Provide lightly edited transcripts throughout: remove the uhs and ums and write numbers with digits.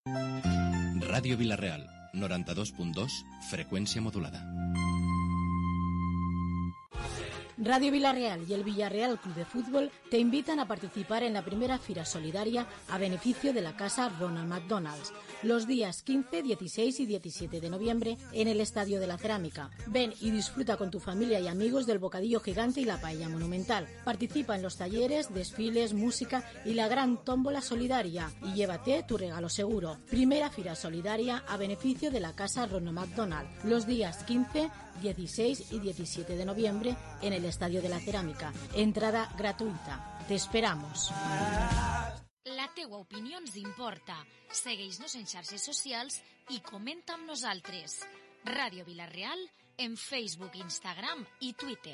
Ràdio Vila-real, 92.2, freqüència modulada. Radio Villarreal y el Villarreal Club de Fútbol te invitan a participar en la primera Fira Solidaria a beneficio de la Casa Ronald McDonald's, los días 15, 16 y 17 de noviembre en el Estadio de la Cerámica. Ven y disfruta con tu familia y amigos del bocadillo gigante y la paella monumental. Participa en los talleres, desfiles, música y la gran tómbola solidaria y llévate tu regalo seguro. Primera Fira Solidaria a beneficio de la Casa Ronald McDonald, los días 15, 16 y 17 de noviembre en el Estadio de la Cerámica. Entrada gratuïta. Te esperamos. La teua opinió ens importa. Segueix-nos en xarxes socials i comenta amb nosaltres. Ràdio Vila-real en Facebook, Instagram i Twitter.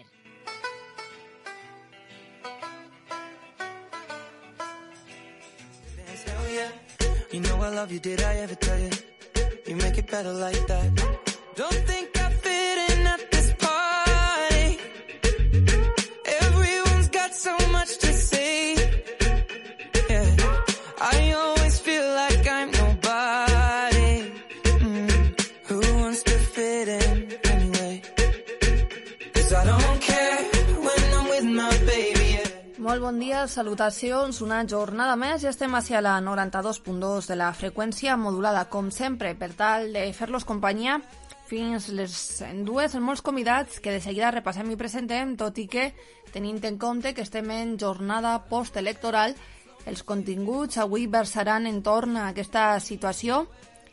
You know I love you, did I ever tell you? You make it better like that. Don't think I fit in at this party. Everyone's got so much to say. Yeah, I always feel like I'm nobody. Who wants to fit in anyway? 'Cause I don't care when I'm with my baby. Molt bon dia, salutacions, una jornada més i estem hacia la 92.2 de la freqüència modulada, com sempre, per tal de fer-los companyia fins les dues en molts convidats que de seguida repassem i presentem, tot i que, tenint en compte que estem en jornada postelectoral, els continguts avui versaran entorn a aquesta situació.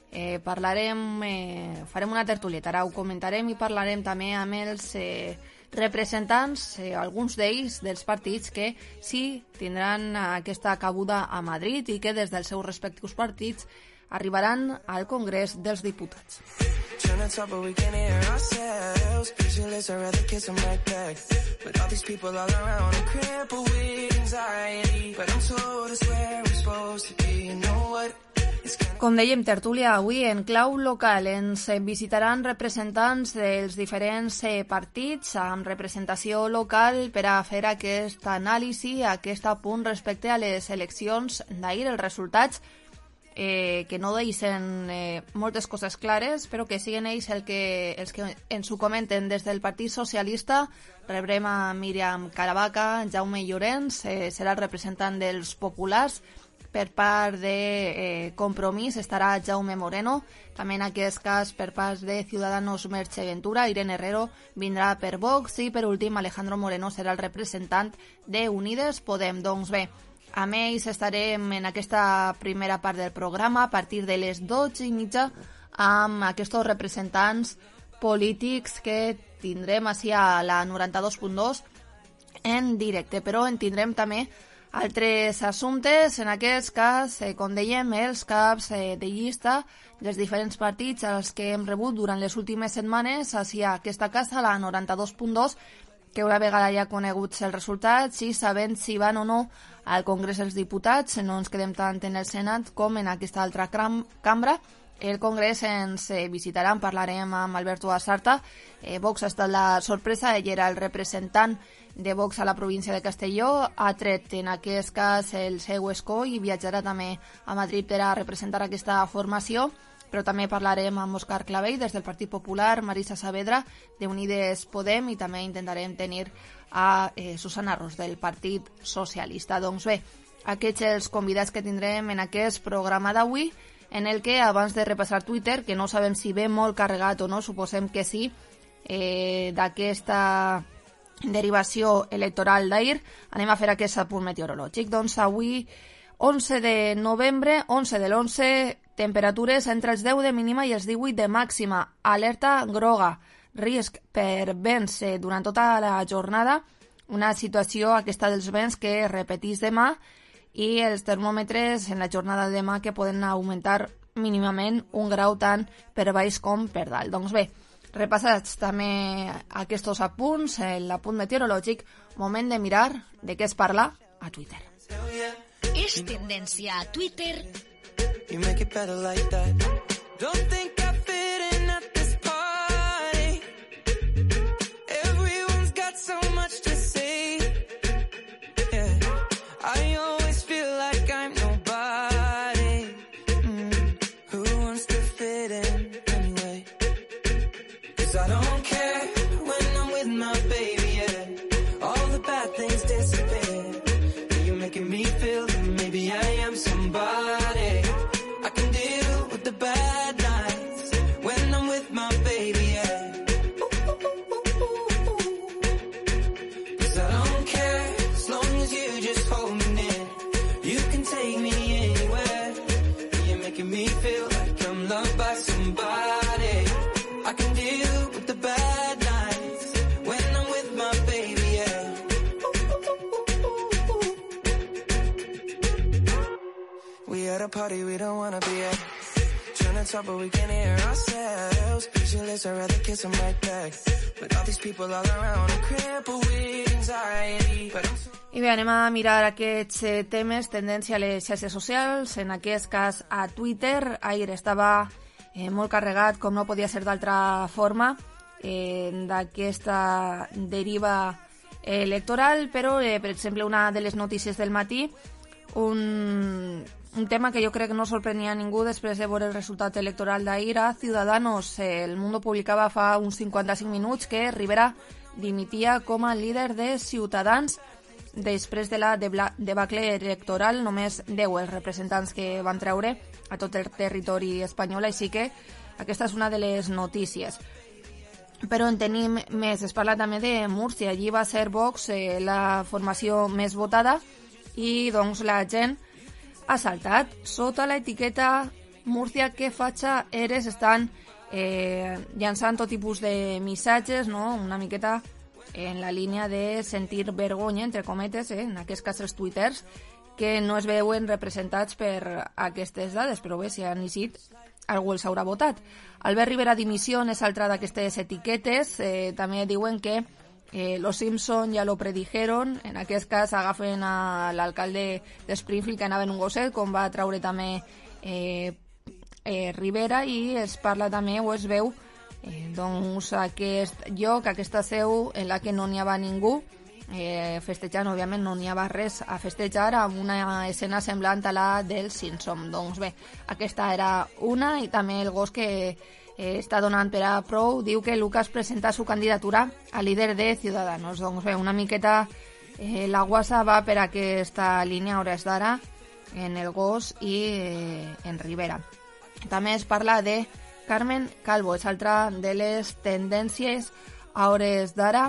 Farem una tertulieta, ara ho comentarem i parlarem també amb els representants, alguns d'ells dels partits que sí tindran aquesta cabuda a Madrid i que des dels seus respectius partits arribaran al Congrés dels Diputats. Com dèiem, tertúlia avui en clau local. Ens visitaran representants dels diferents partits amb representació local per a fer aquesta anàlisi, aquest apunt respecte a les eleccions d'ahir, els resultats que no deixen moltes coses clares, però que siguen ells els que ens ho comenten des del Partit Socialista. Rebrem a Míriam Caravaca, Jaume Llorenç, serà el representant dels populars. Per part de Compromís estarà Jaume Moreno, també en aquest cas per part de Ciudadanos Merche Ventura, Irene Herrero vindrà per Vox i per últim Alejandro Moreno serà el representant de Unides Podem. Doncs bé, amb ells estarem en aquesta primera part del programa a partir de les 12:30 amb aquests representants polítics que tindrem així a la 92.2 en directe, però en tindrem també altres assumptes, en aquest cas, com dèiem, els caps de llista dels diferents partits als que hem rebut durant les últimes setmanes hacia aquesta casa, la 92.2, que una vegada ja coneguts els resultats i sabent si van o no al Congrés dels Diputats, no ens quedem tant en el Senat com en aquesta altra cambra. El Congrés ens visitaran, parlarem amb Alberto Asarta. Vox ha estat la sorpresa, ell era el representant de Vox a la província de Castelló, ha tret en aquest cas el seu escó i viatjarà també a Madrid per a representar aquesta formació, però també parlarem amb Òscar Clavell des del Partit Popular, Marisa Saavedra de Unides Podem i també intentarem tenir a Susana Ros del Partit Socialista. Doncs bé, aquests els convidats que tindrem en aquest programa d'avui, en el que abans de repassar Twitter, que no sabem si ve molt carregat o no, suposem que sí, d'aquesta derivació electoral d'ahir, anem a fer aquest apunt meteorològic. Doncs avui, 11 de novembre, 11 de l'11, temperatures entre els 10 de mínima i els 18 de màxima. Alerta groga, risc per vents durant tota la jornada, una situació aquesta dels vents que repetís demà i els termòmetres en la jornada de demà que poden augmentar mínimament 1 grau tant per baix com per dalt. Doncs bé, repassats també aquests apunts, l'apunt meteorològic, moment de mirar de què es parla a Twitter. És tendència a Twitter. You make it better like that. Don't think I fit in at this party. Everyone's got so much to say. Yeah, I always feel like I'm nobody. making me feel like I'm loved by somebody. I can deal with the bad nights when I'm with my baby, yeah. We at a party we don't wanna be at. Trying to talk but we can't hear ourselves. Pictureless, I'd rather kiss them right back. But all these people all around are crippled with anxiety. I bé, anem a mirar aquests temes, tendència a les xarxes socials. En aquest cas, a Twitter, ahir estava molt carregat, com no podia ser d'altra forma, d'aquesta deriva electoral, però, per exemple, una de les notícies del matí, un tema que jo crec que no sorprenia a ningú després de veure el resultat electoral d'ahir a Ciudadanos. El Mundo publicava fa uns 55 minuts que Rivera dimitia com a líder de Ciutadans després de la debacle electoral. Només 10 els representants que van treure a tot el territori espanyol, així que aquesta és una de les notícies. Però en tenim més. Es parla també de Múrcia. Allí va ser Vox la formació més votada i doncs la gent ha saltat. Sota l'etiqueta Múrcia que fatxa eres estan llançant tot tipus de missatges, no? Una miqueta en la línia de sentir vergonya, entre cometes, en aquest cas els twitters, que no es veuen representats per aquestes dades, però bé, si han eixit, algú els haurà votat. Albert Rivera dimissió és altra d'aquestes etiquetes. També diuen que los Simpson ja lo predijeron. En aquest cas agafen a l'alcalde de Springfield que anava en un gosset, com va traure també Rivera, i es parla també o es veu doncs aquest lloc, aquesta seu en la que no n'hi havia ningú festejant. Òbviament no n'hi havia res a festejar, amb una escena semblant a la del Simpson. Doncs bé, aquesta era una, i també el gos que està donant per a prou diu que Lucas presenta su candidatura a líder de Ciudadanos. Doncs bé, una miqueta la guasa va per aquesta línia a hores d'ara en el gos i en Rivera. També es parla de Carmen Calvo, és altra de les tendències a hores d'ara,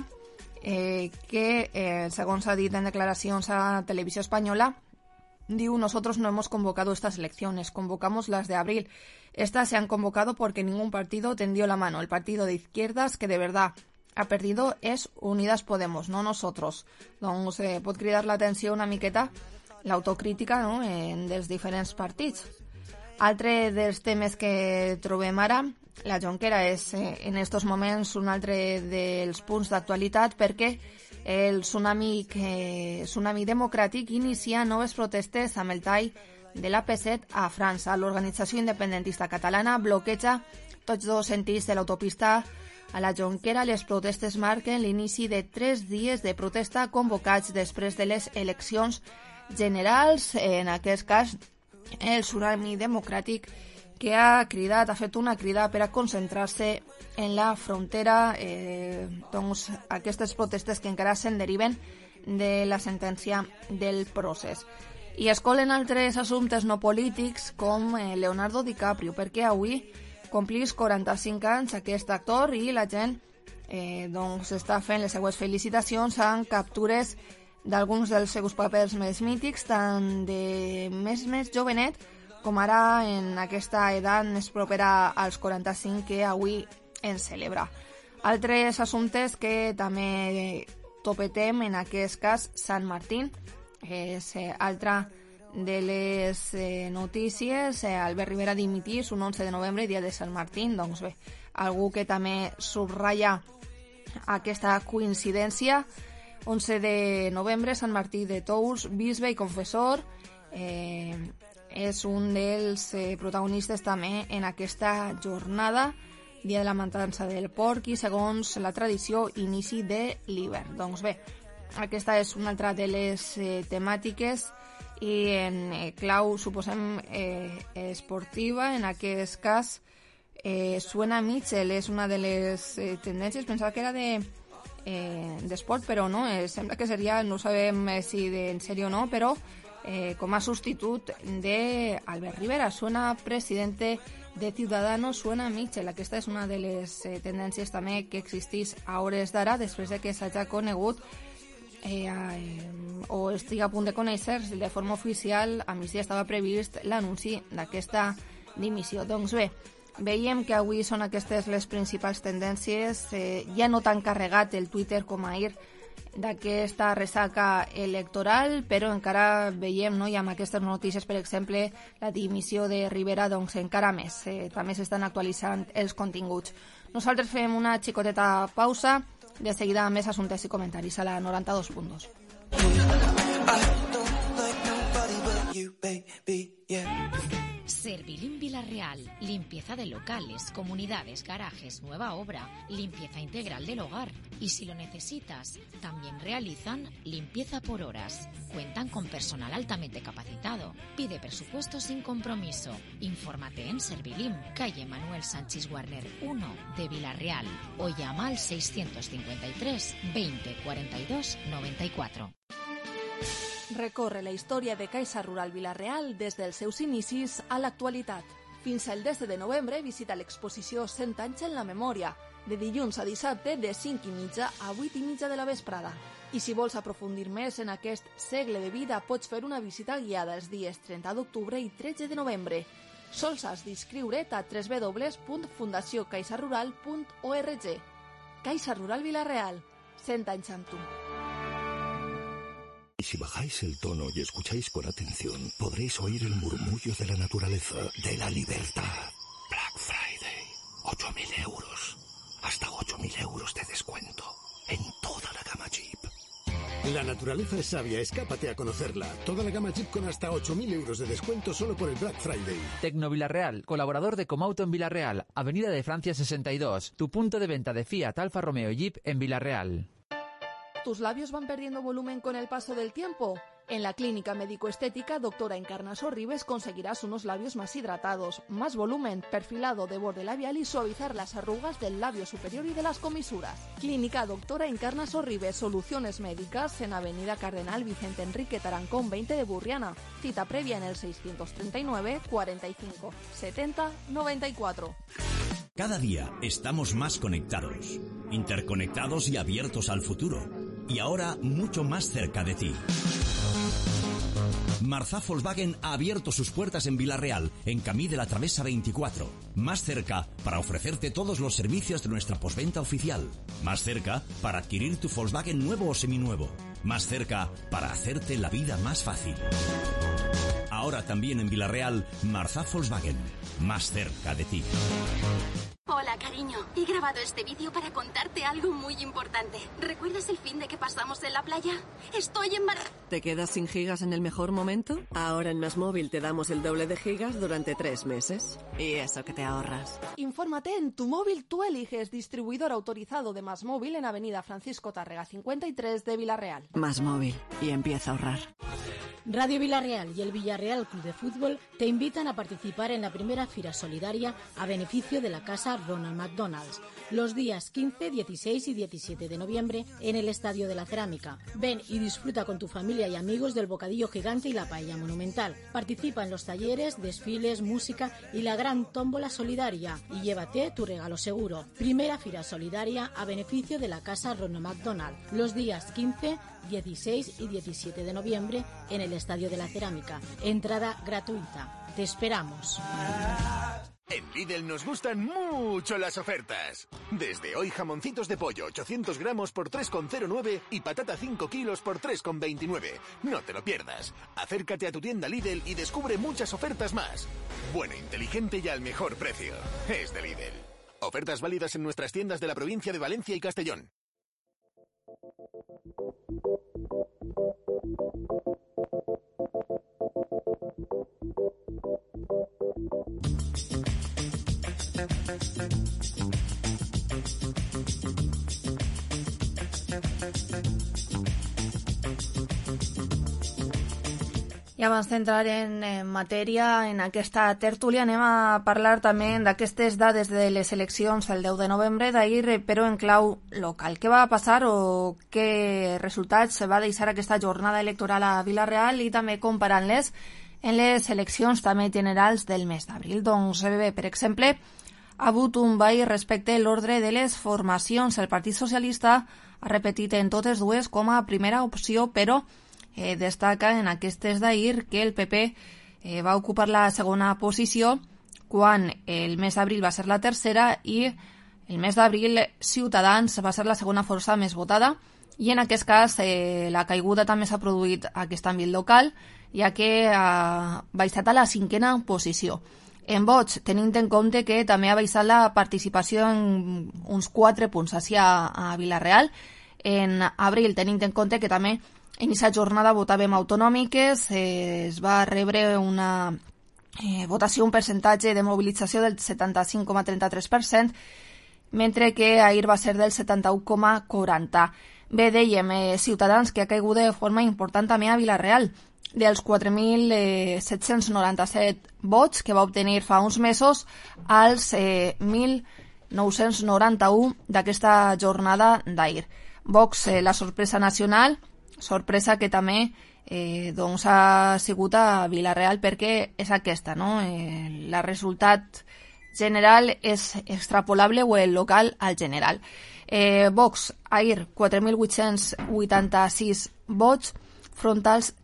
que segons ha dit en declaracions a Televisió Espanyola, diu: nosotros no hemos convocado estas elecciones, convocamos las de abril. Estas se han convocado porque ningún partido tendió la mano. El partido de izquierdas que de verdad ha perdido es Unidas Podemos, no nosotros. Doncs pot cridar l'atenció una miqueta l'autocrítica, no?, dels diferents partits. Altre dels temes que trobem ara, la Jonquera és en estos moments un altre dels punts d'actualitat, perquè el tsunami democràtic inicia noves protestes amb el tall de l'AP7 a França. L'organització independentista catalana bloqueja tots dos sentits de l'autopista a la Jonquera. Les protestes marquen l'inici de 3 dies de protesta convocats després de les eleccions generals. En aquest cas, el tsunami democràtic, que ha fet una crida per a concentrar-se en la frontera, doncs aquestes protestes que encara se'n deriven de la sentència del procés. I es colen altres assumptes no polítics, com Leonardo DiCaprio, perquè avui complís 45 anys aquest actor i la gent doncs està fent les seues felicitacions amb captures d'alguns dels seus papers més mítics, tant de més jovenet com ara en aquesta edat més propera als 45 que avui en celebra. Altres assumptes que també topetem, en aquest cas Sant Martín, és altra de les notícies. Albert Rivera dimitís un 11 de novembre, dia de Sant Martín. Doncs bé, algú que també subratlla aquesta coincidència. 11 de novembre, Sant Martí de Tours, bisbe i confessor, és un dels protagonistes també en aquesta jornada, dia de la matança del porc i, segons la tradició, inici de l'hivern. Doncs bé, aquesta és una altra de les temàtiques, i en clau, suposem, esportiva, en aquest cas, Suena Mitchell és una de les tendències. Pensava que era d'esport, però no, sembla que seria, no sabem si en sèrio o no, però com a substitut d'Albert Rivera. Suena presidente de Ciudadanos, Suena Mitchell. Aquesta és una de les tendències també que existís a hores d'ara, després de que s'hagi conegut o estigui a punt de conèixer de forma oficial. A migdia estava previst l'anunci d'aquesta dimissió. Doncs bé, veiem que avui són aquestes les principals tendències. Ja no tan carregat el Twitter com ahir d'aquesta ressaca electoral, però encara veiem, no? I amb aquestes notícies, per exemple, la dimissió de Rivera, doncs encara més. També s'estan actualitzant els continguts. Nosaltres fem una xicoteta pausa, de seguida més assumptes i comentaris a la 92.2. Servilim Villarreal, limpieza de locales, comunidades, garajes, nueva obra, limpieza integral del hogar. Y si lo necesitas, también realizan limpieza por horas. Cuentan con personal altamente capacitado. Pide presupuesto sin compromiso. Infórmate en Servilim, calle Manuel Sánchez Warner 1 de Villarreal, o llama al 653 20 42 94. Recorre la història de Caixa Rural Villarreal des dels seus inicis a l'actualitat. Fins al 10 de novembre visita l'exposició 100 anys en la memòria, de dilluns a dissabte de 5:30 a 8:30 de la vesprada. I si vols aprofundir més en aquest segle de vida, pots fer una visita guiada els dies 30 d'octubre i 13 de novembre. Sols has d'inscriure't a www.fundaciocaixarural.org. Caixa Rural Villarreal, 100 anys amb tu. Si bajáis el tono y escucháis con atención, podréis oír el murmullo de la naturaleza, de la libertad. Black Friday, 8.000 euros. Hasta 8.000 euros de descuento en toda la gama Jeep. La naturaleza es sabia, escápate a conocerla. Toda la gama Jeep con hasta 8.000 euros de descuento solo por el Black Friday. Tecno Villarreal, colaborador de Comauto en Villarreal, Avenida de Francia 62, tu punto de venta de Fiat, Alfa Romeo y Jeep en Villarreal. ¿Tus labios van perdiendo volumen con el paso del tiempo? En la clínica médico-estética Doctora Encarnaso Ribes conseguirás unos labios más hidratados, más volumen, perfilado de borde labial y suavizar las arrugas del labio superior y de las comisuras. Clínica Doctora Encarnaso Ribes, soluciones médicas en Avenida Cardenal Vicente Enrique Tarancón 20 de Burriana. Cita previa en el 639 45 70 94. Cada día estamos más conectados, interconectados y abiertos al futuro. Y ahora mucho más cerca de ti. Marzá Volkswagen ha abierto sus puertas en Villarreal, en Camí de la Travesa 24. Más cerca para ofrecerte todos los servicios de nuestra postventa oficial. Más cerca para adquirir tu Volkswagen nuevo o seminuevo. Más cerca para hacerte la vida más fácil. Ahora también en Villarreal, Marzá Volkswagen. Más cerca de ti. Hola, cariño. He grabado este vídeo para contarte algo muy importante. ¿Recuerdas el fin de que pasamos en la playa? Estoy embarazada. ¿Te quedas sin gigas en el mejor momento? Ahora en MásMóvil te damos el doble de gigas durante 3 meses. Y eso que te ahorras. Infórmate en Tu Móvil Tú Eliges, distribuidor autorizado de MásMóvil en Avenida Francisco Tárrega 53 de Villarreal. MásMóvil. Y empieza a ahorrar. Radio Villarreal y el Villarreal Club de Fútbol te invitan a participar en la primera Fira Solidaria a beneficio de la Casa Ronald McDonald's, los días 15, 16 y 17 de noviembre en el Estadio de la Cerámica. Ven y disfruta con tu familia y amigos del bocadillo gigante y la paella monumental. Participa en los talleres, desfiles, música y la gran tómbola solidaria y llévate tu regalo seguro. Primera Fira Solidaria a beneficio de la Casa Ronald McDonald, los días 15, 16 y 17 de noviembre en el Estadio de la Cerámica. Entrada gratuita. Te esperamos. En Lidl nos gustan mucho las ofertas. Desde hoy jamoncitos de pollo 800 gramos por 3,09 y patata 5 kilos por 3,29. No te lo pierdas. Acércate a tu tienda Lidl y descubre muchas ofertas más. Bueno, inteligente y al mejor precio. Es de Lidl. Ofertas válidas en nuestras tiendas de la provincia de Valencia y Castellón. I abans d'entrar en matèria, en aquesta tertúlia, anem a parlar també d'aquestes dades de les eleccions el 10 de novembre d'ahir, però en clau local. Què va passar o què resultats va deixar aquesta jornada electoral a Villarreal i també comparant-les en les eleccions també generals del mes d'abril. Doncs bé, per exemple, ha hagut un ball respecte a l'ordre de les formacions. El Partit Socialista ha repetit en totes dues com a primera opció, però destaca en aquestes d'ahir que el PP va ocupar la segona posició quan el mes d'abril va ser la tercera i el mes d'abril Ciutadans va ser la segona força més votada, i en aquest cas la caiguda també s'ha produït a aquest àmbit local, ja que ha baixat a la 5a posició. En vots, tenint en compte que també ha baixat la participació en uns 4 punts així a Vila-real. En abril, tenint en compte que també en aquesta jornada votàvem autonòmiques, es va rebre una votació, un percentatge de mobilització del 75,33%, mentre que ahir va ser del 71,40%. Bé, dèiem, Ciutadans, que ha caigut de forma important també a Vila-real. Dels 4.797 vots que va obtenir fa uns mesos als 1.991 d'aquesta jornada d'ahir. Vox, la sorpresa nacional, sorpresa que també ha sigut a Vila-real, perquè és aquesta, no? El resultat general és extrapolable o el local al general. Vox, ahir, 4.886 vots, front als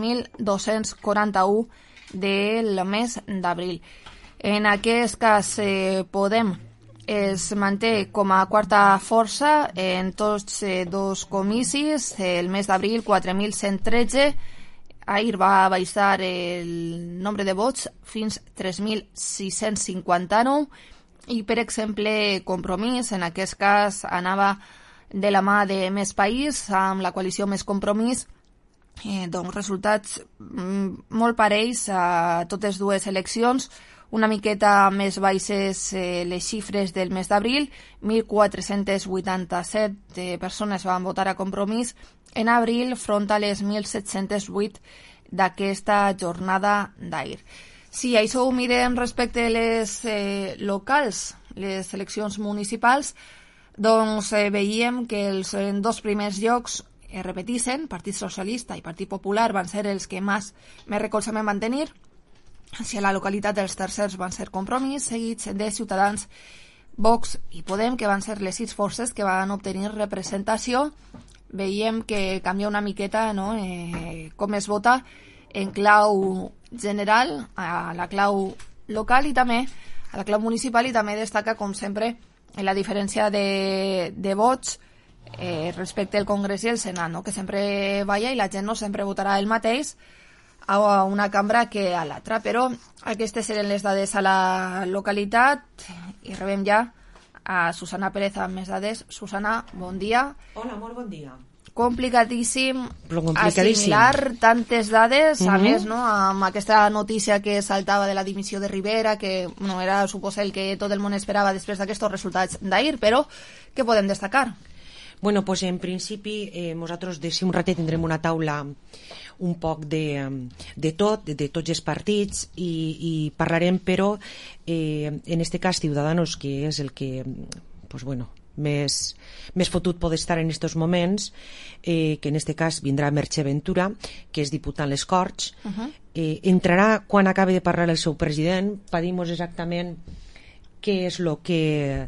3.241 del mes d'abril. En aquest cas, Podem es manté com a quarta força en tots dos comicis. El mes d'abril, 4.113. Ahir va baixar el nombre de vots fins 3.659. I, per exemple, Compromís, en aquest cas, anava de la mà de Més País, amb la coalició Més Compromís, doncs resultats molt parells a totes dues eleccions, una miqueta més baixes les xifres del mes d'abril, 1.487 persones van votar a Compromís en abril front a les 1.708 d'aquesta jornada d'ahir. Si això ho mirem respecte a les locals, les eleccions municipals, doncs veiem que els dos primers llocs repetissin, Partit Socialista i Partit Popular van ser els que més recolzament van tenir. Si a la localitat dels tercers van ser Compromís, seguits de Ciutadans, Vox i Podem, que van ser les 6 forces que van obtenir representació. Veiem que canvia una miqueta, no? Com es vota en clau general, a la clau local i també a la clau municipal, i també destaca, com sempre, en la diferència de vots respecte al Congrés i el Senat, no? Que sempre vaya i la gent no sempre votarà el mateix a una cambra que a l'altra. Però aquestes eren les dades a la localitat i rebem ja a Susana Pérez amb més dades. Susana, bon dia. Hola, molt bon dia. Complicadíssim assimilar tantes dades, a més, no, amb aquesta notícia que saltava de la dimissió de Rivera, que no era, suposa, el que tot el món esperava després d'aquests resultats d'ahir, però què podem destacar? Bueno, pues en principi nosaltres d'ací un ratet tindrem una taula un poc de tots els partits i parlarem, però en este cas Ciudadanos, que és el que pues bueno, més fotut pot estar en estos moments, que en este cas vindrà Merche Ventura, que és diputat en les Corts, entrarà quan acabi de parlar el seu president per dir-nos exactament què és el que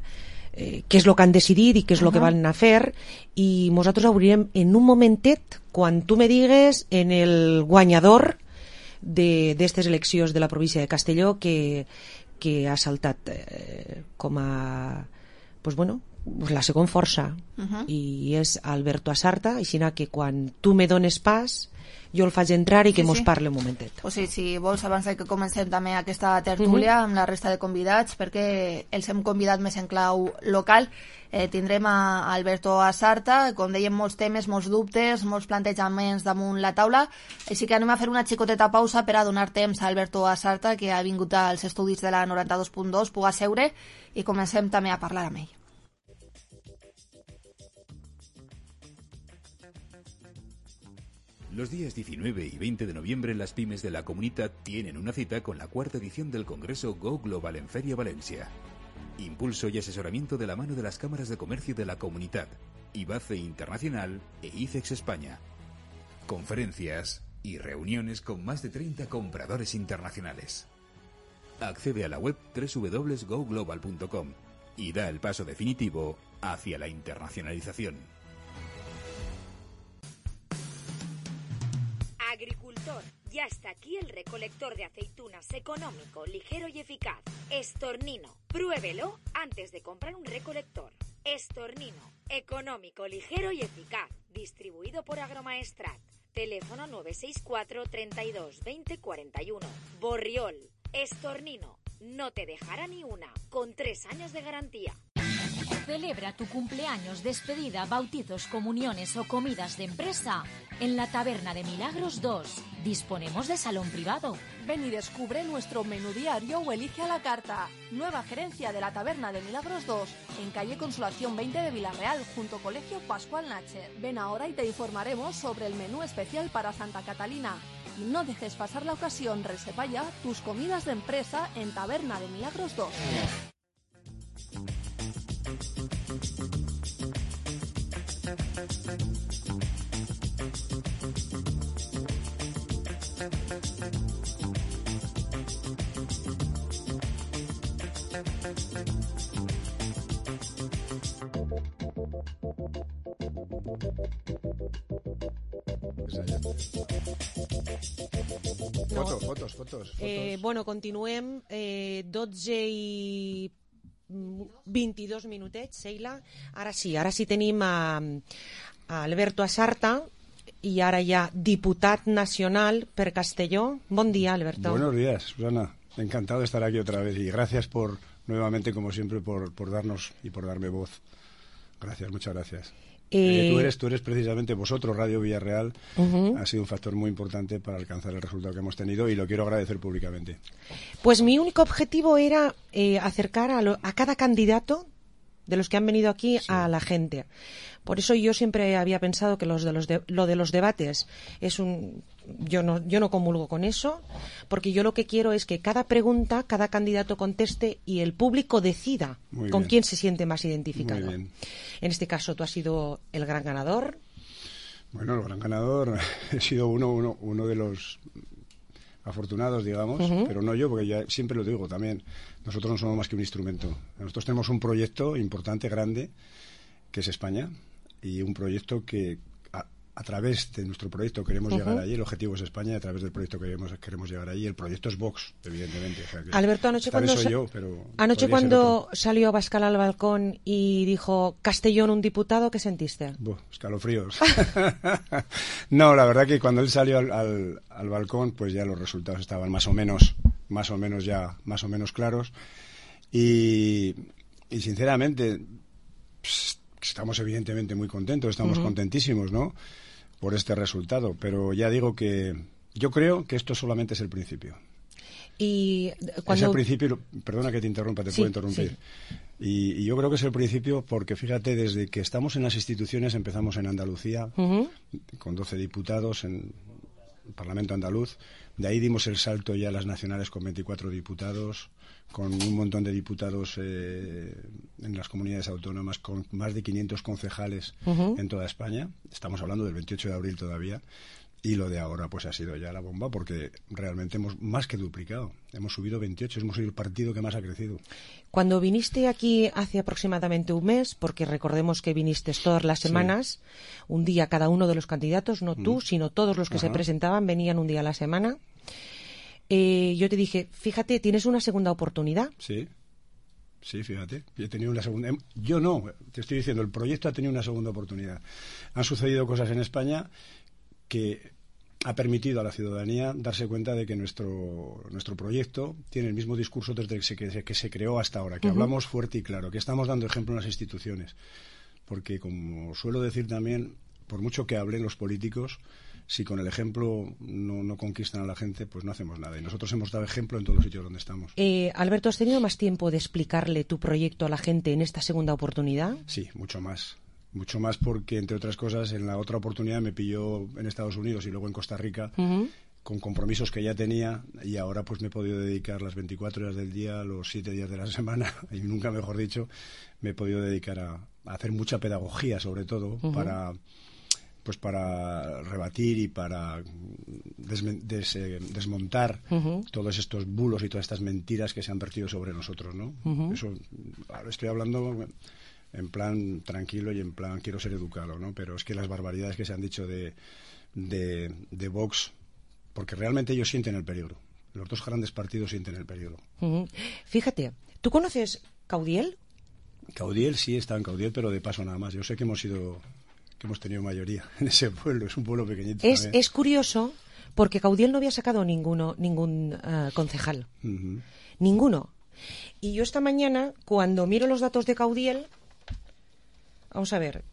han decidit i què és el que van a fer, i nosaltres obrirem en un momentet quan tu me digues en el guanyador d'aquestes eleccions de la província de Castelló que ha saltat com a pues bueno, la segona força, i és Alberto Asarta, així que quan tu me dones pas jo el faig entrar i que mos parli un momentet. O sigui, si vols, abans que comencem també aquesta tertúlia amb la resta de convidats, perquè els hem convidat més en clau local, tindrem a Alberto Asarta, com dèiem, molts temes, molts dubtes, molts plantejaments damunt la taula, així que anem a fer una xicoteta pausa per a donar temps a Alberto Asarta, que ha vingut als estudis de la 92.2, puga seure, i comencem també a parlar amb ell. Los días 19 y 20 de noviembre las pymes de la Comunidad tienen una cita con la 4ª edición del Congreso Go Global en Feria Valencia. Impulso y asesoramiento de la mano de las cámaras de comercio de la Comunidad, IBACE Internacional e ICEX España. Conferencias y reuniones con más de 30 compradores internacionales. Accede a la web www.goglobal.com y da el paso definitivo hacia la internacionalización. Agricultor, Ya está aquí el recolector de aceitunas económico, ligero y eficaz. Estornino. Pruébelo antes de comprar un recolector. Estornino. Económico, ligero y eficaz. Distribuido por Agromaestrat. Teléfono 964 32 20 41. Borriol. Estornino. No te dejará ni una. Con 3 años de garantía. Celebra tu cumpleaños, despedida, bautizos, comuniones o comidas de empresa en la Taberna de Milagros 2. Disponemos de salón privado. Ven y descubre nuestro menú diario o elige a la carta. Nueva gerencia de la Taberna de Milagros 2, en calle Consolación 20 de Villarreal, junto Colegio Pascual Nacher. Ven ahora y te informaremos sobre el menú especial para Santa Catalina. Y no dejes pasar la ocasión, reserva ya tus comidas de empresa en Taberna de Milagros 2. Fotos. Bueno, continuem. 12 i 22 minutets, Sheila. Ara sí tenim a Alberto Asarta, y ara ja diputat nacional per Castelló. Bon dia, Alberto. Buenos días, Susana. Encantado de estar aquí otra vez y gracias nuevamente, como siempre, por darnos y por darme voz. Gracias, muchas gracias. Tú eres precisamente, vosotros, Radio Villarreal, ha sido un factor muy importante para alcanzar el resultado que hemos tenido y lo quiero agradecer públicamente. Pues mi único objetivo era acercar a cada candidato de los que han venido aquí a la gente. Por eso yo siempre había pensado que lo de los debates es yo no comulgo con eso, porque yo lo que quiero es que cada pregunta, cada candidato conteste y el público decida con quién se siente más identificado. Muy bien. En este caso tú has sido el gran ganador. Bueno, el gran ganador he sido uno de los afortunados, digamos, pero no yo, porque ya siempre lo digo también, nosotros no somos más que un instrumento. Nosotros tenemos un proyecto importante, grande, que es España, y un proyecto que a través de nuestro proyecto queremos llegar allí. El objetivo es España y a través del proyecto queremos llegar allí. El proyecto es Vox, evidentemente. O sea que Alberto, anoche cuando salió Abascal al balcón y dijo Castellón un diputado, ¿qué sentiste? Escalofríos. No, la verdad que cuando él salió al balcón, pues ya los resultados estaban más o menos claros y sinceramente estamos evidentemente muy contentos, estamos contentísimos, ¿no?, por este resultado, pero ya digo que yo creo que esto solamente es el principio. Es el principio, perdona que te interrumpa, puedo interrumpir. Sí. Y yo creo que es el principio porque, fíjate, desde que estamos en las instituciones empezamos en Andalucía, con 12 diputados en el Parlamento andaluz, de ahí dimos el salto ya a las nacionales con 24 diputados, con un montón de diputados en las comunidades autónomas, con más de 500 concejales en toda España. Estamos hablando del 28 de abril todavía. Y lo de ahora pues ha sido ya la bomba, porque realmente hemos más que duplicado. Hemos subido 28, hemos sido el partido que más ha crecido. Cuando viniste aquí hace aproximadamente un mes, porque recordemos que viniste todas las semanas, un día cada uno de los candidatos, no tú, sino todos los que se presentaban, venían un día a la semana. Yo te dije, fíjate, tienes una segunda oportunidad. Sí, fíjate, yo he tenido una segunda. Yo no, te estoy diciendo, el proyecto ha tenido una segunda oportunidad. Han sucedido cosas en España que ha permitido a la ciudadanía darse cuenta de que nuestro proyecto tiene el mismo discurso desde que se creó hasta ahora, que hablamos fuerte y claro, que estamos dando ejemplo en las instituciones. Porque, como suelo decir también, por mucho que hablen los políticos, si con el ejemplo no conquistan a la gente, pues no hacemos nada. Y nosotros hemos dado ejemplo en todos los sitios donde estamos. Alberto, ¿has tenido más tiempo de explicarle tu proyecto a la gente en esta segunda oportunidad? Sí, mucho más. Mucho más porque, entre otras cosas, en la otra oportunidad me pilló en Estados Unidos y luego en Costa Rica, con compromisos que ya tenía, y ahora pues me he podido dedicar las 24 horas del día, los 7 días de la semana, y nunca mejor dicho, me he podido dedicar a hacer mucha pedagogía, sobre todo, para rebatir y para desmontar todos estos bulos y todas estas mentiras que se han vertido sobre nosotros, ¿no? Eso, ahora estoy hablando en plan tranquilo y en plan quiero ser educado, ¿no? Pero es que las barbaridades que se han dicho de Vox, porque realmente ellos sienten el peligro. Los dos grandes partidos sienten el peligro. Fíjate, ¿tú conoces Caudiel? Caudiel sí está en Caudiel, pero de paso nada más. Yo sé que hemos tenido mayoría en ese pueblo, es un pueblo pequeñito. Es curioso, porque Caudiel no había sacado ningún concejal. Ninguno. Y yo esta mañana, cuando miro los datos de Caudiel, vamos a ver,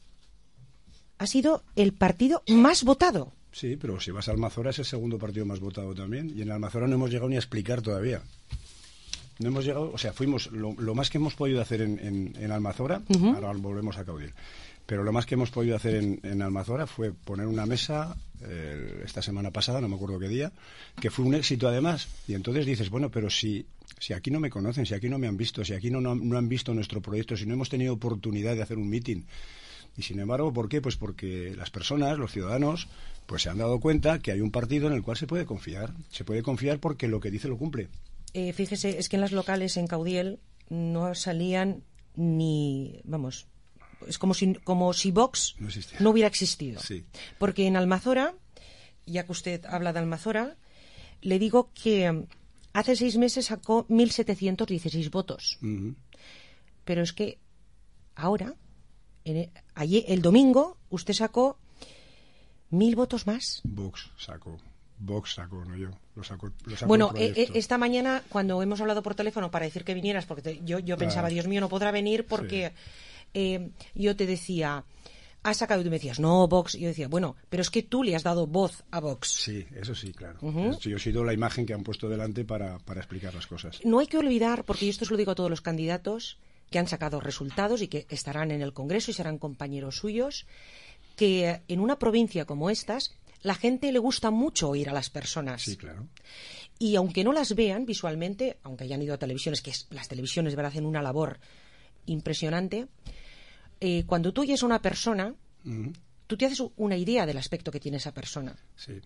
ha sido el partido más votado. Sí, pero si vas a Almazora es el segundo partido más votado también. Y en Almazora no hemos llegado ni a explicar todavía. No hemos llegado, o sea, fuimos lo más que hemos podido hacer en Almazora, ahora volvemos a Caudiel, pero lo más que hemos podido hacer en Almazora fue poner una mesa esta semana pasada, no me acuerdo qué día, que fue un éxito además. Y entonces dices, bueno, pero si aquí no me conocen, si aquí no me han visto, si aquí no han visto nuestro proyecto, si no hemos tenido oportunidad de hacer un meeting. Y sin embargo, ¿por qué? Pues porque las personas, los ciudadanos, pues se han dado cuenta que hay un partido en el cual se puede confiar. Se puede confiar porque lo que dice lo cumple. Fíjese, es que en las locales en Caudiel no salían ni, vamos, es como si Vox no hubiera existido. Sí. Porque en Almazora, ya que usted habla de Almazora, le digo que hace 6 meses sacó 1.716 votos. Pero es que ahora, ayer, el domingo, usted sacó 1.000 votos más. Vox sacó, no yo. Lo sacó bueno, esta mañana, cuando hemos hablado por teléfono para decir que vinieras, porque yo pensaba, Dios mío, no podrá venir porque yo te decía, has sacado, y tú me decías, no, Vox. Y yo decía, bueno, pero es que tú le has dado voz a Vox. Sí, eso sí, claro. Yo he sido la imagen que han puesto delante para explicar las cosas. No hay que olvidar, porque esto se lo digo a todos los candidatos que han sacado resultados y que estarán en el Congreso y serán compañeros suyos, que en una provincia como estas la gente le gusta mucho oír a las personas. Sí, claro. Y aunque no las vean visualmente, aunque hayan ido a televisiones, que las televisiones hacen una labor impresionante, cuando tú oyes a una persona, tú te haces una idea del aspecto que tiene esa persona. Sí.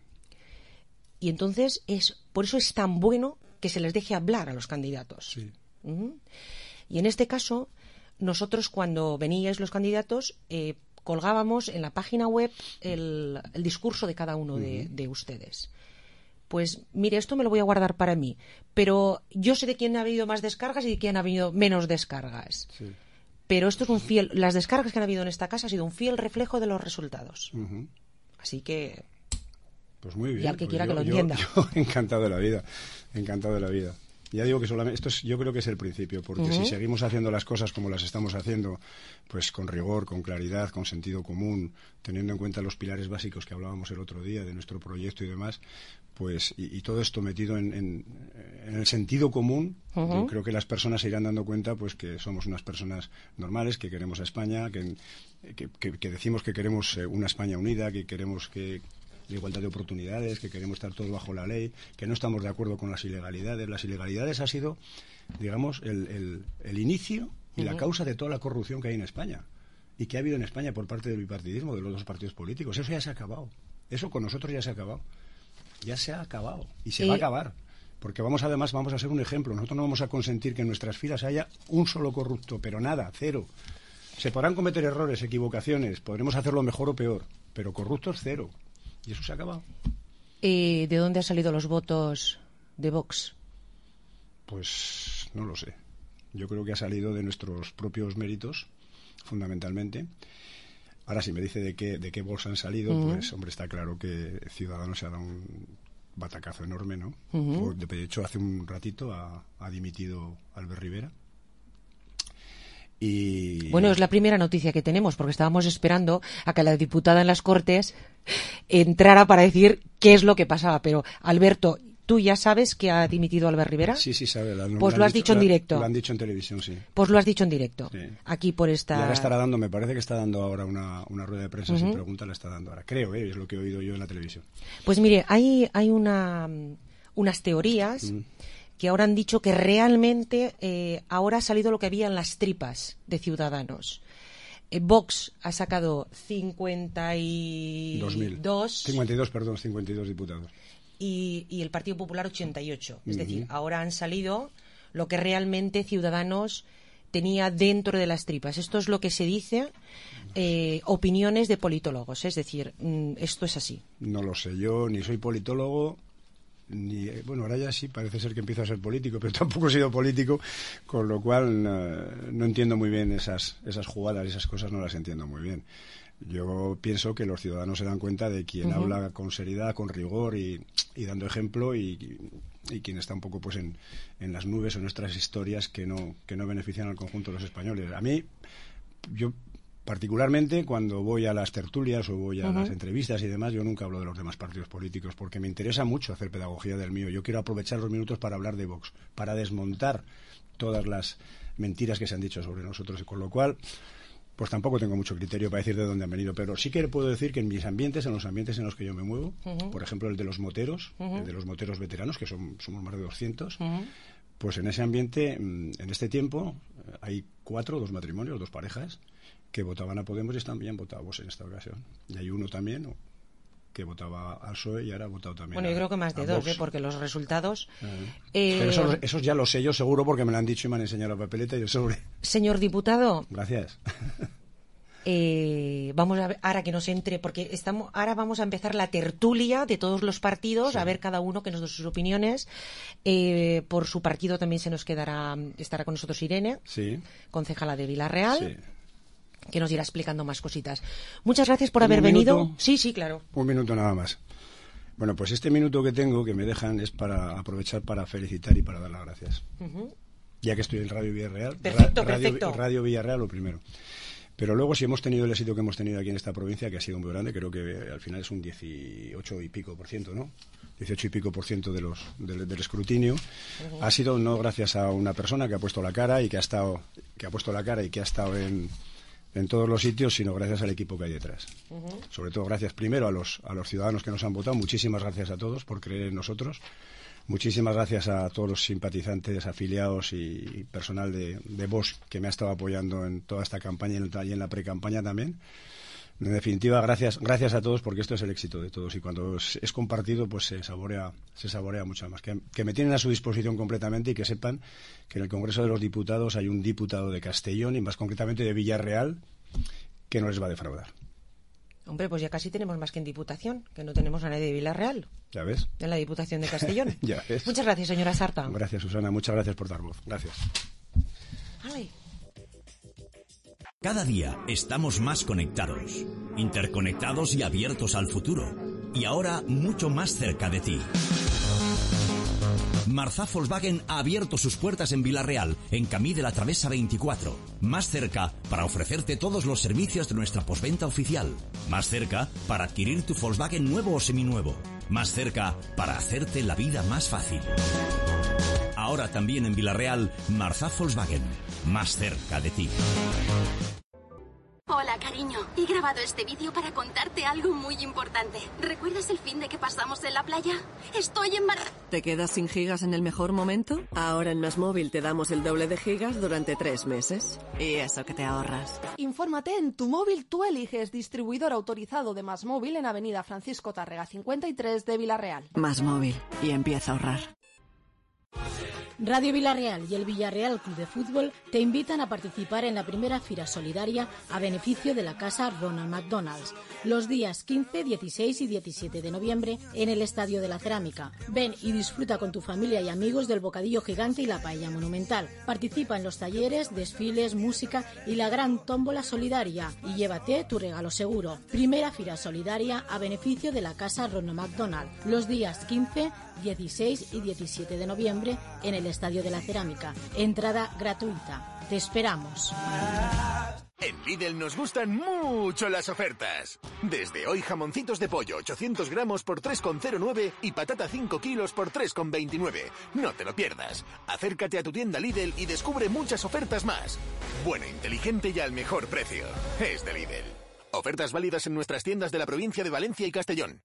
Y entonces por eso es tan bueno que se les deje hablar a los candidatos. Sí. Y en este caso, nosotros cuando veníais los candidatos, colgábamos en la página web el discurso de cada uno de ustedes. Pues mire, esto me lo voy a guardar para mí, pero yo sé de quién ha habido más descargas y de quién ha habido menos descargas. Sí. Pero esto es las descargas que han habido en esta casa ha sido un fiel reflejo de los resultados. Así que, pues muy bien. Y al que quiera que lo entienda. Yo encantado de la vida, encantado de la vida. Ya digo que solamente yo creo que es el principio, porque si seguimos haciendo las cosas como las estamos haciendo, pues con rigor, con claridad, con sentido común, teniendo en cuenta los pilares básicos que hablábamos el otro día de nuestro proyecto y demás, pues y todo esto metido en el sentido común, yo creo que las personas se irán dando cuenta pues que somos unas personas normales, que queremos a España, que decimos que queremos una España unida, que queremos que de igualdad de oportunidades, que queremos estar todos bajo la ley, que no estamos de acuerdo con las ilegalidades. Las ilegalidades ha sido, digamos, el inicio y la causa de toda la corrupción que hay en España y que ha habido en España por parte del bipartidismo, de los dos partidos políticos. Eso ya se ha acabado. Eso con nosotros ya se ha acabado. Ya se ha acabado y se va a acabar. Porque vamos a ser un ejemplo. Nosotros no vamos a consentir que en nuestras filas haya un solo corrupto, pero nada, cero. Se podrán cometer errores, equivocaciones, podremos hacerlo mejor o peor, pero corruptos cero. Y eso se ha acabado. ¿De dónde han salido los votos de Vox? Pues no lo sé. Yo creo que ha salido de nuestros propios méritos, fundamentalmente. Ahora, si me dice de qué Vox han salido, pues, hombre, está claro que Ciudadanos se ha dado un batacazo enorme, ¿no? De hecho, hace un ratito ha dimitido Albert Rivera. Y... Bueno, es la primera noticia que tenemos, porque estábamos esperando a que la diputada en las Cortes entrara para decir qué es lo que pasaba. Pero, Alberto, ¿tú ya sabes que ha dimitido Albert Rivera? Sí, sabe. Pues lo has dicho en directo. Lo han dicho en televisión, sí. Pues lo has dicho en directo. Sí. Aquí por esta... Y ahora estará dando, me parece que está dando ahora una rueda de prensa sin pregunta, la está dando ahora. Creo, es lo que he oído yo en la televisión. Pues mire, hay unas teorías... que ahora han dicho que realmente ahora ha salido lo que había en las tripas de Ciudadanos. Vox ha sacado 52 diputados. Y el Partido Popular 88. Es decir, ahora han salido lo que realmente Ciudadanos tenía dentro de las tripas. Esto es lo que se dice, opiniones de politólogos, es decir, esto es así. No lo sé, yo ni soy politólogo, bueno, ahora ya sí, parece ser que empiezo a ser político, pero tampoco he sido político, con lo cual no entiendo muy bien esas jugadas, esas cosas no las entiendo muy bien. Yo pienso que los ciudadanos se dan cuenta de quien habla con seriedad, con rigor y dando ejemplo y quien está un poco pues en las nubes o en nuestras historias que no benefician al conjunto de los españoles. A mí, yo particularmente cuando voy a las tertulias o voy a las entrevistas y demás, yo nunca hablo de los demás partidos políticos porque me interesa mucho hacer pedagogía del mío. Yo quiero aprovechar los minutos para hablar de Vox, para desmontar todas las mentiras que se han dicho sobre nosotros, y con lo cual pues tampoco tengo mucho criterio para decir de dónde han venido, pero sí que puedo decir que en mis ambientes, en los ambientes en los que yo me muevo, por ejemplo el de los moteros, el de los moteros veteranos, que somos más de 200, pues en ese ambiente, en este tiempo, hay 2 matrimonios, 2 parejas, que votaban a Podemos y también votado a Vox en esta ocasión. Y hay uno también que votaba al PSOE y ahora ha votado también yo creo que más de 2, porque los resultados... Pero esos ya lo sé yo seguro porque me lo han dicho y me han enseñado la papeleta y yo sobre... Señor diputado... Gracias. Vamos a ver, ahora que nos entre, porque ahora vamos a empezar la tertulia de todos los partidos, a ver cada uno que nos dé sus opiniones. Por su partido también estará con nosotros Irene, concejala de Vilarreal, que nos irá explicando más cositas. Muchas gracias por haber venido. Sí, claro. Un minuto nada más. Bueno, pues este minuto que tengo, que me dejan, es para aprovechar para felicitar y para dar las gracias. Ya que estoy en Radio Villarreal. Perfecto. Radio Villarreal, lo primero. Pero luego, si hemos tenido el éxito que hemos tenido aquí en esta provincia, que ha sido muy grande, creo que al final es un 18 y pico por ciento, ¿no? 18 y pico por ciento del escrutinio. Ha sido no gracias a una persona que ha puesto la cara y que ha estado en todos los sitios, sino gracias al equipo que hay detrás. Sobre todo gracias primero a los ciudadanos que nos han votado. Muchísimas gracias a todos por creer en nosotros. Muchísimas gracias a todos los simpatizantes, afiliados y personal de Vox que me ha estado apoyando en toda esta campaña y en la pre-campaña también. En definitiva, gracias a todos, porque esto es el éxito de todos y cuando es compartido pues se saborea mucho más. Que me tienen a su disposición completamente y que sepan que en el Congreso de los Diputados hay un diputado de Castellón y más concretamente de Villarreal que no les va a defraudar. Hombre, pues ya casi tenemos más que en Diputación, que no tenemos a nadie de Vilarreal. ¿Ya ves? En la Diputación de Castellón. Ya ves. Muchas gracias, señora Sarta. Gracias, Susana. Muchas gracias por dar voz. Gracias. Ay. Cada día estamos más conectados, interconectados y abiertos al futuro. Y ahora mucho más cerca de ti. Marzá Volkswagen ha abierto sus puertas en Vilarreal, en Camí de la Travesa 24. Más cerca para ofrecerte todos los servicios de nuestra postventa oficial. Más cerca para adquirir tu Volkswagen nuevo o seminuevo. Más cerca para hacerte la vida más fácil. Ahora también en Vilarreal, Marzá Volkswagen. Más cerca de ti. Hola, cariño. He grabado este vídeo para contarte algo muy importante. ¿Recuerdas el fin de que pasamos en la playa? Estoy embarazada. ¿Te quedas sin gigas en el mejor momento? Ahora en Más Móvil te damos el doble de gigas durante 3 meses. Y eso que te ahorras. Infórmate en Tu Móvil Tú Eliges, distribuidor autorizado de Más Móvil en Avenida Francisco Tárrega 53 de Vilarreal. Más Móvil. Y empieza a ahorrar. Radio Vilarreal y el Villarreal Club de Fútbol te invitan a participar en la primera Fira Solidaria a beneficio de la Casa Ronald McDonald's, los días 15, 16 y 17 de noviembre en el Estadio de la Cerámica. Ven y disfruta con tu familia y amigos del bocadillo gigante y la paella monumental. Participa en los talleres, desfiles, música y la gran tómbola solidaria y llévate tu regalo seguro. Primera Fira Solidaria a beneficio de la Casa Ronald McDonald, los días 15, 16 y 17 de noviembre en el Estadio de la Cerámica. Entrada gratuita. Te esperamos. En Lidl nos gustan mucho las ofertas. Desde hoy jamoncitos de pollo 800 gramos por 3,09 y patata 5 kilos por 3,29. No te lo pierdas. Acércate a tu tienda Lidl y descubre muchas ofertas más. Bueno, inteligente y al mejor precio. Es de Lidl. Ofertas válidas en nuestras tiendas de la provincia de Valencia y Castellón.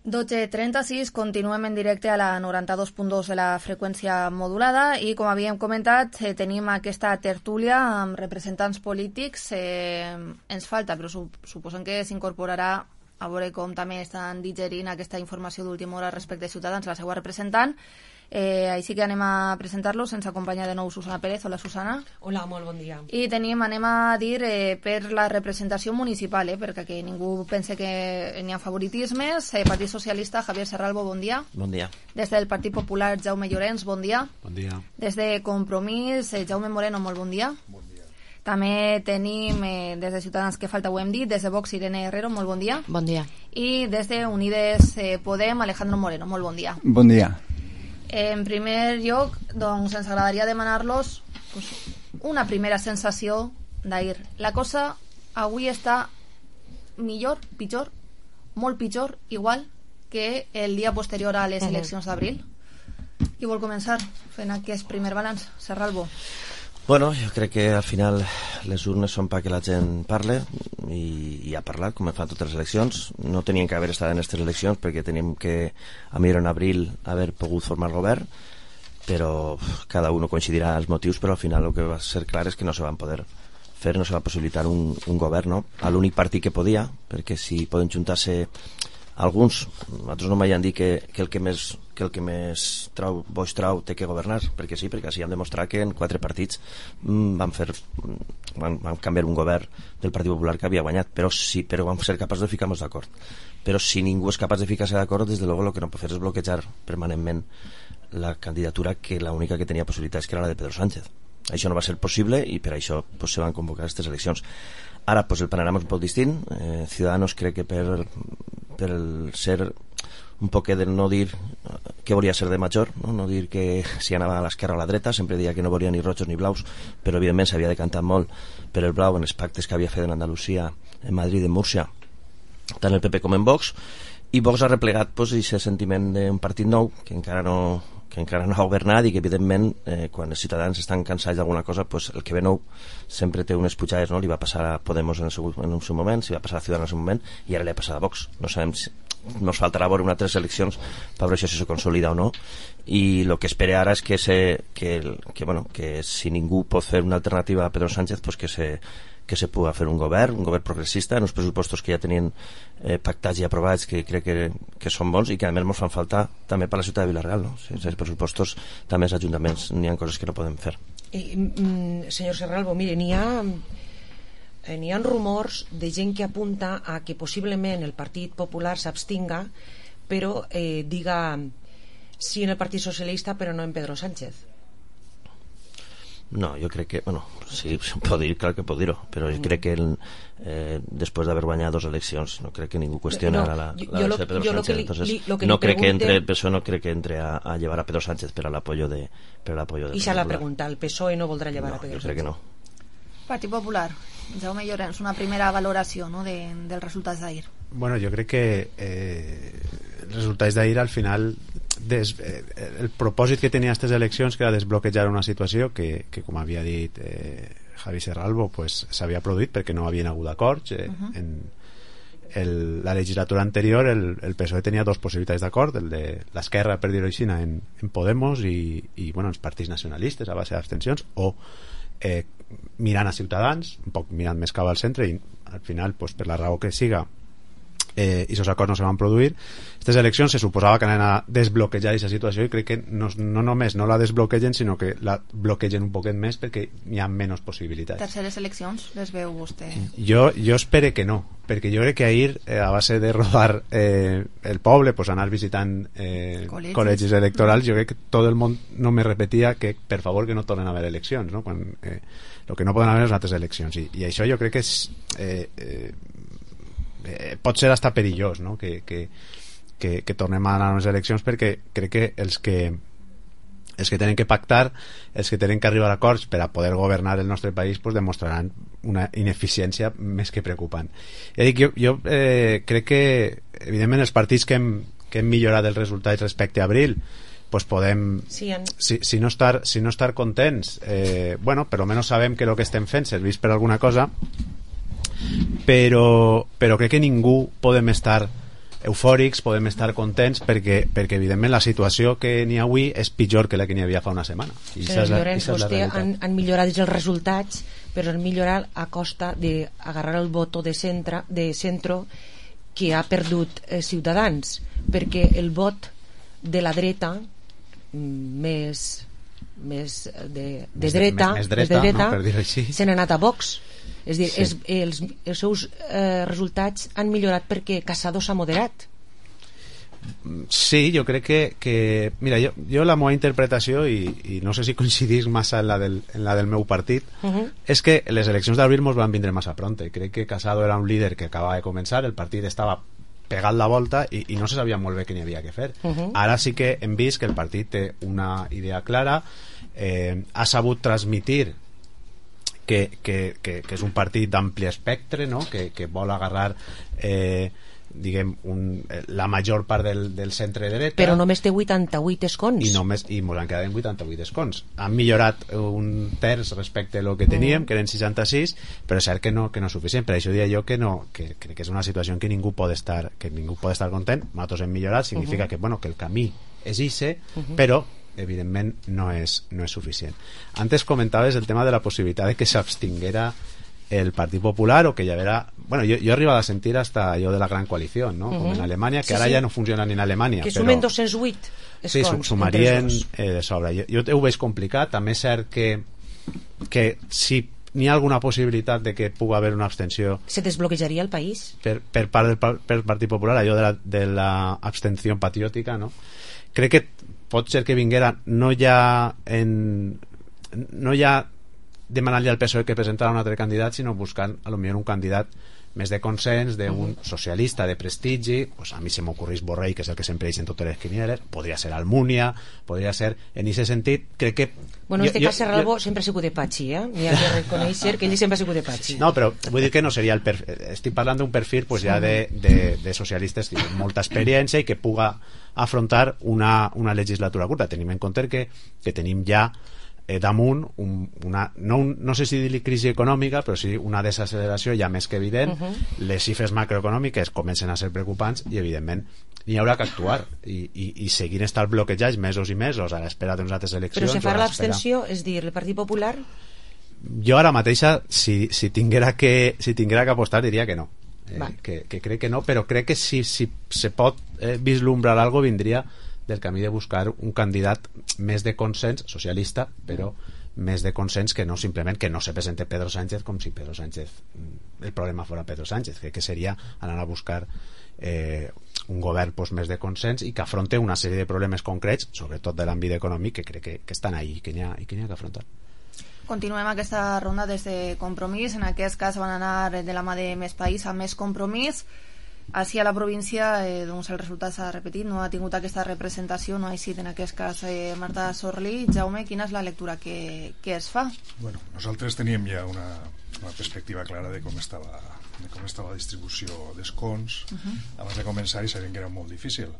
12:36, continuem en directe a la 92.2 de la freqüència modulada i, com havíem comentat, tenim aquesta tertúlia amb representants polítics. Ens falta, però suposem que s'incorporarà, a veure com també estan digerint aquesta informació d'última hora respecte a Ciutadans, la seva representant. Així que anem a presentar-los. Ens acompanya de nou Susana Pérez. Hola, Susana. Hola, molt bon dia. I anem a dir per la representació municipal, perquè que ningú pense que n'hi ha favoritismes. Partit Socialista, Javier Serralbo, bon dia. Bon dia. Des del Partit Popular, Jaume Llorens, bon dia. Bon dia. Des de Compromís, Jaume Moreno, molt bon dia. Bon dia. També tenim des de Ciutadans, que falta ho hem dit, des de Vox, Irene Herrero, molt bon dia. Bon dia. I des de Unides Podem, Alejandro Moreno, molt bon dia. Bon dia. En primer lloc, doncs, ens agradaria demanar-los una primera sensació d'ahir. La cosa avui està millor, pitjor, molt pitjor, igual que el dia posterior a les eleccions d'abril. Qui vol començar fent aquest primer balanç? Serralbo. Bueno, jo crec que al final les urnes són perquè la gent parle i ha parlat, com fan totes les eleccions. No tenien que haver estat en aquestes eleccions perquè teníem que, a millor en abril, haver pogut formar govern, però cada un coincidirà els motius, però al final el que va ser clar és que no se van poder fer, no se va possibilitar un govern, no? A l'únic partit que podia, perquè si poden juntar-se alguns, nosaltres no mai han dit que el que més boix trau té que governar, perquè sí, perquè així han demostrat que en 4 partits van canviar un govern del Partit Popular que havia guanyat, però vam ser capaços de ficar-nos d'acord. Però si ningú és capaç de ficar-se d'acord, des de luego el que no pot fer és bloquejar permanentment la candidatura que l'única que tenia possibilitats, que era la de Pedro Sánchez. Això no va ser possible i per això se van convocar aquestes eleccions. Ara el panorama és un poc distint. Ciudadanos crec que per ser un poc de no dir què volia ser de major, no dir que si anava a l'esquerra o a la dreta, sempre deia que no volia ni rojos ni blaus, però evidentment s'havia decantat molt per el blau en els pactes que havia fet en Andalusia, en Madrid i en Múrcia, tant el PP com en Vox, i Vox ha replegat aquest sentiment d'un partit nou que encara no ha governat i que evidentment quan els ciutadans estan cansats d'alguna cosa, el que ve nou sempre té unes pujades, no? Li va passar a Podemos en el seu moment, li va passar a Ciudadanos en el seu moment i ara li ha passat a Vox. No sabem si nos faltarà veure unes 3 eleccions per veure si això se consolida o no, i el que espera ara és que si ningú pot fer una alternativa a Pedro Sánchez, que se pugui fer un govern progressista en els pressupostos que ja tenien pactats i aprovats, que crec que són bons i que a més ens fan falta també per la ciutat de Vila-real, no? Si els pressupostos també els ajuntaments n'hi ha coses que no podem fer. Senyor Serralbo, mire, n'hi ha rumors de gent que apunta a que possiblement el Partit Popular s'abstinga, però diga sí en el Partit Socialista però no en Pedro Sánchez. No, jo crec que, sí, pot dir, clar que pot dir-ho, però jo crec que després d'haver guanyat 2 eleccions no crec que ningú qüestiona la de Pedro Sánchez. Entonces, no crec que entre el PSOE, no crec que entre a llevar a Pedro Sánchez per l'apoyo de I se la pregunta, ¿el PSOE no voldrà llevar a Pedro Sánchez? Jo crec que no. Partit Popular, Jaume Llorens, una primera valoració, no, dels resultats d'ahir. Bueno, jo crec que els resultats d'ahir al final el propòsit que tenia aquestes eleccions, que era desbloquejar una situació que com havia dit Javi Serralbo, s'havia produït perquè no havien hagut acords. En la legislatura anterior el PSOE tenia 2 possibilitats d'acord, el de l'esquerra, per dir-ho així, en Podemos i els partits nacionalistes a base d'abstencions, o mirant a Ciutadans, un poc mirant més cap al centre, i al final, per la raó que siga, i aquests acords no se van produir. Aquestes eleccions se suposava que anaven a desbloquejar aquesta situació i crec que no només no la desbloquegen, sinó que la bloquegen un poquet més perquè hi ha menys possibilitats. Terceres eleccions, les veu vostè? Jo espero que no, perquè jo crec que ahir, a base de rodar el poble, anar visitant col·legis electorals, jo crec que tot el món no me repetia que per favor que no tornen a haver eleccions, no? Quan el que no poden haver és altres eleccions, i això jo crec que és pot ser hasta perillós, no? que tornem a anar a unes eleccions, perquè crec que els que tenen que pactar, els que tenen que arribar a acords per a poder governar el nostre país, demostraran una ineficiència més que preocupant. Ja dic, jo crec que evidentment els partits que hem millorat els resultats respecte a abril, podem, si no estar contents, bueno, per almenys sabem que el que estem fent serveix per alguna cosa, però crec que ningú podem estar eufòrics, podem estar contents perquè evidentment la situació que n'hi ha avui és pitjor que la que n'hi havia fa una setmana. Senyor Llorenç, vostè han millorat els resultats, però han millorat a costa d'agarrar el voto de centro que ha perdut Ciutadans, perquè el vot de la dreta més de dreta se n'ha anat a Vox. És dir, els seus resultats han millorat perquè Casado s'ha moderat. Sí, jo crec que mira, jo la meva interpretació, i no sé si coincidís massa en la del meu partit, és que les eleccions d'abril mos van vindre massa pronte. Crec que Casado era un líder que acabava de començar, el partit estava pegat la volta i no se sabia molt bé què n'hi havia que fer. Ara sí que hem vist que el partit té una idea clara, ha sabut transmitir que és un partit d'ampli espectre, no? que vol agarrar diguem, la major part del centre dreta, però només té 88 escons i mos han quedat en 88 escons. Han millorat un terç respecte a lo que teníem, que eren 66, però és cert que no és suficient. Per això diria jo que crec que és una situació en què ningú pot estar content. Nosaltres hem millorat, significa que el camí és ixe, però evidentment no és suficient. Antes comentaves el tema de la possibilitat de que s'abstinguera el Partit Popular o que ya verá, bueno, yo he arribado a sentir hasta yo de la gran coalición, ¿no? Como en Alemania, que ahora ya no funciona ni en Alemania. Que sumen 208 escons. Sí, sumarien de sobra. Jo ho veig complicat. També és cert que si n'hi ha alguna possibilitat de que pugui haver una abstenció, se desbloquejaria el país per part del Partit Popular, allò de la abstenció patriòtica, no? Crec que pot ser que vinguera no ja demanant-li al PSOE que presentara un altre candidat, sinó buscant a lo millor un candidat més de consens, d'un socialista de prestigi. Pues a mi se m'ocorreix Borrell, que és el que sempre dicen totes les quinieles, podria ser Almunia, podria ser, en aquest sentit crec que... Bueno, en este cas Serralbo sempre ha sigut de Patxi, n'hi ha de reconèixer que ell sempre ha sigut de Patxi. No, però vull dir que no seria el perfil, estic parlant d'un perfil pues, ja de socialistes amb molta experiència i que puga afrontar una legislatura curta. Tenim en compte que tenim ja damunt no sé si dir-li crisi econòmica, però sí una desacceleració ja més que evident. Les xifres macroeconòmiques comencen a ser preocupants i evidentment hi haurà que actuar i seguir estar bloquejats mesos i mesos a l'espera d'unes altres eleccions. Però si farà l'abstenció, és dir, el Partit Popular, jo ara mateixa si tinguera que apostar diria que no, que crec que no, però crec que si se pot vislumbrar algo vindria del camí de buscar un candidat més de consens, socialista, però més de consens, que no simplement que no se presente Pedro Sánchez com si Pedro Sánchez el problema fora Pedro Sánchez. Crec que seria anar a buscar un govern pues, més de consens i que afronte una sèrie de problemes concrets, sobretot de l'àmbit econòmic, que crec que estan ahí i que n'hi ha que afrontar. Continuem aquesta ronda des de Compromís. En aquest cas van anar de la mà de Més País a Més Compromís. Així a la província doncs el resultat s'ha repetit, no ha tingut aquesta representació, no ha eixit en aquest cas Marta Sorlí. Jaume, quina és la lectura que es fa? Bueno, nosaltres teníem ja una perspectiva clara de com estava la distribució d'escons abans de començar, i sabíem que era molt difícil.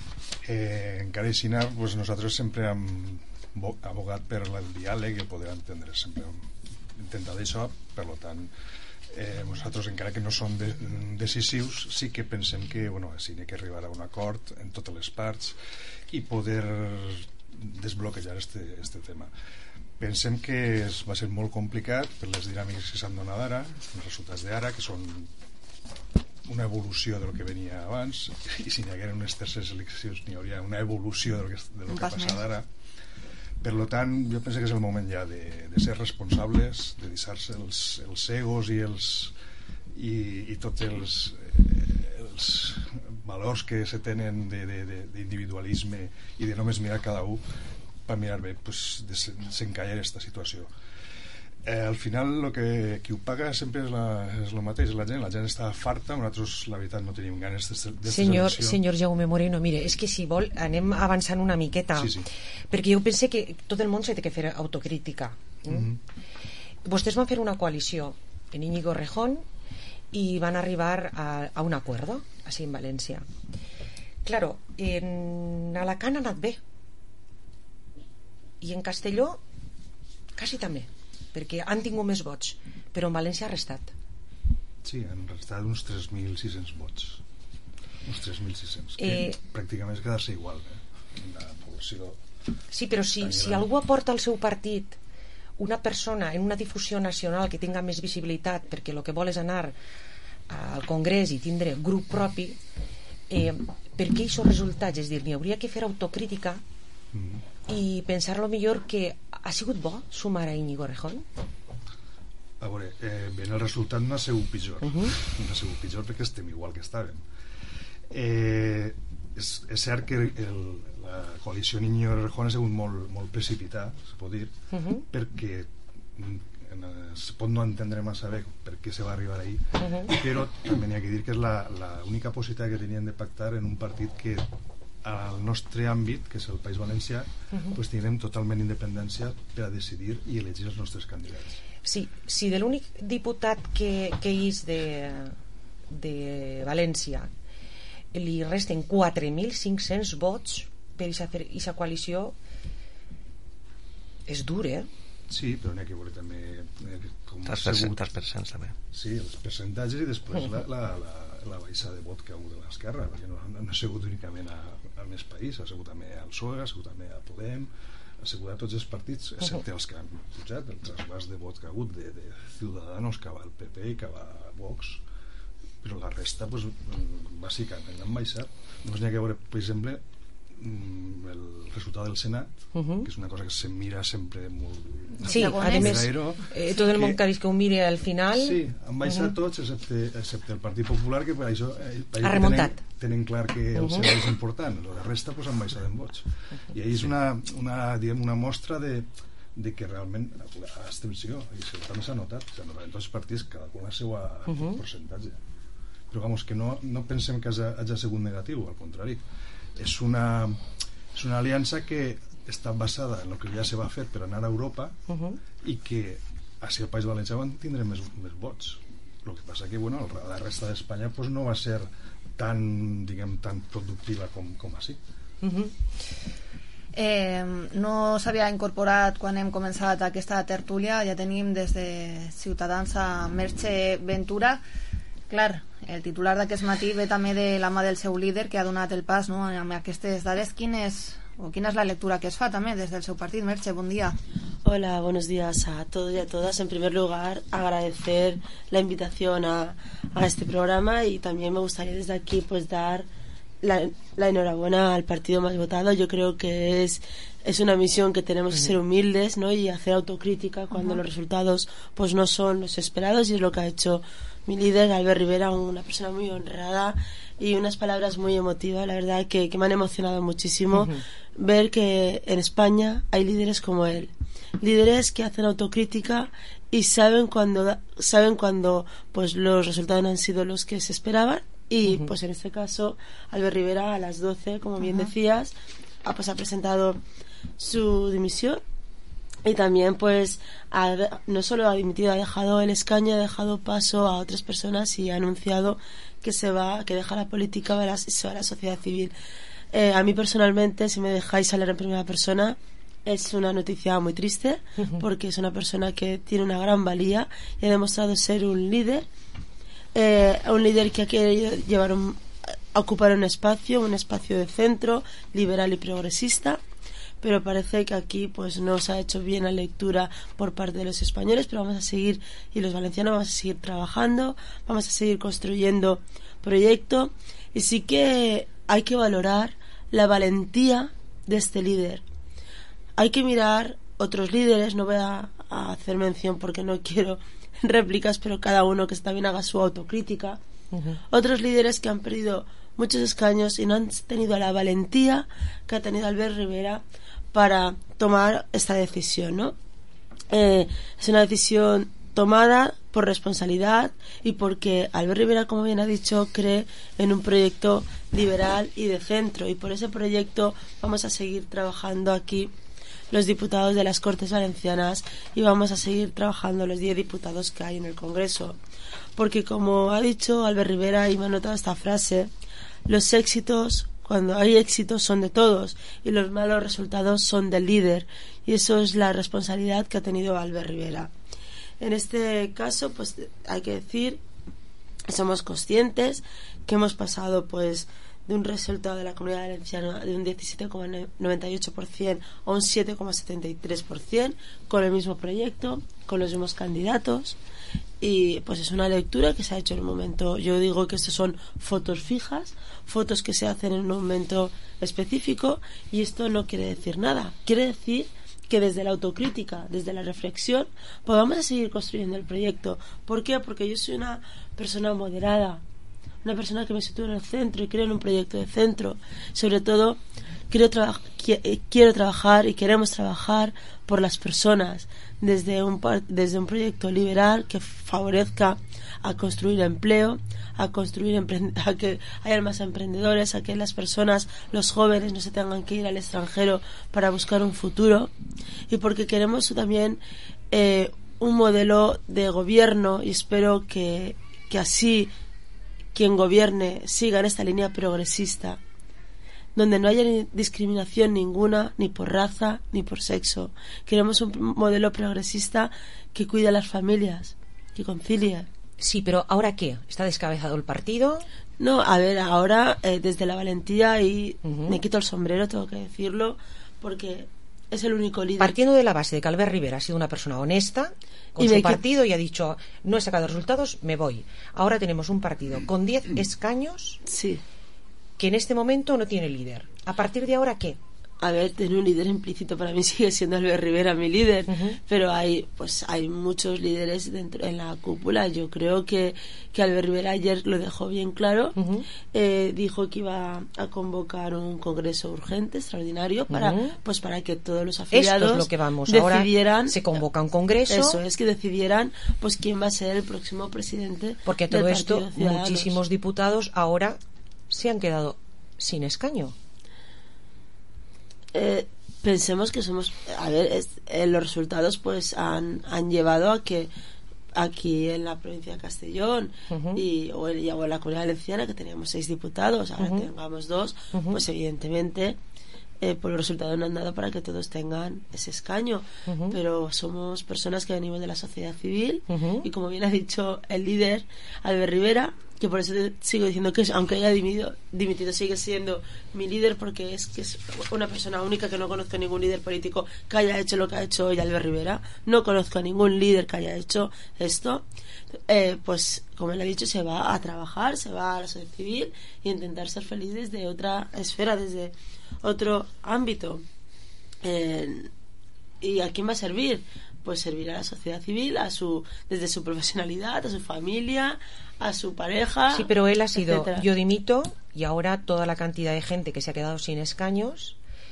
Encara així, pues nosaltres sempre hem abogat per el diàleg i el poder entendre, sempre hem intentat això. Per tant, nosaltres, encara que no som decisius, sí que pensem que sí que arribar a un acord en totes les parts i poder desbloquejar este tema. Pensem que va ser molt complicat per les dinàmiques que s'han donat ara, els resultats d'ara, que són una evolució del que venia abans, i si n'hi haguera unes terceres eleccions n'hi hauria una evolució del que ha passat ara. Per tant, jo penso que és el moment ja de ser responsables, de deixar-se els egos i tots els valors que se tenen d'individualisme i de només mirar cada un per mirar bé, desencallar aquesta situació. Al final qui ho paga sempre és el mateix, la gent està farta. Nosaltres la veritat no tenim ganes Senyor Jaume Moreno, mire, és que si vol anem avançant una miqueta, perquè jo pense que tot el món s'ha de fer autocrítica. Vostès van fer una coalició en Íñigo Rejón i van arribar a un acuerdo així en València. Claro, en Alacant ha anat bé i en Castelló quasi també, perquè han tingut més vots, però en València ha restat. Sí, han restat uns 3.600 vots. Uns 3.600, que pràcticament és quedar-se igual, en la població. Sí, però si algú aporta al seu partit una persona en una difusió nacional que tinga més visibilitat, perquè el que vol és anar al Congrés i tindre grup propi, per què aquests resultats? És dir, n'hi hauria que fer autocrítica i pensar lo millor que ha sigut bo sumar a Íñigo Errejón. A veure, ben el resultat no ha sigut pitjor, no ha sigut pitjor perquè estem igual que estàvem. És cert que la coalició Íñigo Errejón ha sigut molt precipitada, se pot dir, perquè se pot no entendre massa bé per què se va arribar ahí, però també n'hi ha que dir que és l'única possibilitat que tenien de pactar en un partit que al nostre àmbit, que és el País Valencià, pues tindrem totalment independència per a decidir i elegir els nostres candidats. Si de l'únic diputat que és de València li resten 4.500 vots per aquesta coalició, és dur, Sí, però n'hi ha que veure també com els percentatges també. Sí, els percentatges i després la baixada de vot que ha hagut de l'esquerra, perquè no ha sigut únicament al més país, ha sigut també al PSOE, ha sigut també a Podem, ha sigut a tots els partits, excepte els que han pujat, el trasbàs de vot que ha hagut de Ciudadanos, que va al PP i que va a Vox, però la resta bàsicament han baixat. Doncs n'hi ha que veure, per exemple, el resultat del Senat, que és una cosa que se mira sempre molt... Sí, a més, tot el món que ho mira al final... Sí, han baixat tots, excepte el Partit Popular, que per això ha remuntat. Tenen clar que el Senat és important, la resta han baixat en vots. I ahí és una mostra de que realment l'abstenció, i també s'ha notat en tots els partits, cada un el seu percentatge. Però vamos, que no pensem que hagi sigut negatiu, al contrari. És una aliança que està basada en el que ja se va fer per anar a Europa i que així al País Valencià van tindre més vots. El que passa que la resta d'Espanya no va ser tan productiva com així. No s'havia incorporat quan hem començat aquesta tertúlia. Ja tenim des de Ciutadans a Merche Ventura. Clar, el titular d'aquest matí ve també de la mà del seu líder, que ha donat el pas, no?, amb aquestes dades. Quina es la lectura que es fa també des del seu partit? Merche, bon dia. Hola, buenos días a todos y a todas. En primer lugar, agradecer la invitación a este programa, y también me gustaría desde aquí pues dar la enhorabuena al partido más votado. Yo creo que es una misión que tenemos que ser humildes, ¿no?, y hacer autocrítica cuando los resultados pues no son los esperados, y es lo que ha hecho mi líder, Albert Rivera, una persona muy honrada y unas palabras muy emotivas. La verdad que me han emocionado muchísimo ver que en España hay líderes como él, líderes que hacen autocrítica y saben cuando pues los resultados no han sido los que se esperaban, y pues en este caso Albert Rivera a las 12, como bien decías, ha presentado su dimisión. Y también pues no solo ha dimitido, ha dejado el escaño, ha dejado paso a otras personas y ha anunciado que deja la política y se va a la sociedad civil. A mí personalmente, si me dejáis hablar en primera persona, es una noticia muy triste, porque es una persona que tiene una gran valía y ha demostrado ser un líder que ha querido ocupar un espacio de centro, liberal y progresista. Pero parece que aquí pues no se ha hecho bien la lectura por parte de los españoles, pero vamos a seguir, y los valencianos vamos a seguir trabajando, vamos a seguir construyendo proyecto, y sí que hay que valorar la valentía de este líder. Hay que mirar otros líderes, no voy a hacer mención porque no quiero réplicas, pero cada uno que está bien haga su autocrítica. Otros líderes que han perdido muchos escaños y no han tenido la valentía que ha tenido Albert Rivera para tomar esta decisión, ¿no? Es una decisión tomada por responsabilidad y porque Albert Rivera, como bien ha dicho, cree en un proyecto liberal y de centro, y por ese proyecto vamos a seguir trabajando aquí los diputados de las Cortes Valencianas, y vamos a seguir trabajando los 10 diputados que hay en el Congreso, porque como ha dicho Albert Rivera, y me ha notado esta frase, los éxitos, cuando hay éxitos, son de todos, y los malos resultados son del líder, y eso es la responsabilidad que ha tenido Albert Rivera. En este caso, pues hay que decir somos conscientes que hemos pasado pues de un resultado de la Comunidad Valenciana de un 17,98% a un 7,73% con el mismo proyecto, con los mismos candidatos, y pues es una lectura que se ha hecho en un momento. Yo digo que estos son fotos fijas, fotos que se hacen en un momento específico, y esto no quiere decir nada, quiere decir que desde la autocrítica, desde la reflexión, podamos seguir construyendo el proyecto. ¿Por qué? Porque yo soy una persona moderada, una persona que me sitúa en el centro y creo en un proyecto de centro. Sobre todo, quiero trabajar y queremos trabajar por las personas desde un proyecto liberal que favorezca a construir empleo, a que haya más emprendedores, a que las personas, los jóvenes, no se tengan que ir al extranjero para buscar un futuro, y porque queremos también un modelo de gobierno, y espero que así quien gobierne siga en esta línea progresista, donde no haya discriminación ninguna, ni por raza, ni por sexo. Queremos un modelo progresista que cuide a las familias, que concilie. Sí, pero ¿ahora qué? ¿Está descabezado el partido? No, a ver, ahora desde la valentía, y me quito el sombrero, tengo que decirlo, porque es el único líder. Partiendo de la base de que Albert Rivera ha sido una persona honesta con su partido y ha dicho, no he sacado resultados, me voy. Ahora tenemos un partido con 10 escaños, sí, que en este momento no tiene líder. ¿A partir de ahora qué? A ver, tener un líder implícito para mí sigue siendo Albert Rivera mi líder, pero hay muchos líderes dentro en la cúpula. Yo creo que Albert Rivera ayer lo dejó bien claro. Dijo que iba a convocar un congreso urgente, extraordinario, para que todos los afiliados esto es lo que vamos decidieran. Ahora se convoca un congreso. Eso es, que decidieran pues quién va a ser el próximo presidente. Porque a todo del esto Partido Ciudadanos. Muchísimos diputados ahora se han quedado sin escaño. Pensemos que somos, a ver, los resultados pues han llevado a que aquí en la provincia de Castellón o en la Comunidad Valenciana, que teníamos 6 diputados, ahora tengamos 2, pues evidentemente por los resultados no han dado para que todos tengan ese escaño, pero somos personas que venimos de la sociedad civil, y como bien ha dicho el líder Albert Rivera, que por eso sigo diciendo que aunque haya dimitido sigue siendo mi líder, porque es una persona única, que no conozco a ningún líder político que haya hecho lo que ha hecho hoy Albert Rivera, no conozco a ningún líder que haya hecho esto. Pues como él ha dicho, se va a trabajar, se va a la sociedad civil y intentar ser feliz desde otra esfera, desde otro ámbito. ¿Y a quién va a servir? Pues servir a la sociedad civil, desde su profesionalidad, a su familia, a su pareja. Sí, pero él ha sido, etcétera. Yo dimito, y ahora toda la cantidad de gente que se ha quedado sin escaños.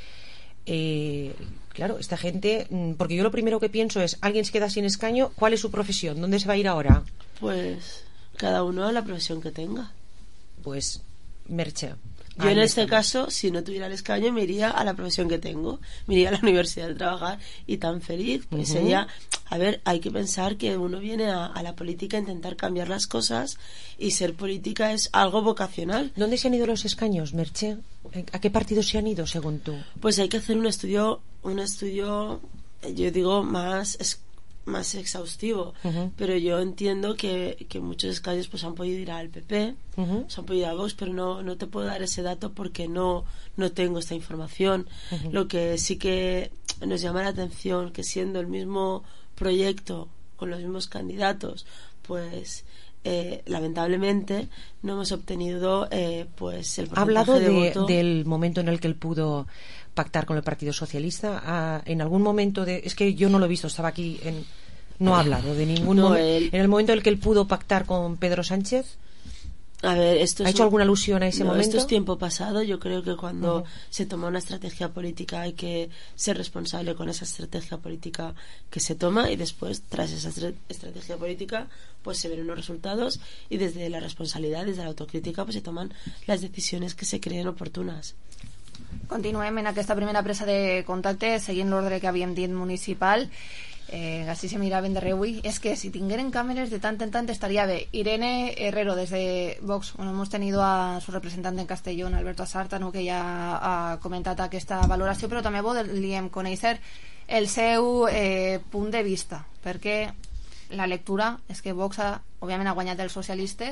Claro, esta gente, porque yo lo primero que pienso es, alguien se queda sin escaño, ¿cuál es su profesión? ¿Dónde se va a ir ahora? Pues cada uno a la profesión que tenga. Pues Merche. Yo en este caso, si no tuviera el escaño, me iría a la profesión que tengo, me iría a la universidad a trabajar, y tan feliz, pues sería, a ver, hay que pensar que uno viene a la política a intentar cambiar las cosas, y ser política es algo vocacional. ¿Dónde se han ido los escaños, Merche? ¿A qué partidos se han ido, según tú? Pues hay que hacer un estudio, yo digo, más exhaustivo, pero yo entiendo que muchos escaños pues han podido ir al PP, se han podido ir a Vox, pero no te puedo dar ese dato porque no tengo esta información. Lo que sí que nos llama la atención, que siendo el mismo proyecto con los mismos candidatos, pues lamentablemente no hemos obtenido pues el porcentaje ha hablado de voto. Del momento en el que él pudo pactar con el Partido Socialista. En algún momento es que yo no lo he visto, estaba aquí no ha hablado de ningún momento. En el momento en el que él pudo pactar con Pedro Sánchez, a ver, ¿ha hecho alguna alusión a ese momento? Esto es tiempo pasado. Yo creo que cuando se toma una estrategia política hay que ser responsable con esa estrategia política que se toma, y después, tras esa estrategia política, pues se ven unos resultados, y desde la responsabilidad, desde la autocrítica, pues se toman las decisiones que se creen oportunas. Continuem en aquesta primera presa de contacte seguint l'ordre que havíem dit municipal. Així se miraven de reüll. És que si tingueren càmeres de tant en tant estaria bé. Irene Herrero desde Vox, bueno, hemos tenido a su representante en Castellón, Alberto Asarta, no, que ja ha comentat aquesta valoració, però també volíem conèixer el seu punt de vista, perquè la lectura és que Vox òbviament ha guanyat els socialistes,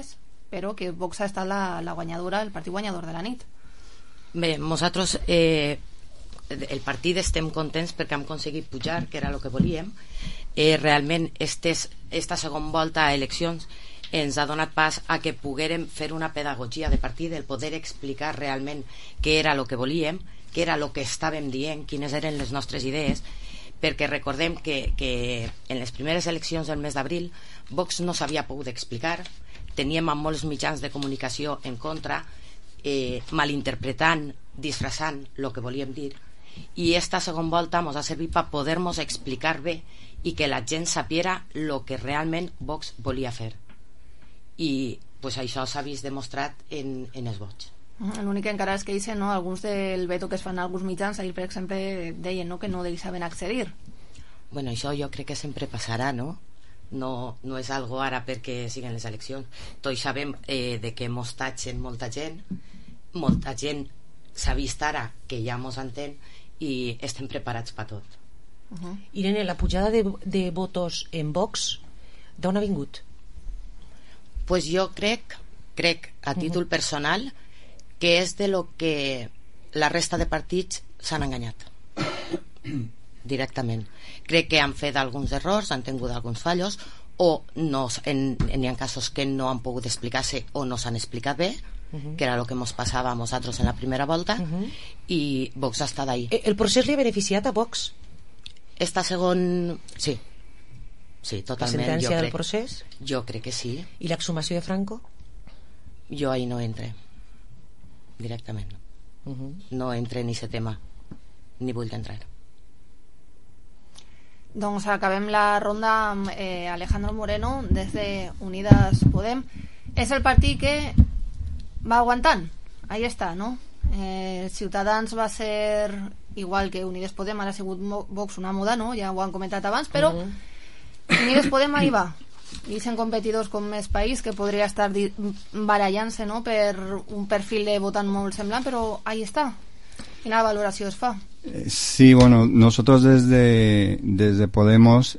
però que Vox ha estat la guanyadora, el partit guanyador de la nit. Bé, nosaltres el partit estem contents perquè hem aconseguit pujar, que era el que volíem. Realment esta segona volta a eleccions ens ha donat pas a que poguérem fer una pedagogia de partit, el poder explicar realment què era el que volíem, què era el que estàvem dient, quines eren les nostres idees, perquè recordem que en les primeres eleccions del mes d'abril Vox no s'havia pogut explicar, teníem amb molts mitjans de comunicació en contra, malinterpretant, disfressant el que volíem dir, i esta segona volta ens ha servit per poder-nos explicar bé i que la gent sapiera el que realment Vox volia fer, i pues, això s'ha vist demostrat en els vots. L'únic que encara és que dicen, no, alguns del veto que es fan a alguns mitjans, ahir per exemple deien, no, que no deixaven accedir. Bueno, això jo crec que sempre passarà, no? No és algo ara perquè siguen les eleccions. Tots sabem de que mos tatxen molta gent s'ha vist ara que ja mos entén i estem preparats per tot. Irene, la pujada de votos en Vox d'on ha vingut? Pues jo crec a títol personal que és de lo que la resta de partits s'han enganyat directament. Crec que han fet alguns errors, han tingut alguns fallos, o no, n'hi ha casos que no han pogut explicar-se o no s'han explicat bé, que era el que ens passava a nosaltres en la primera volta, i Vox ha estat ahí. El procés li ha beneficiat a Vox? Esta segon... Sí, totalment. La sentència del procés? Jo crec que sí. I l'exhumació de Franco? Jo ahí no entre directament. No entre en aquest tema, ni vull entrar. Doncs acabem la ronda amb Alejandro Moreno des de Unidas Podem. És el partit que va aguantant, ahí està, no? Ciutadans va ser igual que Unidas Podem, ara ha sigut Vox una moda, no? Ja ho han comentat abans, però Unidas Podem ahí va, i són competidors com Més País, que podria estar barallant-se, no?, per un perfil de votant molt semblant, però ahí està. Quina valoració es fa? Sí, bueno, nosotros desde Podemos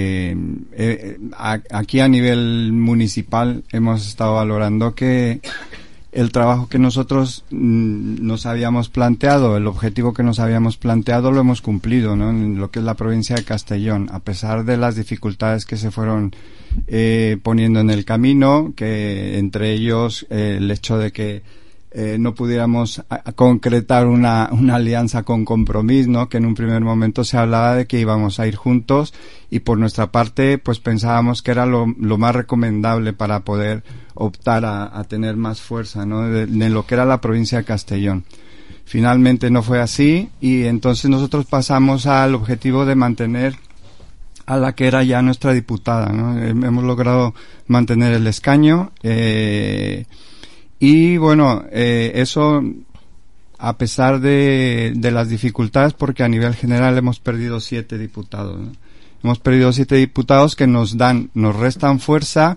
aquí a nivel municipal hemos estado valorando que el trabajo que nosotros nos habíamos planteado, el objetivo que nos habíamos planteado lo hemos cumplido, ¿no?, en lo que es la provincia de Castellón, a pesar de las dificultades que se fueron poniendo en el camino, que entre ellos el hecho de que no pudiéramos concretar una alianza con Compromís, ¿no?, que en un primer momento se hablaba de que íbamos a ir juntos, y por nuestra parte pues pensábamos que era lo más recomendable para poder optar a tener más fuerza, ¿no?, de lo que era la provincia de Castellón. Finalmente no fue así, y entonces nosotros pasamos al objetivo de mantener a la que era ya nuestra diputada, ¿no? Hemos logrado mantener el escaño, y bueno, eso a pesar de las dificultades, porque a nivel general hemos perdido 7 diputados, ¿no? Hemos perdido 7 diputados que nos restan fuerza,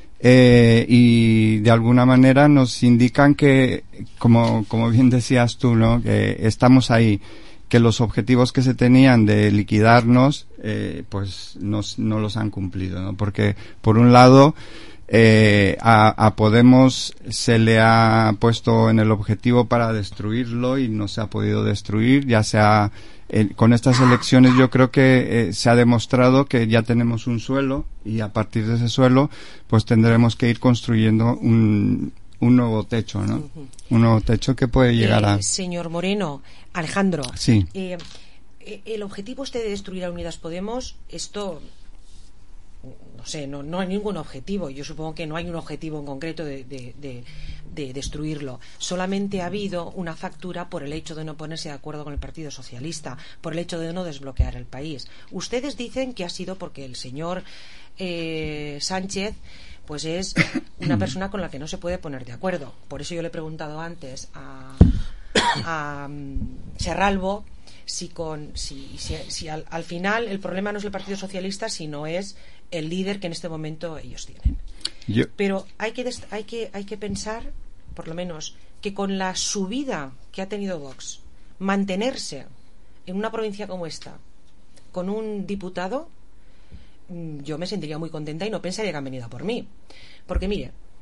y de alguna manera nos indican que, como bien decías tú, ¿no?, que estamos ahí, que los objetivos que se tenían de liquidarnos pues no los han cumplido, ¿no? Porque por un lado a Podemos se le ha puesto en el objetivo para destruirlo y no se ha podido destruir, ya sea con estas elecciones. Yo creo que se ha demostrado que ya tenemos un suelo, y a partir de ese suelo pues tendremos que ir construyendo un nuevo techo, ¿no? Un nuevo techo que puede llegar a... Señor Moreno, Alejandro, sí. El objetivo de destruir a Unidas Podemos, esto... No sé, no hay ningún objetivo. Yo supongo que no hay un objetivo en concreto de destruirlo. Solamente ha habido una factura por el hecho de no ponerse de acuerdo con el Partido Socialista, por el hecho de no desbloquear el país. Ustedes dicen que ha sido porque el señor Sánchez pues es una persona con la que no se puede poner de acuerdo. Por eso yo le he preguntado antes a Serralbo si al final el problema no es el Partido Socialista, sino es el líder que en este momento ellos tienen. Pero hay que pensar, por lo menos, que con la subida que ha tenido Vox, mantenerse en una provincia como esta con un diputado, yo me sentiría muy contenta y no pensaría que han venido a por mí. Porque mire,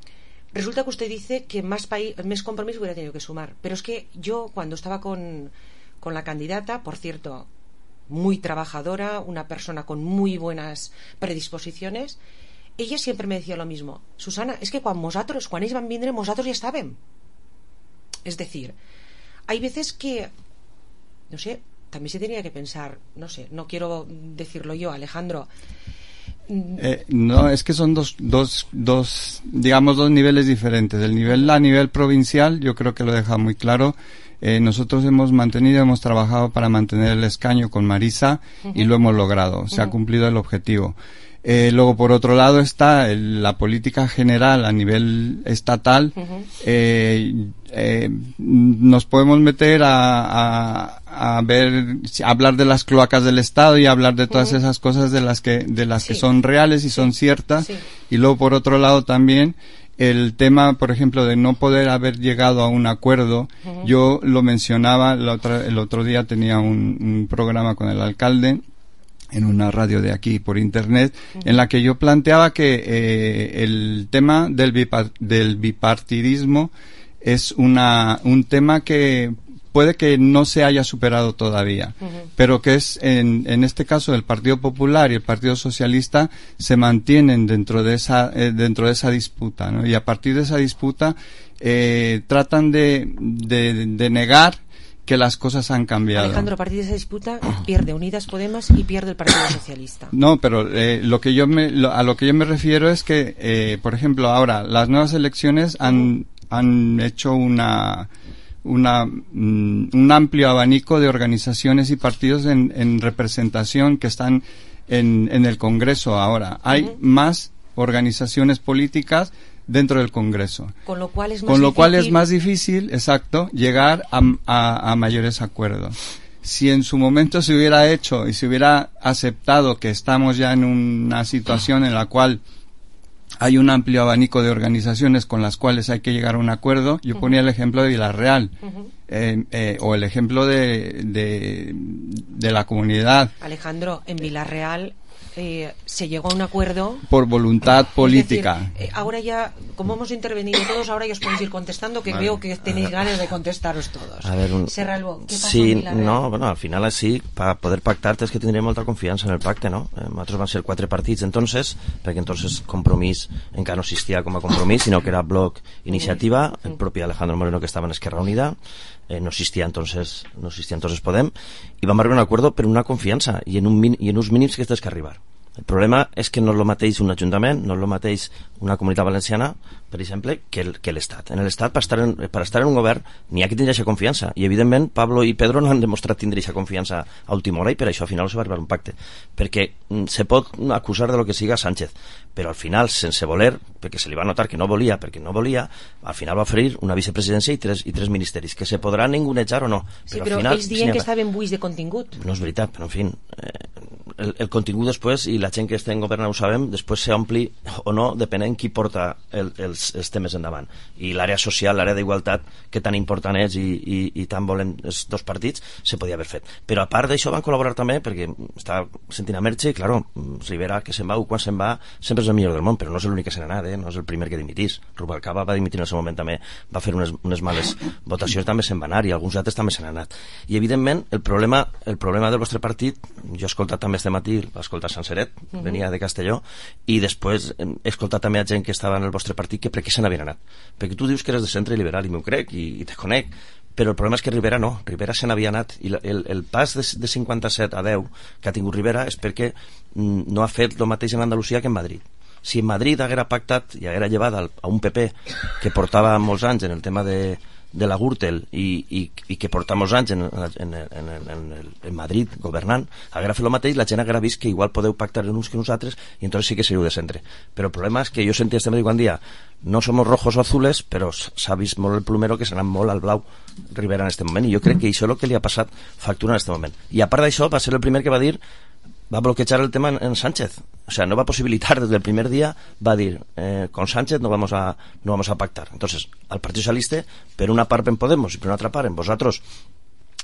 resulta que usted dice que más compromiso hubiera tenido que sumar, pero es que yo cuando estaba con la candidata, por cierto, muy trabajadora, una persona con muy buenas predisposiciones, ella siempre me decía lo mismo: Susana, es que quan ells van vindre, nosaltres ja estàvem. Es decir, hay veces que, no sé, también se tenía que pensar, no sé, no quiero decirlo yo, Alejandro. No, es que son dos niveles diferentes. El nivel a nivel provincial, yo creo que lo deja muy claro. Nosotros hemos trabajado para mantener el escaño con Marisa y lo hemos logrado, se ha cumplido el objetivo. Luego, por otro lado, está la política general a nivel estatal. Nos podemos meter a hablar de las cloacas del Estado y hablar de todas esas cosas de las que son reales y son ciertas. Y luego, por otro lado, también el tema, por ejemplo, de no poder haber llegado a un acuerdo. Yo lo mencionaba el otro día, tenía un programa con el alcalde en una radio de aquí por internet, en la que yo planteaba que el tema del bipartidismo es un tema que puede que no se haya superado todavía, pero que es en este caso el Partido Popular y el Partido Socialista se mantienen dentro de esa disputa, ¿no? Y a partir de esa disputa tratan de negar que las cosas han cambiado. Alejandro, a partir de esa disputa pierde Unidas Podemos y pierde el Partido Socialista. No, pero a lo que yo me refiero es que, por ejemplo, ahora las nuevas elecciones han hecho un amplio abanico de organizaciones y partidos en representación que están en el Congreso ahora. Hay más organizaciones políticas dentro del Congreso. Con lo cual es más difícil, exacto, llegar a mayores acuerdos. Si en su momento se hubiera hecho y se hubiera aceptado que estamos ya en una situación en la cual hay un amplio abanico de organizaciones con las cuales hay que llegar a un acuerdo, yo ponía el ejemplo de Villarreal, o el ejemplo de la comunidad. Alejandro, en Villarreal se llegó a un acuerdo por voluntad política. Es decir, ahora ya, como hemos intervenido todos, ahora ya os podéis ir contestando, que veo que tenéis ganas de contestaros todos. A ver, Serralbo, ¿qué pasa sí, en Villarreal? no, bueno, al final així, per poder pactar tens que tindre molta confiança en el pacte, no? Nosaltres van ser 4 partits perquè entonces Compromís encara no existia com a Compromís, sinó que era Bloc Iniciativa, el propi Alejandro Moreno que estava en Esquerra Unida, no existia entonces Podem, i vam arribar a un acuerdo per una confiança i en uns mínims que tens que arribar. El problema és que no és el mateix un ajuntament, no és el mateix una comunitat valenciana, per exemple, que l'Estat. En l'Estat, per estar en un govern, n'hi ha que tindre aquesta confiança. I, evidentment, Pablo i Pedro no han demostrat tindre aquesta confiança a última hora i per això al final no se va arribar a un pacte. Perquè se pot acusar de lo que siga Sánchez, però al final, sense voler, perquè se li va notar que no volia, al final va oferir una vicepresidència i tres ministeris, que se podran ningunejar o no. Sí, però ells diuen que estaven buits de contingut. No és veritat, però en fi, el contingut després, i la gent que està en govern ho sabem, després s'ompli o no, depenent qui porta els temes endavant. I l'àrea social, l'àrea d'igualtat, que tan important és i tant volen els dos partits, se podia haver fet. Però a part d'això van col·laborar també, perquè està sentint a Merche, i claro, Rivera que se'n va o quan se'n va, sempre és el millor del món, però no és l'únic que se n'ha anat, no és el primer que dimitís. Rubalcaba va dimitir en el seu moment també, va fer unes males votacions, també se'n va anar, i alguns altres també se n'han anat. I evidentment, el problema del vostre partit, jo he escoltat també este matí, va escoltar Sanseret, venia de Castelló, i després he escoltat també a gent que estava en el vostre partit que per què se n'havien anat. Perquè tu dius que eres de centre liberal, i m'ho crec, i te conec, però el problema és que Rivera no, Rivera se n'havia anat, i el pas de 57 a 10 que ha tingut Rivera és perquè no ha fet el mateix en Andalusia que en Madrid. Si en Madrid haguera pactat i haguera llevat a un PP que portava molts anys en el tema de la Gürtel i que porta molts anys en Madrid governant, haguera fet el mateix, la gent haguera vist que igual podeu pactar uns que nosaltres i entonces sí que seríeu de centre. Però el problema és que jo sentia este matí quan dia no som rojos o azules, però s'ha vist molt el plumero que s'ha anat molt al blau Rivera en este moment, i jo crec que això és el que li ha passat factura en este moment. I a part d'això va ser el primer que va dir, va bloquejar el tema en Sánchez, o sea, no va posibilitar desde el primer día, va dir con Sánchez no vamos a pactar. Entonces, al Partido Socialista, per una part en Podemos i per una altra part en vosaltres,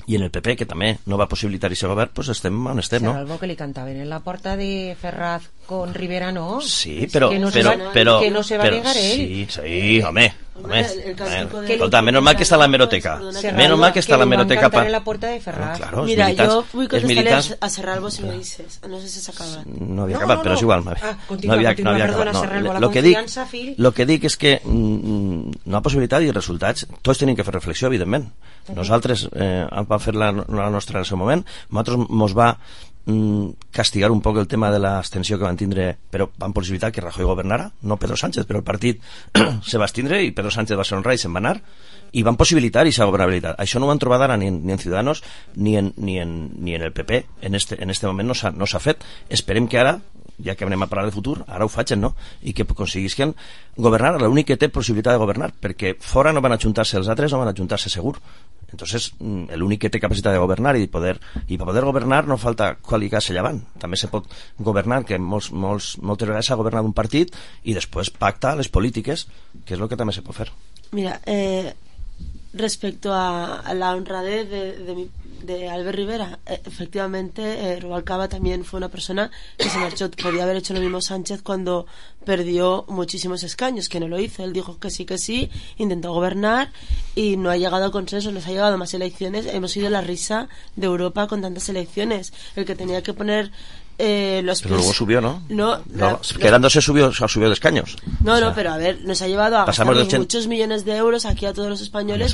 i en el PP, que també no va possibilitar aquest govern, doncs estem on estem, no? Serà algo que li cantaven en la porta de Ferraz con Rivera, ¿no? Sí, però... Que no se va negar él. Sí, home. Escolta, menos mal que está la hemeroteca. Menos mal que está la hemeroteca para en la puerta de Ferraz. Claro, mira, yo fui con a Serralbo si me dices. No sé si se acaba. No había acabado, pero es igual. No había acabado. Lo que dic és que no ha possibilitat i resultats. Tots tenim que fer reflexió, evidentment. Nosaltres vam fer la nostra en el seu moment. Nosaltres mos va castigar un poc el tema de l'abstenció que van tindre, però van possibilitar que Rajoy governara, no Pedro Sánchez, però el partit se va abstindre i Pedro Sánchez va ser honrat i se'n va anar, i van possibilitar aquesta governabilitat. Això no ho han trobat ara ni en Ciudadanos ni en el PP. En este moment no s'ha fet. Esperem que ara, ja que anem a parlar de futur, ara ho facin, no? I que aconseguisquen governar, l'únic que té possibilitat de governar, perquè fora no van ajuntar-se els altres, no van ajuntar-se segur. Entonces, l'únic que té capacitat de governar i per poder governar no falta qualificar-se llevant. També se pot governar, que moltes vegades s'ha governat un partit i després pacta les polítiques, que és el que també se pot fer. Mira, respecto a la honradez de Albert Rivera, efectivamente Rubalcaba también fue una persona que se marchó. Podía haber hecho lo mismo Sánchez cuando perdió muchísimos escaños, que no lo hizo. Él dijo que sí, intentó gobernar y no ha llegado a consenso, nos ha llegado a más elecciones. Hemos sido la risa de Europa con tantas elecciones. El que tenía que poner pero luego subió, ¿no? Quedándose subió de escaños. No, pero a ver, nos ha llevado a gastar muchos millones de euros aquí a todos los españoles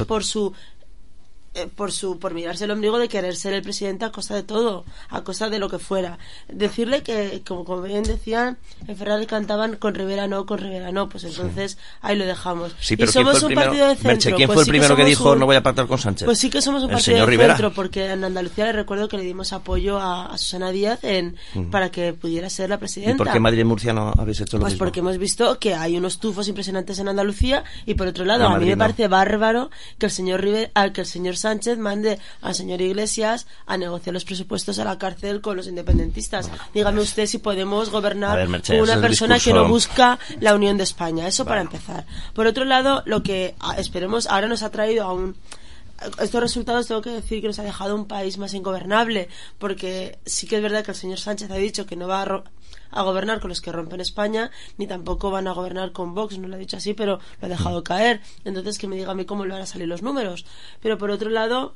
por mirarse el ombligo de querer ser el presidente a costa de todo, a costa de lo que fuera. Decirle que, como bien decían, en Ferrari cantaban con Rivera no, pues entonces ahí lo dejamos. Sí, pero y somos un partido de centro. Merche, ¿quién fue el primero que dijo no voy a pactar con Sánchez? Pues sí que somos un partido de centro, porque en Andalucía le recuerdo que le dimos apoyo a Susana Díaz para que pudiera ser la presidenta. ¿Y por qué Madrid y Murcia no habéis hecho lo mismo? Pues porque hemos visto que hay unos tufos impresionantes en Andalucía, y por otro lado, a mí me parece bárbaro que el señor Sánchez mande al señor Iglesias a negociar los presupuestos a la cárcel con los independentistas. Dígame usted si podemos gobernar con una persona que no busca la unión de España. Eso para empezar. Por otro lado, lo que esperemos ahora nos ha traído a estos resultados, tengo que decir que nos ha dejado un país más ingobernable, porque sí que es verdad que el señor Sánchez ha dicho que no va a gobernar con los que rompen España, ni tampoco van a gobernar con Vox, no lo ha dicho así, pero lo ha dejado caer. Entonces que me diga a mí cómo le van a salir los números. Pero por otro lado,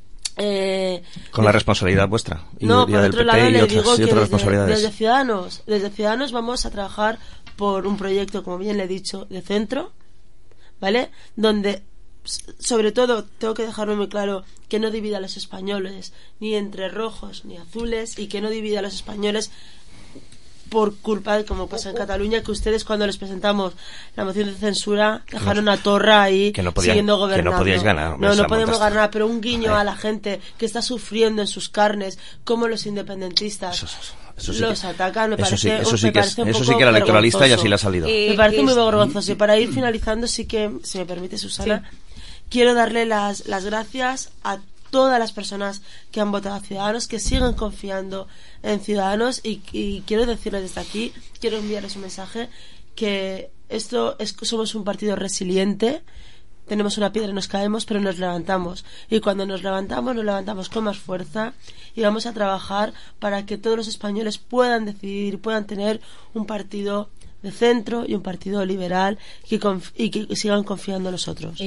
con la responsabilidad vuestra y no, por del otro PP lado, y otras responsabilidades. Desde Ciudadanos vamos a trabajar por un proyecto, como bien le he dicho, de centro, ¿vale? Donde sobre todo tengo que dejarlo muy claro, que no divida a los españoles ni entre rojos ni azules, y que no divida a los españoles por culpa de, como pasa en Cataluña, que ustedes cuando les presentamos la moción de censura dejaron a Torra ahí siguiendo gobernando. Que no podíais ganar. No podemos ganar, pero un guiño a la gente que está sufriendo en sus carnes, como los independentistas los atacan, me parece un poco eso sí que era electoralista y así le ha salido. Me parece muy vergonzoso. Y para ir finalizando, sí que, si me permite, Susana, quiero darle las gracias a todas las personas que han votado a Ciudadanos, que siguen confiando en Ciudadanos, y quiero decirles desde aquí, quiero enviarles un mensaje, que somos un partido resiliente. Tenemos una piedra y nos caemos, pero nos levantamos, y cuando nos levantamos con más fuerza, y vamos a trabajar para que todos los españoles puedan decidir, puedan tener un partido de centro y un partido liberal, y que sigan confiando en nosotros.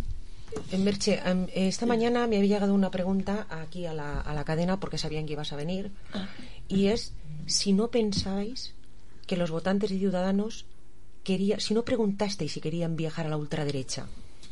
Merche, esta mañana me había llegado una pregunta aquí a la cadena, porque sabían que ibas a venir, y es si no pensabais que los votantes de Ciudadanos si no preguntasteis si querían viajar a la ultraderecha.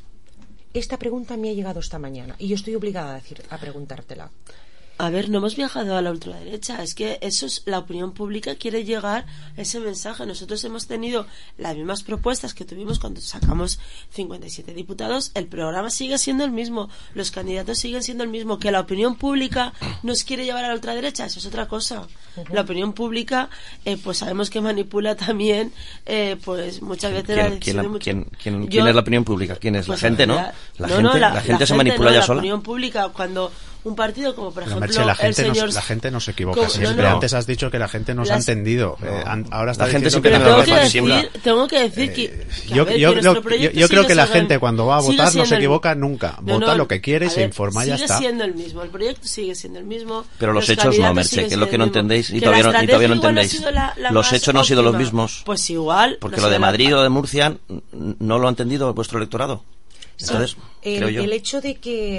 Esta pregunta me ha llegado esta mañana y yo estoy obligada a preguntártela. A ver, no hemos viajado a la ultraderecha, es que la opinión pública quiere llegar a ese mensaje. Nosotros hemos tenido las mismas propuestas que tuvimos cuando sacamos 57 diputados, el programa sigue siendo el mismo, los candidatos siguen siendo el mismo. Que la opinión pública nos quiere llevar a la ultraderecha, eso es otra cosa. La opinión pública, pues sabemos que manipula también, pues muchas veces ¿Quién es la opinión pública? ¿Quién es? Pues la gente, ¿no? La gente se manipula ya sola. La opinión pública, cuando un partido como por ejemplo Merche, la gente no se equivoca siempre. Antes has dicho que la gente nos ha entendido. Ahora está diciendo que tengo que decir que yo creo que la gente cuando va a votar no se equivoca nunca. Vota lo que quiere y se informa y ya está. Sigue siendo el mismo, el proyecto sigue siendo el mismo. Pero los hechos no, Merche, que es lo que no entendéis y todavía no entendéis. Los hechos no han sido los mismos. Pues igual. Porque lo de Madrid o de Murcia no lo ha entendido vuestro electorado. Entonces, el hecho de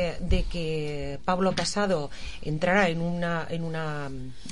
que Pablo Casado entrara en una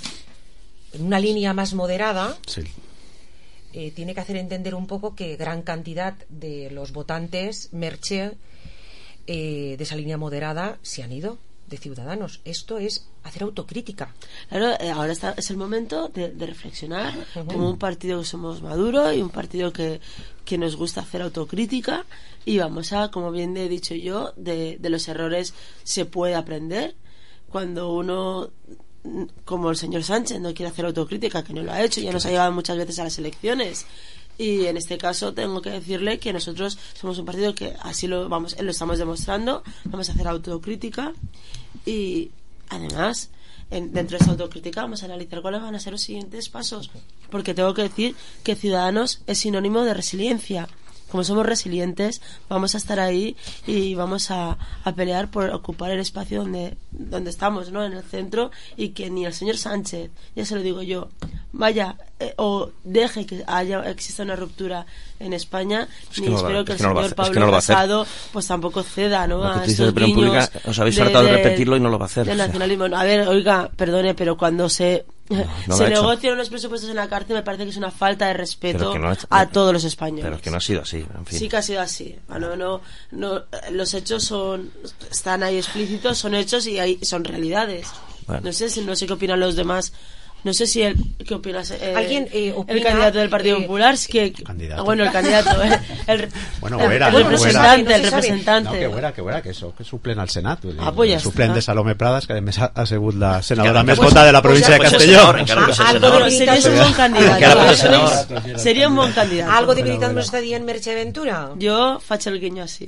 línea más moderada, sí. Tiene que hacer entender un poco que gran cantidad de los votantes Merche de esa línea moderada se han ido de Ciudadanos. Esto es hacer autocrítica. Claro, ahora es el momento de reflexionar como un partido que somos maduro y un partido que nos gusta hacer autocrítica, y vamos a, como bien he dicho yo, de los errores se puede aprender. Cuando uno, como el señor Sánchez, no quiere hacer autocrítica, que no lo ha hecho, ya nos ha llevado muchas veces a las elecciones, y en este caso tengo que decirle que nosotros somos un partido que así lo estamos demostrando. Vamos a hacer autocrítica y además dentro de esa autocrítica vamos a analizar cuáles van a ser los siguientes pasos, porque tengo que decir que Ciudadanos es sinónimo de resiliencia. Como somos resilientes, vamos a estar ahí y vamos a pelear por ocupar el espacio donde estamos, ¿no? En el centro, y que ni el señor Sánchez, ya se lo digo yo, vaya o deje que exista una ruptura en España, ni espero que el señor Pablo Casado pues tampoco ceda, ¿no? A estos guiños os habéis tratado de repetirlo y no lo va a hacer. Del nacionalismo. A ver, oiga, perdone, pero cuando se negocian unos presupuestos en la cárcel, me parece que es una falta de respeto a todos los españoles. Pero que no ha sido así, en fin. Sí que ha sido así. No, los hechos están ahí explícitos, son hechos y son realidades. Bueno. No sé qué opinan los demás. No sé si ¿qué opinas? ¿Alguien opina, el candidato del Partido Popular? Es que, bueno, el candidato, el representante. No, que fuera, que suplen al Senat. Pues el suplent de Salomé Pradas, que además ha sigut la senadora més vota de la província de Castelló. Sería un buen candidato. Sería un buen candidato. Algo de veritat nos està dient Merche Ventura? Jo faig el guiño así.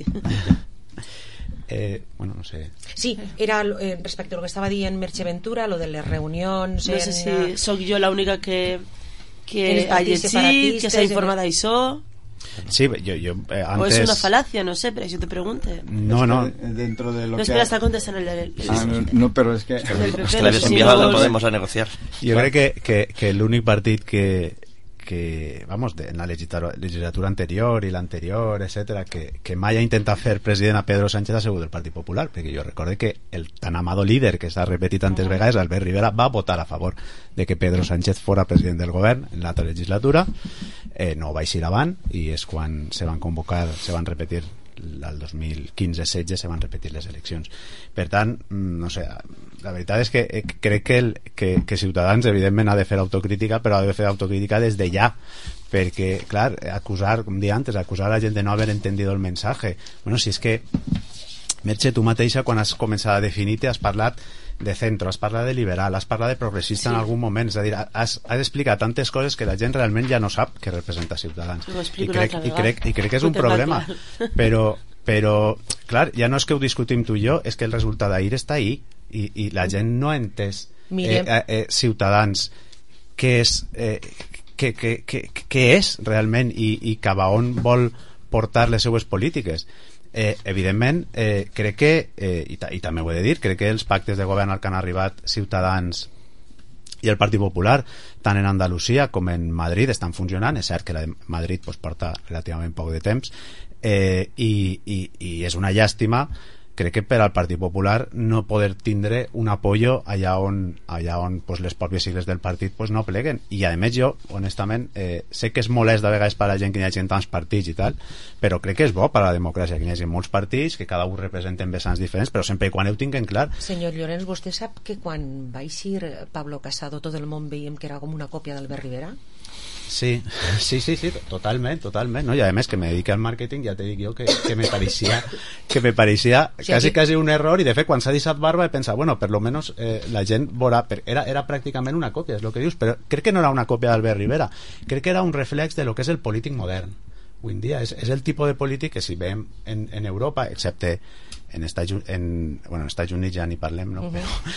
Bueno, no sé. Sí, era respecto a lo que estaba dient Merche Ventura, lo de les reunions... No sé si soc jo l'única que ha llegit, que s'ha informat d'això. Sí, yo antes... O es una falacia, no sé, pero yo te pregunte. No. Dentro de lo no, espera, está contestando no, pero es que... Es que l'havies enviat al Podemos a negociar. Jo crec que l'únic partit que vamos, en la legislatura anterior y la anterior, etcétera, que mai ha intentat fer president a Pedro Sánchez ha sigut el Partit Popular, perquè jo recorde que el tan amado líder que s'ha repetit tantes vegades, Albert Rivera, va votar a favor de que Pedro Sánchez fora president del govern en l'altra legislatura. No va eixir avant, i és quan se van repetir el 2015-16 se van repetir les eleccions. Per tant, no sé, la veritat és que crec que Ciutadans evidentment ha de fer autocrítica, però ha de fer autocrítica des de ja, perquè, clar, com dia antes, acusar a la gent de no haver entendido el mensaje. Bueno, si és que Merche, tu mateixa quan has començat a definir-te has parlat de centro, has parlat de liberal, has parlat de progressista en algun moment, és a dir, has explicat tantes coses que la gent realment ja no sap què representa Ciutadans, i crec que és un problema, però clar, ja no és que ho discutim tu i jo, és que el resultat d'ahir està ahí, i la gent no ha entès Ciutadans què és realment i cap a on vol portar les seues polítiques. Evidentment, crec que i també ho he de dir, crec que els pactes de govern al que han arribat Ciutadans i el Partit Popular, tant en Andalusia com en Madrid, estan funcionant. És cert que la de Madrid porta relativament poc de temps, i és una llàstima, crec que per al Partit Popular no poder tindre un apoyo allà on pues, les pròpies sigles del partit pues, no pleguen. I a més jo, honestament, sé que és molest de vegades per a la gent que hi hagi tants partits i tal, però crec que és bo per a la democràcia que hi hagi molts partits, que cada un representen vessants diferents, però sempre i quan ho tinguin clar. Senyor Llorenç, vostè sap que quan va eixir Pablo Casado tot el món veiem que era com una còpia d'Albert Rivera? Sí, totalment, ¿no? Y además que me dedique al marketing, ya te digo yo que me parecía sí, casi un error, y de fet quan s'ha deixat barba he pensat, bueno, per lo menos la gent veurà, era pràcticament una còpia, és el que dius, però crec que no era una còpia d'Albert Rivera, crec que era un reflex de lo que és el polític modern avui en dia, és el tipus de polític que si veiem en Europa, excepte en Estats Units ja ni parlem, no?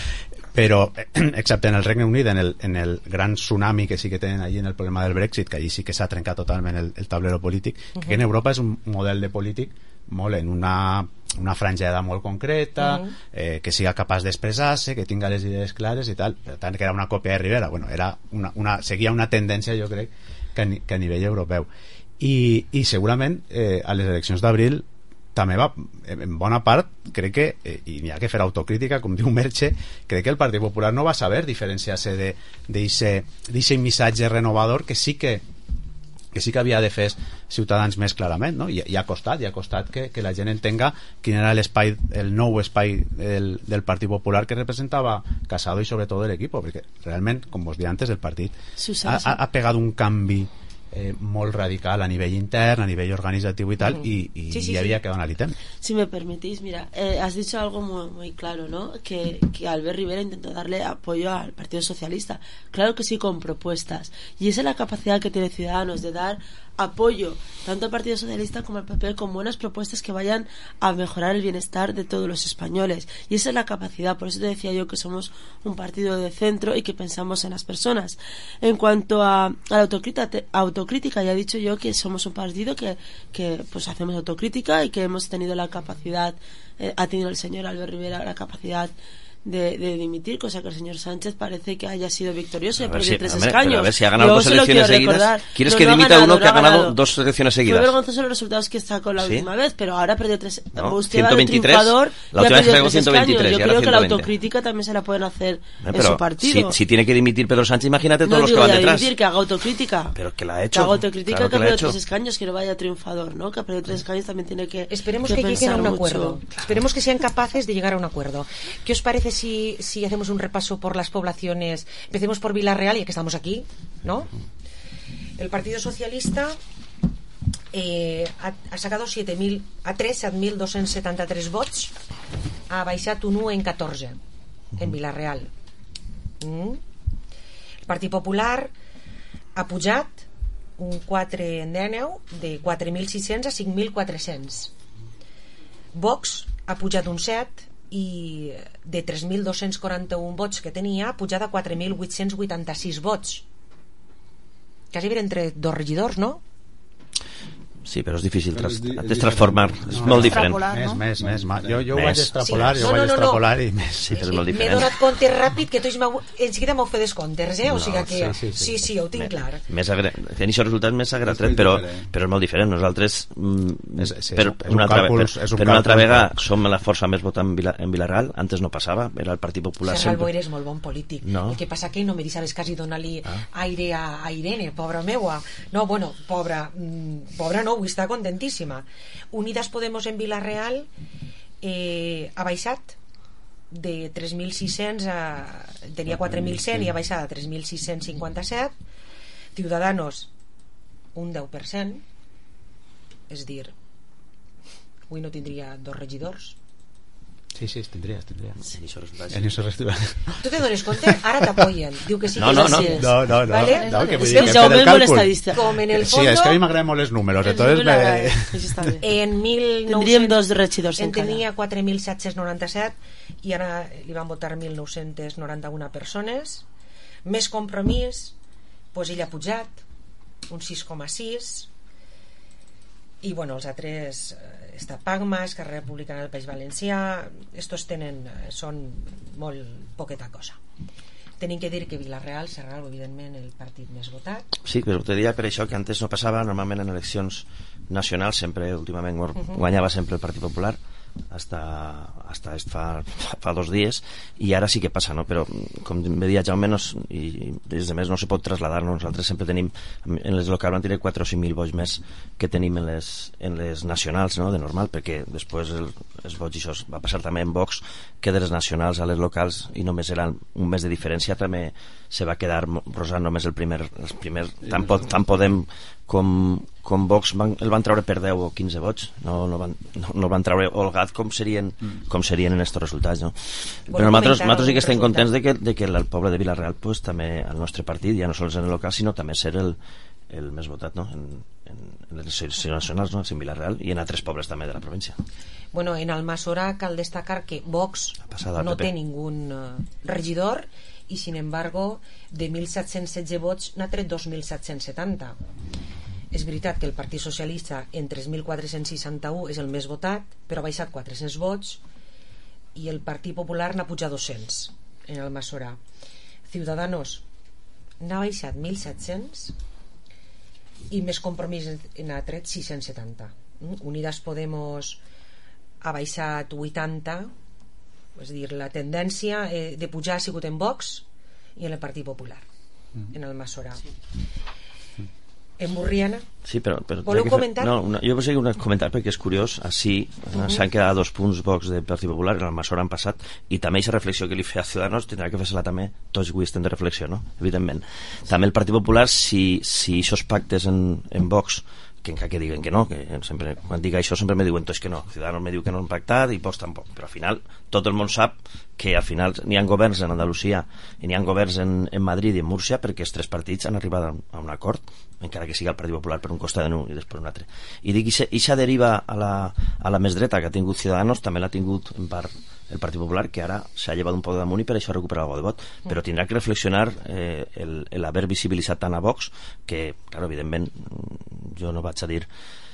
Però excepte en el Regne Unit, en el gran tsunami que sí que tenen allí en el problema del Brexit, que allí sí que s'ha trencat totalment el tablero polític, que en Europa és un model de polític molt en una franja d'edat molt concreta, que siga capaç d'expressar-se, que tinga les idees clares i tal. Per tant, que era una còpia de Rivera, bueno, era seguia una tendència, jo crec, que a nivell europeu. I segurament a les eleccions d'abril també va, en bona part, crec que, i n'hi ha que fer autocrítica, com diu Merche, crec que el Partit Popular no va saber diferenciar-se d'aquest missatge renovador que sí que havia de fer Ciutadans més clarament, no? I ha costat que la gent entenga quin era l'espai, el nou espai del Partit Popular que representava Casado i sobretot l'equip, perquè realment, com vos deia antes, el partit ha pegat un canvi molt radical a nivell intern, a nivell organizativo y tal, y había quedado en el ítem. Si me permitís, mira, has dicho algo muy, muy claro, ¿no? Que Albert Rivera intentó darle apoyo al Partido Socialista. Claro que sí, con propuestas. Y esa es la capacidad que tiene Ciudadanos de dar apoyo tanto al Partido Socialista como al PP con buenas propuestas que vayan a mejorar el bienestar de todos los españoles, y esa es la capacidad. Por eso te decía yo que somos un partido de centro y que pensamos en las personas. En cuanto a la autocrítica, ya he dicho yo que somos un partido que pues hacemos autocrítica y que hemos tenido la capacidad, ha tenido el señor Albert Rivera la capacidad de dimitir, cosa que el señor Sánchez parece que haya sido victorioso y ha perdido 3 escaños. A ver si ha ganado 2 elecciones seguidas. ¿Quieres que dimita uno que ha ganado 2 elecciones seguidas? Fue vergonzoso los resultados que sacó la última vez, pero ahora ha perdido 3. Usted va de triunfador, la última vez sacó 123. Yo creo que la autocrítica también se la pueden hacer en su partido. Si tiene que dimitir Pedro Sánchez, imagínate todos los que van detrás. No digo que haga autocrítica. Pero que la ha hecho. Que haga autocrítica, claro que ha perdido 3 escaños, que no vaya triunfador, ¿no? Que ha perdido 3 escaños también tiene que Esperemos que lleguen a un acuerdo. Esperemos que sean capaces de llegar a un acuerdo. ¿Qué os parece si hacemos un repaso por las poblaciones? Empecemos por Villarreal, ya que estamos aquí, ¿no? El Partido Socialista ha sacado 7.273 vots, ha baixat un 1 en 14 en Villarreal. El Partit Popular ha pujat un 4 en 19 de 4.600 a 5.400. Vox ha pujat un 7 i de 3.241 vots que tenia ha pujat a 4.886 vots, quasi ben entre 2 regidors, no? Sí, però és difícil transformar, és molt diferent. Més. Jo ho vaig extrapolar, i més. Sí, però és molt diferent. M'he donat compte ràpid que tots enseguida m'ho fet descomptes, o sigui que sí, ho tinc clar. Fent això resultats més agratret, però és molt diferent. Nosaltres, per una altra vegada, som la força més votant en Villarreal. Antes no passava, era el Partit Popular sempre. Serra Alboira és molt bon polític. El que passa que no me deixaves quasi donar-li aire a Irene, pobra meua. No, bueno, pobra no, avui està contentíssima. Unidas Podemos en Villarreal ha baixat de 3.600 tenia 4.100 i ha baixat a 3.657. Ciudadanos un 10%, és dir, avui no tindria 2 regidors. Sí, tindries. En això resultat. Tu te dones compte? Ara t'apoyen. Diu que sí. No. ¿Vale? Que vull dir que hem fet el càlcul. Com en el fondo... Sí, és que a mi m'agraden molt els números. En 1900... Tindríem 2 regidors en tenia 4.797 i ara li van votar 1.991 persones. Més Compromís, doncs ell ha pujat un 6,6, i bueno, els altres està Pagma, Esquerra Republicana del País Valencià, estos són molt poqueta cosa. Tenim que dir que Villarreal serà evidentment el partit més votat. Sí, però te diria per això que antes no passava, normalment en eleccions nacionals sempre, últimament guanyava sempre el Partit Popular hasta fa 2 dies, i ara sí que passa, no? Però com me deia Jaume, i des de més no se pot traslladar, nosaltres sempre tenim en les locals van tenir 4 o 5.000 vots més que tenim en les nacionals, no? De normal, perquè després els vots, i això va passar també en Vox, que de les nacionals a les locals, i només eren un mes de diferència, també se va quedar rosant només els primers tant Podem com Vox el van treure per 10 o 15 vots, no el van treure holgat com serien en estos resultats, no? Però nosaltres sí que estem contents de que el poble de Villarreal, pues, també el nostre partit, ja no sols en el local, sinó també ser el més votat, no? les seleccions nacionals, no? En Vila-real i en altres pobles també de la província. Bueno, en Almassora cal destacar que Vox no té ningún regidor i, sin embargo, de 1.716 vots n'ha tret 2.770. És veritat que el Partit Socialista en 3.461 és el més votat, però ha baixat 400 vots, i el Partit Popular n'ha pujat 200 en Almassora. Ciudadanos n'ha baixat 1.700 i més Compromís n'ha tret 670. Unidas Podemos ha baixat 80, és dir, la tendència de pujar ha sigut en Vox i en el Partit Popular en Almassora. En Burriana? Sí, però voleu comentar? No, jo volia un comentar perquè és curiós. Així s'han quedat 2 punts Vox del Partit Popular, en Almassora han passat, i també aquesta reflexió que li feia a Ciudadanos tindrà que fer-se-la també tots avui estem de reflexió, no? Evidentment. També el Partit Popular, si aquests pactes en Vox, que encara que diguen que no, que sempre, quan dic això sempre me diuen tots que no, Ciudadanos me diu que no han pactat i Vox tampoc, però al final tot el món sap que al final n'hi ha governs en Andalusia i n'hi ha governs en Madrid i en Múrcia perquè els 3 partits han arribat a un acord, encara que sigui el Partit Popular per un costat d'un i després un altre. I dic, ixa deriva a la més dreta que ha tingut Ciudadanos també l'ha tingut en part el Partit Popular, que ara s'ha llevat un poc damunt i per això ha recuperat algo de vot, però tindrà que reflexionar l'haver visibilitzat tant a Vox que, clar, evidentment jo no vaig a dir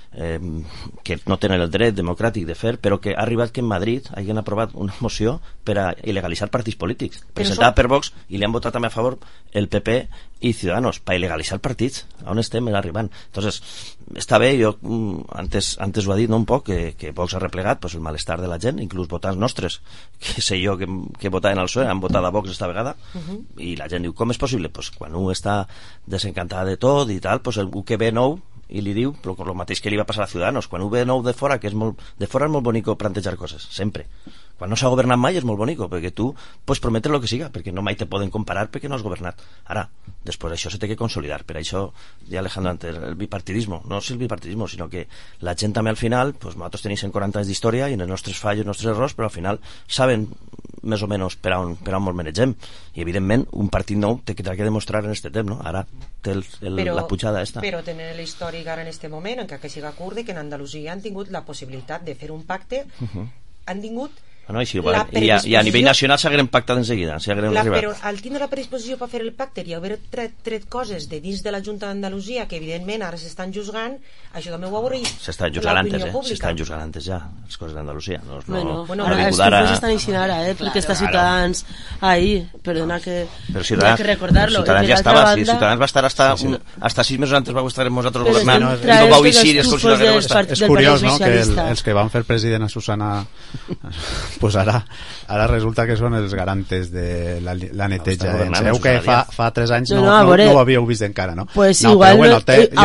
que no tenen el dret democràtic de fer, però que ha arribat que en Madrid hagin aprovat una moció per a il·legalitzar partits polítics presentada per Vox i li han votat també a favor el PP i Ciudadanos per il·legalitzar partits. On estem arribant? Entonces, està bé, jo antes ho ha dit, no, un poc, que Vox ha replegat pues, el malestar de la gent, inclús votants nostres, que sé jo que votaven al PSOE, han votat a Vox esta vegada, i la gent diu, com és possible? Pues, quan un està desencantada de tot i tal, pues, el que ve nou i li diu el mateix que li va passar a Ciudadanos, quan ho ve nou de fora, que és molt bonico plantejar coses, sempre. Quan no s'ha governat mai és molt bonico, perquè tu pots prometre el que siga, perquè no mai te poden comparar perquè no has governat. Ara, després això se té que consolidar, per això ja Alejandro antes, el bipartidismo, no és el bipartidismo, sinó que la gent també al final, pues nosaltres tenim 140 anys d'història i en els nostres fallos, els nostres errors, però al final saben més o menys per on ens manegem, i evidentment un partit nou té que demostrar en aquest temps, no? Ara té la pujada esta. Però tenen l'històric ara en aquest moment, encara que siga curt, que en Andalusia han tingut la possibilitat de fer un pacte, han tingut no, i a nivell nacional s'hagueren pactat en seguida, però al tindre la predisposició per fer el pacte i haver tret coses de dins de la Junta d'Andalusia que evidentment ara s'estan juzgant, això també ho avorrit s'estan juzgant antes ja les coses d'Andalusia ara els tufos estan eixint ara perquè està Ciutadans ahí, perdona que hi ha que recordar-lo, Ciutadans ja estava, Ciutadans va estar hasta 6 mesos antes va estar amb nosaltres governant i no vau eixir és curiós, no?, que els que van fer president a Susana pues ara resulta que són els garantes de la neteja en seu que fa 3 anys no ho havíeu vist encara, no? Pues igual vull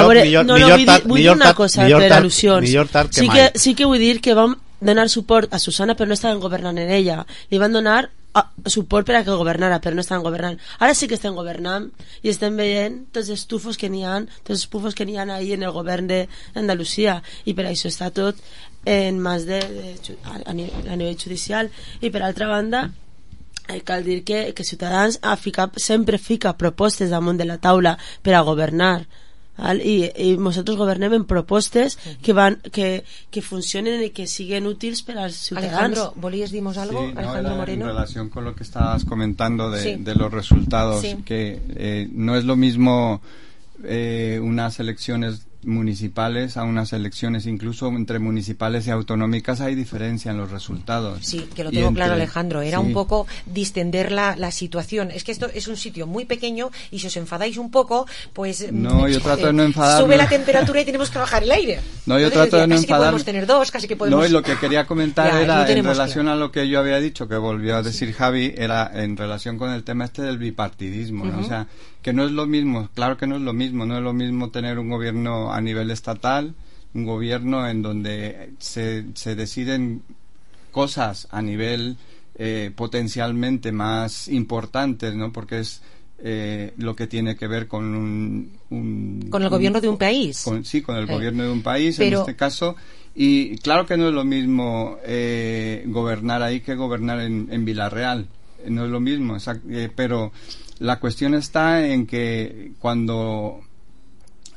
dir una cosa per al·lusions, sí que vull dir que vam donar suport a Susana però no estaven governant en ella, li van donar suport per a que governara però no estaven governant, ara sí que estem governant i estem veient tots els pufos que n'hi ha ahí en el govern d'Andalusia i per això està tot en mans a nivell judicial. I per altra banda cal dir que Ciutadans sempre fica propostes damunt de la taula per a governar, i nosaltres governem en propostes que funcionen i que siguen útils per als ciutadans. Alejandro, ¿volías decirnos algo? Sí, Alejandro Moreno. En relación con lo que estabas comentando de los resultados, que no es lo mismo unas elecciones municipales a unas elecciones, incluso entre municipales y autonómicas hay diferencia en los resultados. Sí, que lo tengo claro, Alejandro. Era un poco distender la situación. Es que esto es un sitio muy pequeño y si os enfadáis un poco, pues no, yo trato de no enfadarme. Sube la temperatura y tenemos que bajar el aire. No, yo trato de no enfadarme. Casi que podemos tener 2, casi que podemos... No, y lo que quería comentar era en relación a lo que yo había dicho, que volvió a decir Javi, era en relación con el tema del bipartidismo, ¿no? O sea, que no es lo mismo, claro que no es lo mismo tener un gobierno a nivel estatal, un gobierno en donde se deciden cosas a nivel potencialmente más importantes, ¿no? Porque es lo que tiene que ver con con el gobierno de un país. Con el gobierno de un país, en este caso. Y claro que no es lo mismo gobernar ahí que gobernar en Vila-real. No es lo mismo, pero la cuestión está en que cuando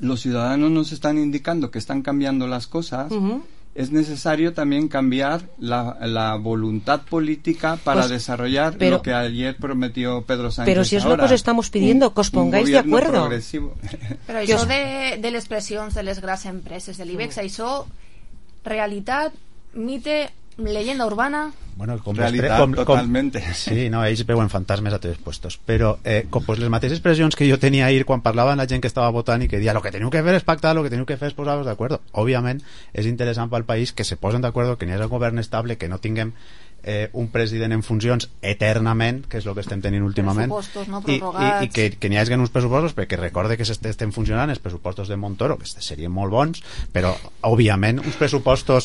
los ciudadanos nos están indicando que están cambiando las cosas, es necesario también cambiar la voluntad política para desarrollar lo que ayer prometió Pedro Sánchez. Pero si es lo que os estamos pidiendo, que os pongáis de acuerdo. Però això de les pressions de les grans empreses de l'IBEX, això, realitat, mite, leyenda urbana... Bueno, totalmente. Sí, no, ells veuen fantasmes a tots puestos. Però pues les mateixes pressions que jo tenia ahir quan parlava amb la gent que estava votant i que dia lo que teniu que fer és pactar, lo que teniu que fer és posar-vos d'acord. Òbviament, és interessant pel país que se posen d'acord, que n'hi hagi un govern estable, que no tinguem un president en funcions eternament, que és el que estem tenint últimament, no? i que n'hi hagi uns pressupostos, perquè recorde que estem funcionant els pressupostos de Montoro, que serien molt bons, però òbviament uns pressupostos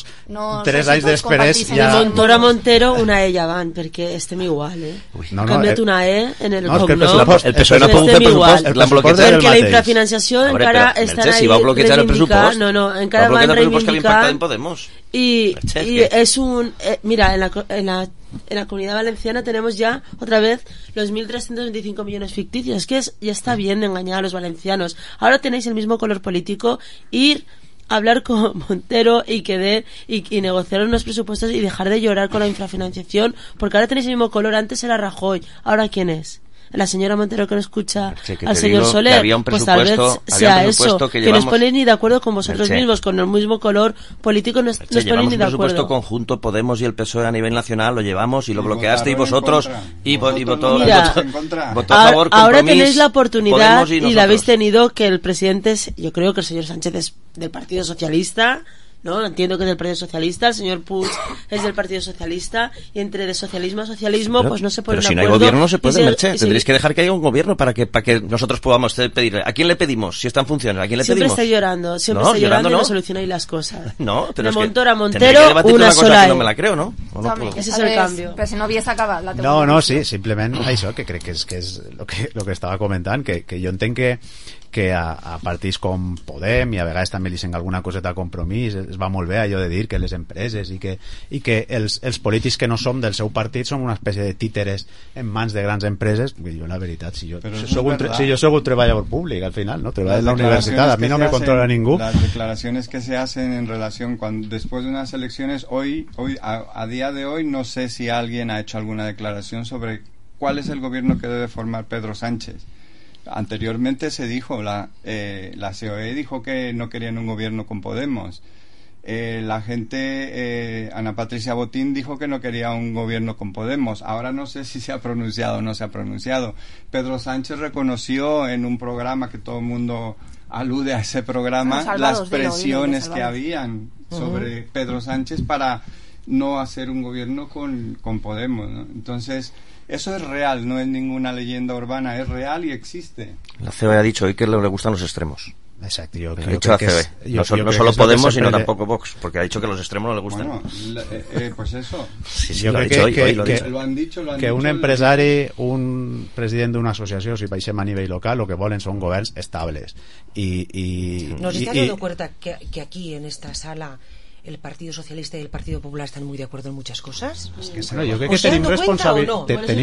3 anys després ja... De Montoro a Montero una E ja van, perquè estem igual, canviat una E en el cognom, el PSOE no ha pogut fer pressupost, l'han bloquejat, perquè la infrafinanciació encara estan ahí reivindicant, encara van reivindicar, y es un mira, en la Comunidad Valenciana tenemos ya otra vez los 1.325 millones ficticios, que ya está bien de engañar a los valencianos. Ahora tenéis el mismo color político, ir a hablar con Montero y negociar unos presupuestos y dejar de llorar con la infrafinanciación, porque ahora tenéis el mismo color. Antes era Rajoy, ahora ¿quién es? La señora Montero que no escucha al señor Soler, pues tal vez sea eso, que no os ponéis ni de acuerdo con vosotros mismos, con el mismo color político no os ponéis ni de acuerdo. Un presupuesto conjunto, Podemos y el PSOE a nivel nacional, lo llevamos y lo bloqueasteis vosotros y votó a favor. Ahora tenéis la oportunidad y la habéis tenido, que el presidente yo creo que el señor Sánchez es del Partido Socialista, ¿no? Entiendo que es del Partido Socialista, el señor Puig es del Partido Socialista, y entre de socialismo a socialismo pues no se ponen de acuerdo. Pero si no hay gobierno no se puede, Merche, tendréis que dejar que haya un gobierno para que nosotros podamos pedirle. ¿A quién le pedimos? Si están funcionando, ¿a quién le pedimos? Siempre está llorando y no solucionáis las cosas. No, pero de Montoro a Montero, una sola que no me la creo, ¿no? Ese es el cambio. Però si no havies acabat la teoria. No, sí, simplement això, que crec que és lo que estava comentant, que jo entenc que a partits com Podem, i a vegades també li sent alguna coseta a Compromís, es va molt bé allò de dir que les empreses i que els polítics que no som del seu partit som una espècie de títeres en mans de grans empreses. Jo la veritat, si jo soc un treballador públic al final, no treballo en la universitat, a mi no me controla ningú. Las declaraciones que se hacen en relación después de unas elecciones, a día de hoy no sé si alguien ha hecho alguna declaración sobre cuál es el gobierno que debe formar Pedro Sánchez. Anteriormente se dijo, la COE dijo que no querían un gobierno con Podemos. La gente, Ana Patricia Botín dijo que no quería un gobierno con Podemos. Ahora no sé si se ha pronunciado o no se ha pronunciado. Pedro Sánchez reconoció en un programa que todo el mundo alude a ese programa, las presiones que habían sobre Pedro Sánchez para no hacer un gobierno con Podemos, ¿no? Entonces, eso es real, no es ninguna leyenda urbana, es real y existe. La COE ha dicho hoy que le gustan los extremos. Exacto, ha dicho la COE. No solo Podemos, sino tampoco Vox, porque ha dicho que los extremos no le gustan. Bueno, pues eso. Sí, lo ha dicho hoy, lo han dicho. Que un empresari, un president d'una associació, si baixem a nivell local, lo que volen són governs estables. ¿Nos está dando cuenta que aquí en esta sala el Partido Socialista y el Partido Popular están muy de acuerdo en muchas cosas? Bueno, yo creo que tenemos responsabilidad.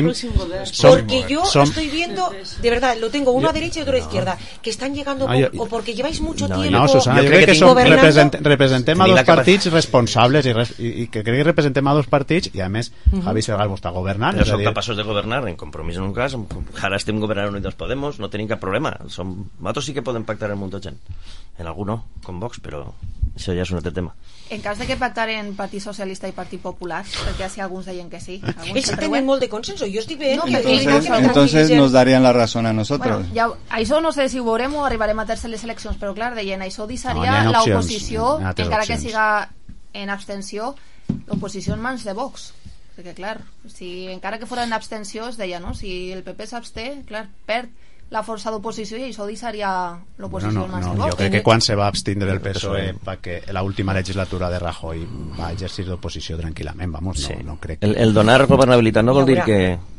Porque yo estoy viendo, de verdad, lo tengo uno a derecha y otro a izquierda, que están llegando, o porque lleváis mucho tiempo. No, Susana, yo creo que representem a dos partits responsables i que crec que representem a dos partits i a més Javi Sergalvo està governant. Però som capaços de governar, en Compromís en un cas, ara estem governant Unidos Podemos, no tenim cap problema. Nosaltres sí que podem pactar amb molta gent. En algú no, com Vox, però això ja és un altre tema. En cas de que pactaren Partit Socialista i Partit Popular, perquè si alguns deien que sí. Ells tenen molt de consenso, jo estic veient. Entonces nos darían la razón a nosotros. Bueno, ja, això no sé si ho veurem o arribarem a terceres eleccions, però clar, deien, això deixaria l'oposició, encara que siga en abstenció, l'oposició en mans de Vox. Perquè clar, si encara que fora en abstenció es deia, no? Si el PP s'absté, clar, perd la força d'oposició i això deixaria l'oposició en mans de Vox. Jo crec que quan se va abstindre el PSOE perquè l'última legislatura de Rajoy va exercir d'oposició tranquil·lament, vamos, no crec que... El donar governabilitat no vol dir que...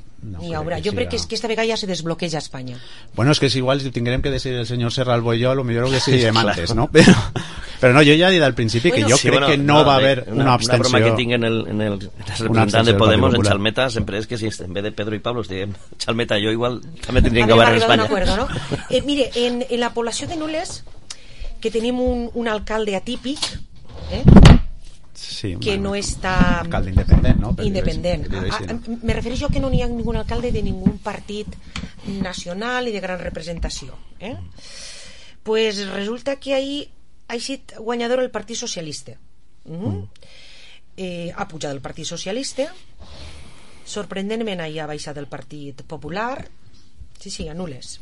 Jo crec que esta vegada ja se desbloqueja Espanya. Bueno, és que si igual tindrem que decidir el senyor Serralvo i jo, a lo millor ho decidirem antes, no? Però no, jo ja he dit al principi que jo crec que no va haver una abstenció. Una broma que tinc en el representant de Podemos, en Chalmeta, sempre és que si en vez de Pedro y Pablo estiguem Chalmeta i jo igual també tindríem que governar en Espanya. ¿No? Mire, en la població de Nules que tenim un alcalde atípic, sí, que no està... Alcalde independent, no? Independent. Me refereixo que no n'hi ha ningú alcalde de ningú partit nacional i de gran representació. Pues resulta que ahir ha sigut guanyador el Partit Socialista. Ha pujat el Partit Socialista, sorprenentment ahir ha baixat el Partit Popular. Sí, anules.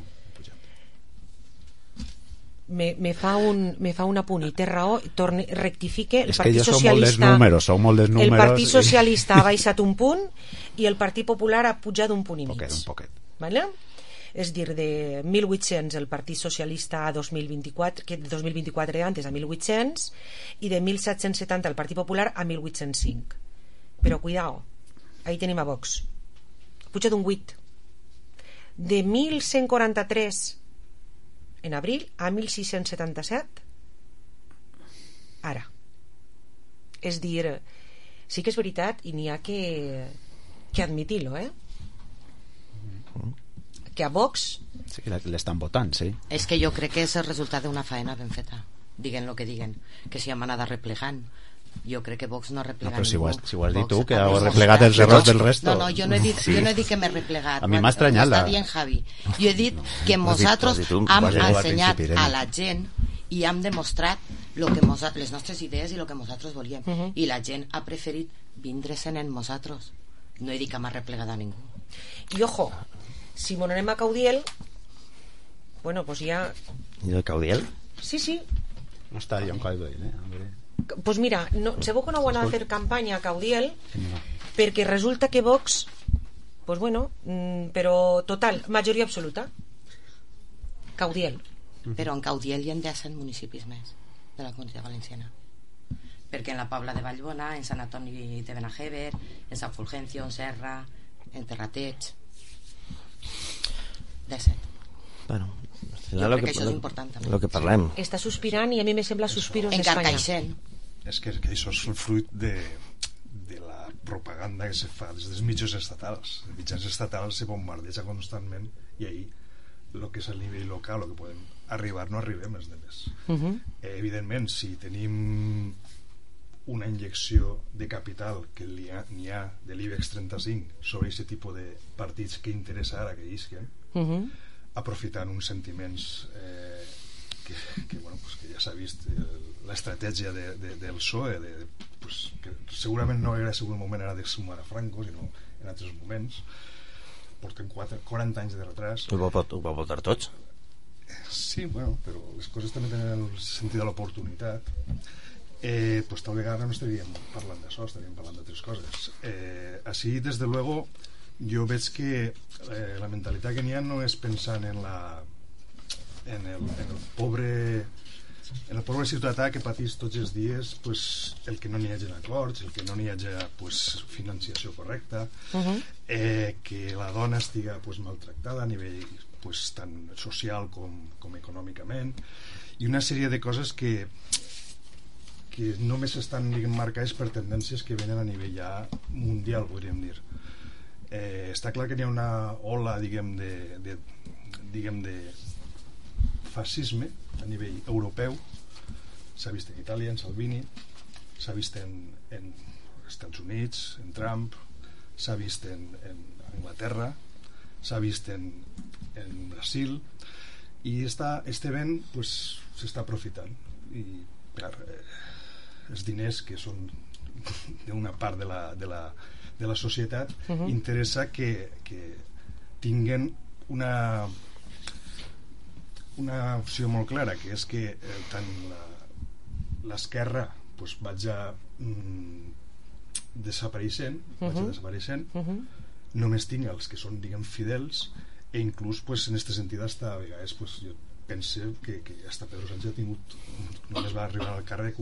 Me fa un apunt i té raó, rectifique. El Partit Socialista, són molts números. El Partit Socialista ha baixat un punt i el Partit Popular ha pujat un punt i mig. Un poquet. Vale? És dir, de 1.800 el Partit Socialista a 2024, que 2024 antes a 1.800, i de 1.770 el Partit Popular a 1.805. Però cuidao, ahí tenim a Vox. Puja d'un 8. De 1.143 en abril a 1.677 ara. És dir, sí que és veritat i n'hi ha que admitir-lo, que a Vox sí que l'estan votant, sí. És que jo crec que és el resultat d'una faena ben feta, diguen el que diguen, que s'hi han anat replegant. Jo crec que Vox no ha replegat ningú. Però si ho has dit tu, que heu replegat els errors del resto. No, jo no he dit que m'he replegat. A mi m'ha estranyat està dient Javi. Jo he dit que nosaltres hem ensenyat a la gent i hem demostrat les nostres idees i el que nosaltres volíem. I la gent ha preferit vindre-se'n en nosaltres. No he dit que m'ha replegat a ningú. I ojo, si m'on anem a Caudiel, bueno, pues ja... ¿Y el Caudiel? Sí. No està jo en Caudiel, Pues mira, sabeu que no van a fer campanya a Caudiel perquè resulta que Vox, pues bueno, però total, majoria absoluta. Caudiel. Però en Caudiel hi ha 100 municipis més de la Comunitat Valenciana, perquè en la Pobla de Vallbona, en Sant Antoni de Benajever, en Sant Fulgencio, en Serra, en Terrateig, 17. Bueno, jo crec que això és important també. Lo que parlem. Està sospirant i a mi me sembla suspiros d'Espanya. És que això és el fruit de la propaganda que se fa des dels mitjans estatals. Els mitjans estatals se bombardeja constantment i ahir el que és a nivell local, el que podem arribar, no arribem els demés. Evidentment, si tenim una injecció de capital que n'hi ha de l'IBEX 35 sobre aquest tipus de partits que interessa ara que isquen, aprofitant uns sentiments que ja s'ha vist l'estratègia del PSOE que segurament no era el moment ara de sumar a Franco, sinó en altres moments. Porten 40 anys de retras. Ho va votar tots? Sí, bueno, però les coses també tenen el sentit de l'oportunitat. Pues tal vegada no estaríem parlant d'això, estaríem parlant d'altres coses. Així, des de luego, jo veig que la mentalitat que n'hi ha no és pensant en el pobre ciutadà que patís tots els dies el que no n'hi hagi acords, el que no n'hi hagi financiació correcta, que la dona estiga maltractada a nivell tant social com econòmicament, i una sèrie de coses que només estan marcades per tendències que venen a nivell ja mundial, podríem dir. Està clar que n'hi ha una ola de fascisme a nivell europeu. S'ha vist en Itàlia, en Salvini, s'ha vist en Estats Units, en Trump, s'ha vist en Anglaterra, s'ha vist en Brasil, i este vent s'està aprofitant, i clar, els diners que són d'una part de la societat interessa que tinguen una opció molt clara, que és que tant l'esquerra vaig desapareixent, només tinc els que són fidels, i inclús en aquest sentit a vegades jo penso que hasta Pedro Sánchez ha tingut, només va arribar al càrrec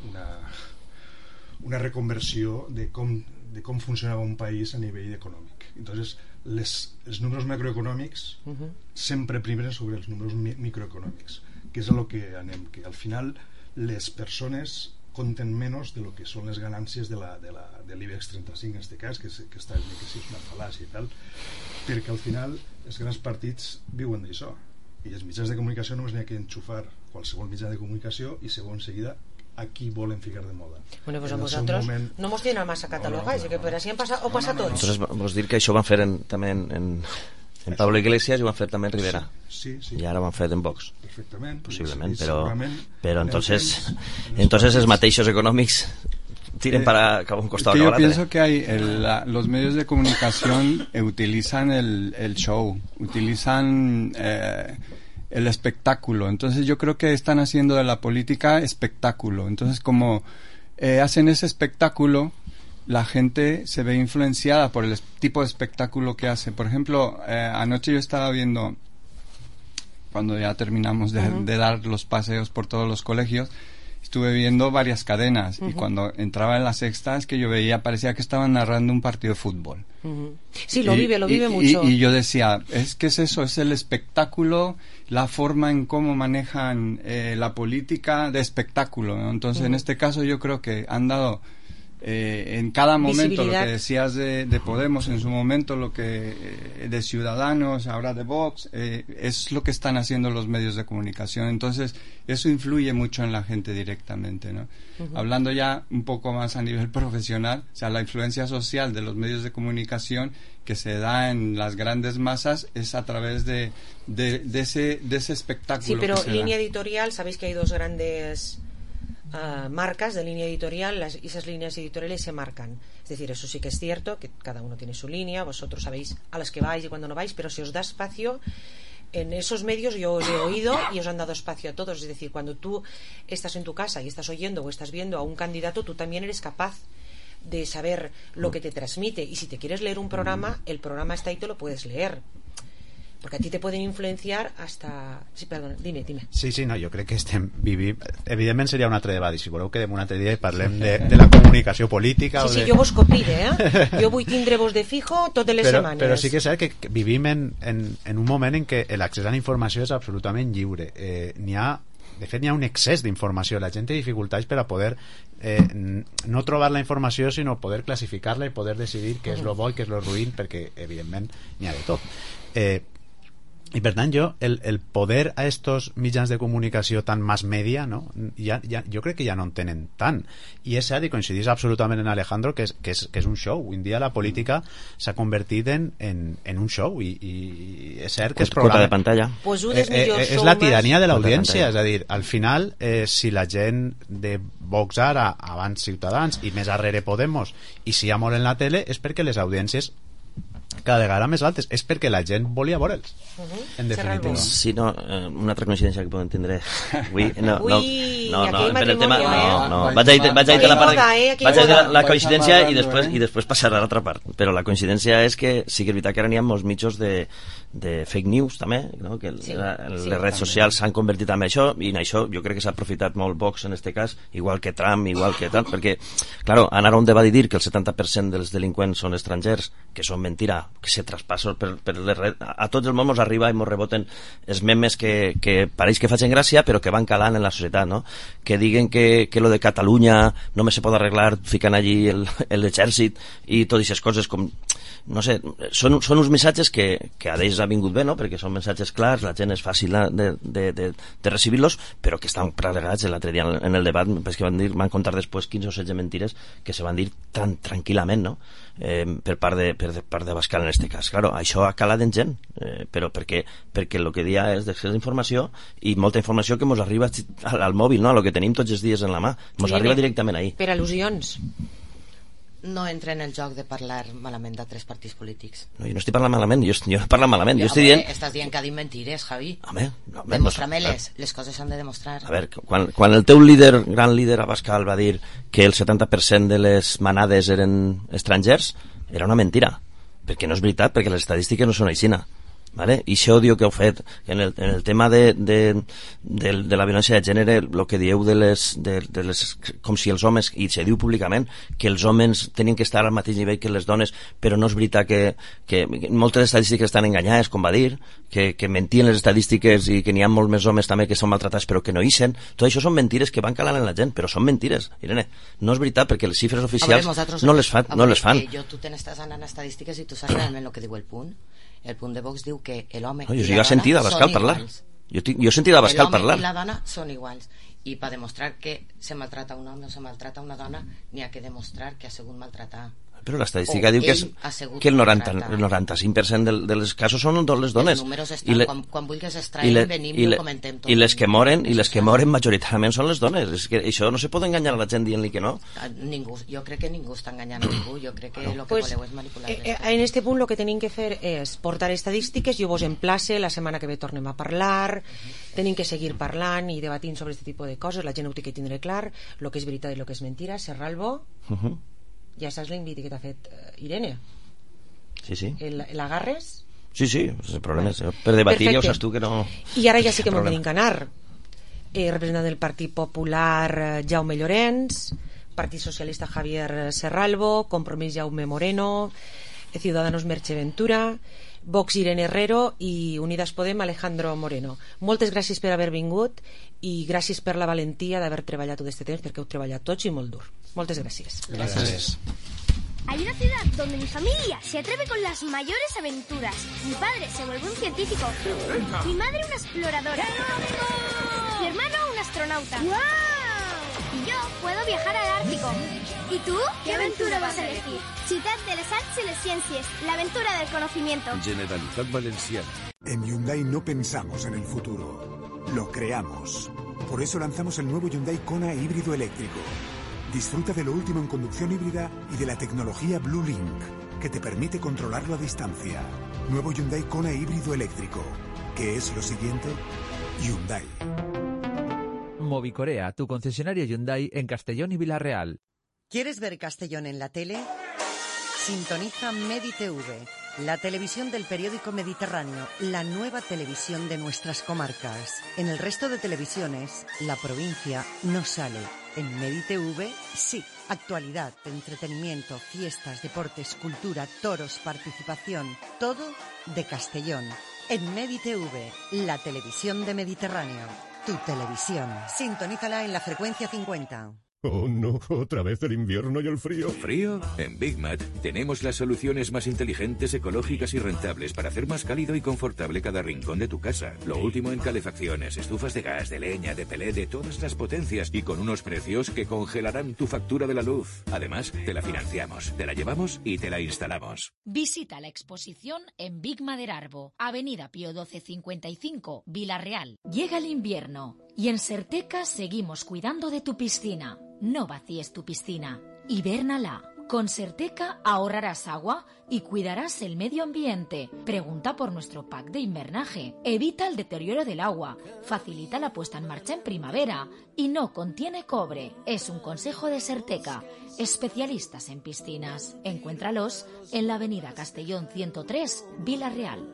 una reconversió de com funcionava un país a nivell econòmic. Entonces els números macroeconòmics sempre primen sobre els números microeconòmics, que és a lo que anem, que al final les persones compten menys de lo que són les ganàncies de l'IBEX 35 en aquest cas, que està que sí, una fal·làcia i tal, perquè al final els grans partits viuen d'això, i els mitjans de comunicació només n'hi ha que enxufar qualsevol mitjà de comunicació i segons seguida a qui volen ficar de moda. Bueno, pues a vosaltres no mos tienen massa catalogats, que per així passa, o passa tots. Entonces, vols dir que això ho van fer també en Pablo Iglesias i ho van fer també en Rivera. Sí. I ara ho han fet en Vox. Perfectament. Possiblement, però entonces els mateixos econòmics tiren para un costado. Yo pienso que los medios de comunicación utilizan el show, utilizan el espectáculo. Entonces yo creo que están haciendo de la política espectáculo. Entonces como hacen ese espectáculo, la gente se ve influenciada por el tipo de espectáculo que hace. Por ejemplo, anoche yo estaba viendo, cuando ya terminamos de dar los paseos por todos los colegios, estuve viendo varias cadenas y cuando entraba en La Sexta es que yo veía, parecía que estaban narrando un partido de fútbol. Sí, lo vive mucho. Y yo decía, ¿qué es eso? Es el espectáculo, la forma en cómo manejan la política de espectáculo, ¿no? Entonces, en este caso yo creo que han dado en cada momento lo que decías de Podemos en su momento, lo que de Ciudadanos, ahora de Vox, es lo que están haciendo los medios de comunicación. Entonces eso influye mucho en la gente directamente, ¿no? Hablando ya un poco más a nivel profesional, o sea, la influencia social de los medios de comunicación que se da en las grandes masas es a través de ese espectáculo. Sí, pero que línea editorial, sabéis que hay dos grandes marcas de línea editorial, y esas líneas editoriales se marcan. Es decir, eso sí que es cierto, que cada uno tiene su línea, vosotros sabéis a las que vais y cuando no vais, pero si os da espacio en esos medios, yo os he oído y os han dado espacio a todos. Es decir, cuando tú estás en tu casa y estás oyendo o estás viendo a un candidato, tú también eres capaz de saber lo que te transmite, y si te quieres leer un programa, el programa está ahí, te lo puedes leer. Porque a ti te pueden influenciar hasta... Sí, perdona, dime. Sí, no, jo crec que estem vivint... Evidentment seria un altre debat, i si voleu quedem un altre dia i parlem de la comunicació política... Sí, jo vos copiré, Jo vull tindre-vos de fijo totes les setmanes. Però sí que és cert que vivim en un moment en què l'accés a la informació és absolutament lliure. De fet, n'hi ha un excés d'informació. La gent té dificultats per a poder no trobar la informació, sinó poder classificar-la i poder decidir què és lo bo i què és lo ruïn, perquè, evidentment, n'hi ha de tot. I per tant el poder a estos mitjans de comunicació tan mass media, no? Jo crec que ja no en tenen tant, i és cert, i coincidís absolutament en Alejandro, que és un show. Avui en dia la política s'ha convertit en un show, i és cert que és programa de pantalla. Pues és la tirania de l'audiència, és a dir, al final si la gent de Vox ara, abans Ciutadans i més arrere Podemos, i si hi ha molt en la tele, és perquè les audiències cada vegada més altes, és perquè la gent volia veure'ls, en definitiva. Sí, no, una altra coincidència que podem tindre avui, no, per el tema, vaig a dir la coincidència i després passar a l'altra part, però la coincidència és que sí que és veritat que ara n'hi ha molts mitjos de fake news també, no? Que les redes socials s'han convertit en això, i en això jo crec que s'ha aprofitat molt Vox en aquest cas, igual que Trump, igual que tal, perquè claro, anar a un debat i dir que el 70% dels delinqüents són estrangers, que són mentira, que se traspassa per les redes, a tots el món ens arriba i ens reboten els memes que pareix que facin gràcia però que van calant en la societat, no? Que diguen que lo de Catalunya només se pot arreglar ficant allí l'exèrcit i totes aquestes coses, com no sé, són uns missatges que a d'ells ha vingut bé, no? Perquè són missatges clars, la gent és fàcil de recibir-los, però que estan pregats. L'altre dia en el debat van contar després 15 o 16 mentires que se van dir tan tranquil·lament, no? Per part de Bascal en aquest cas. Claro, això ha calat en gent, però perquè el que dia és d'accés a informació, i molta informació que ens arriba al mòbil, no? A lo que tenim tots els dies en la mà, ens arriba directament ahí. Per al·lusions. No entra en el joc de parlar malament d'altres partits polítics. No, jo no estic parlant malament, jo no parlo malament, jo estic dient... Estàs dient que ha dit mentires, Javi. Home, no, demostra-me-les, les coses s'han de demostrar. A veure, quan el teu gran líder Abascal va dir que el 70% de les manades eren estrangers, era una mentira, perquè no és veritat, perquè les estadístiques no són aixina. ¿Vale? I això odio que heu fet en el tema de la violència de gènere, el que dieu de les com si els homes, i se diu públicament que els homes tenien que estar al mateix nivell que les dones, però no és veritat que moltes estadístiques estan enganyades, com va dir, que mentien les estadístiques i que n'hi ha molts més homes també que són maltratats però que no ixen. Tot això són mentires que van calant en la gent, però són mentires, Irene. No és veritat, perquè les xifres oficials no les fan. Tu t'estàs anant a estadístiques i tu saps realment el que diu el punt. El punt de Vox diu que l'home... Jo he sentit a Bascal parlar. Jo he sentit a Abascal parlar. L'home i la dona són iguals. I per demostrar que se maltrata un home o se maltrata una dona, n'hi ha que demostrar que ha sigut maltratat. Però l'estadística diu que el 95% dels casos són les dones. Els números estan, quan vulguis extrair, venim i ho comentem tot. I les que moren majoritàriament són les dones. És que això no se pot enganyar a la gent dient-li que no. Ningú, jo crec que ningú està enganyant a ningú. Jo crec que el que voleu és manipular. En este punt el que tenim que fer és portar estadístiques. Jo vos emplace, la setmana que ve tornem a parlar, tenim que seguir parlant i debatint sobre aquest tipus de coses. La gent ho té que tindre clar, el que és veritat i el que és mentira. Serralbo, ja saps l'inviti que t'ha fet Irene? Sí. L'agarres? Sí, el problema és per debatir, ja ho saps tu que no... I ara ja sí que m'ho tenim que anar. Representant del Partit Popular, Jaume Llorenç, Partit Socialista, Javier Serralbo, Compromís, Jaume Moreno, Ciudadanos, Merche Ventura, Vox, Irene Herrero i Unidas Podem, Alejandro Moreno. Moltes gràcies per haver vingut i gràcies per la valentia d'haver treballat tot aquest temps, perquè heu treballat tots i molt dur. Moltes gràcies. Gràcies. Hay una ciudad donde mi familia se atreve con las mayores aventuras. Mi padre se vuelve un científico. Mi madre una exploradora. Mi hermano un astronauta. Y yo puedo viajar al Ártico. ¿Y tú? ¿Qué aventura vas a elegir? Ciutat de les Arts y les Ciencias. La aventura del conocimiento. Generalitat Valenciana. En Hyundai no pensamos en el futuro. Lo creamos. Por eso lanzamos el nuevo Hyundai Kona híbrido eléctrico. Disfruta de lo último en conducción híbrida y de la tecnología Blue Link, que te permite controlarlo a distancia. Nuevo Hyundai Kona híbrido eléctrico. ¿Qué es lo siguiente? Hyundai. Movicorea, tu concesionario Hyundai en Castellón y Villarreal. ¿Quieres ver Castellón en la tele? Sintoniza MediTV, la televisión del periódico Mediterráneo, la nueva televisión de nuestras comarcas. En el resto de televisiones, la provincia no sale. En MediTV, sí. Actualidad, entretenimiento, fiestas, deportes, cultura, toros, participación. Todo de Castellón. En MediTV, la televisión de Mediterráneo. Tu televisión. Sintonízala en la frecuencia 50. Oh no, otra vez el invierno y el frío. ¿Frío? En Big Mat tenemos las soluciones más inteligentes, ecológicas y rentables para hacer más cálido y confortable cada rincón de tu casa. Lo último en calefacciones, estufas de gas, de leña, de pelé, de todas las potencias y con unos precios que congelarán tu factura de la luz. Además, te la financiamos, te la llevamos y te la instalamos. Visita la exposición en Big Maderarbo, Avenida Pío XII 55, Villarreal. Llega el invierno y en Serteca seguimos cuidando de tu piscina. No vacíes tu piscina, hibérnala. Con Serteca ahorrarás agua y cuidarás el medio ambiente. Pregunta por nuestro pack de invernaje. Evita el deterioro del agua, facilita la puesta en marcha en primavera y no contiene cobre. Es un consejo de Serteca, especialistas en piscinas. Encuéntralos en la avenida Castellón 103, Villarreal.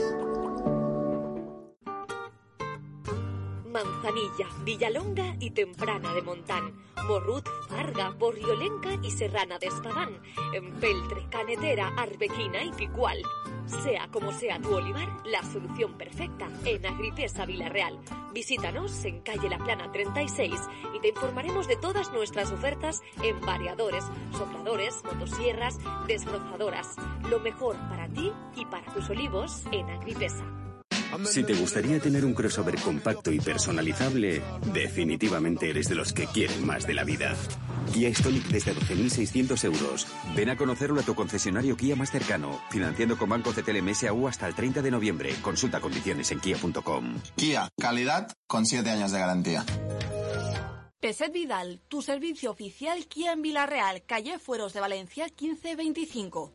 Manzanilla, Villalonga y Temprana de Montán, Morrut, Farga, Borriolenca y Serrana de Espadán, Empeltre, Canetera, Arbequina y Picual. Sea como sea tu olivar, la solución perfecta en Agripesa Villarreal. Visítanos en calle La Plana 36 y te informaremos de todas nuestras ofertas en variadores, sopladores, motosierras, desbrozadoras. Lo mejor para ti y para tus olivos en Agripesa. Si te gustaría tener un crossover compacto y personalizable, definitivamente eres de los que quieren más de la vida. Kia Stonic desde 12.600 euros. Ven a conocerlo a tu concesionario Kia más cercano, financiando con Banco CTLM SAU hasta el 30 de noviembre. Consulta condiciones en kia.com. Kia, calidad con 7 años de garantía. Peset Vidal, tu servicio oficial Kia en Villarreal, calle Fueros de Valencia 1525.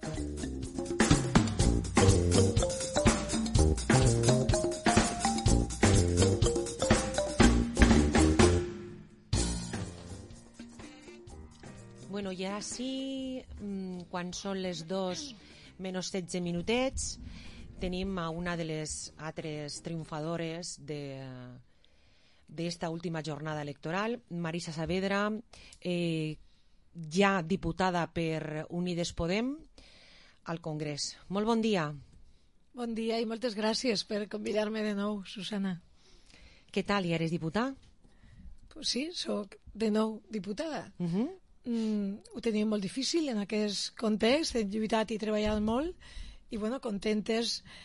Bueno, ja sí, quan són les 2 menys 16 minutets, tenim a una de les altres triomfadores d'esta última jornada electoral, Marisa Saavedra, ja diputada per Unides Podem al Congrés. Molt bon dia. Bon dia i moltes gràcies per convidar-me de nou, Susana. Què tal, ja eres diputada? Pues sí, soc de nou diputada. Ho teníem molt difícil en aquest context, hem lluitat i treballat molt i bueno, contentes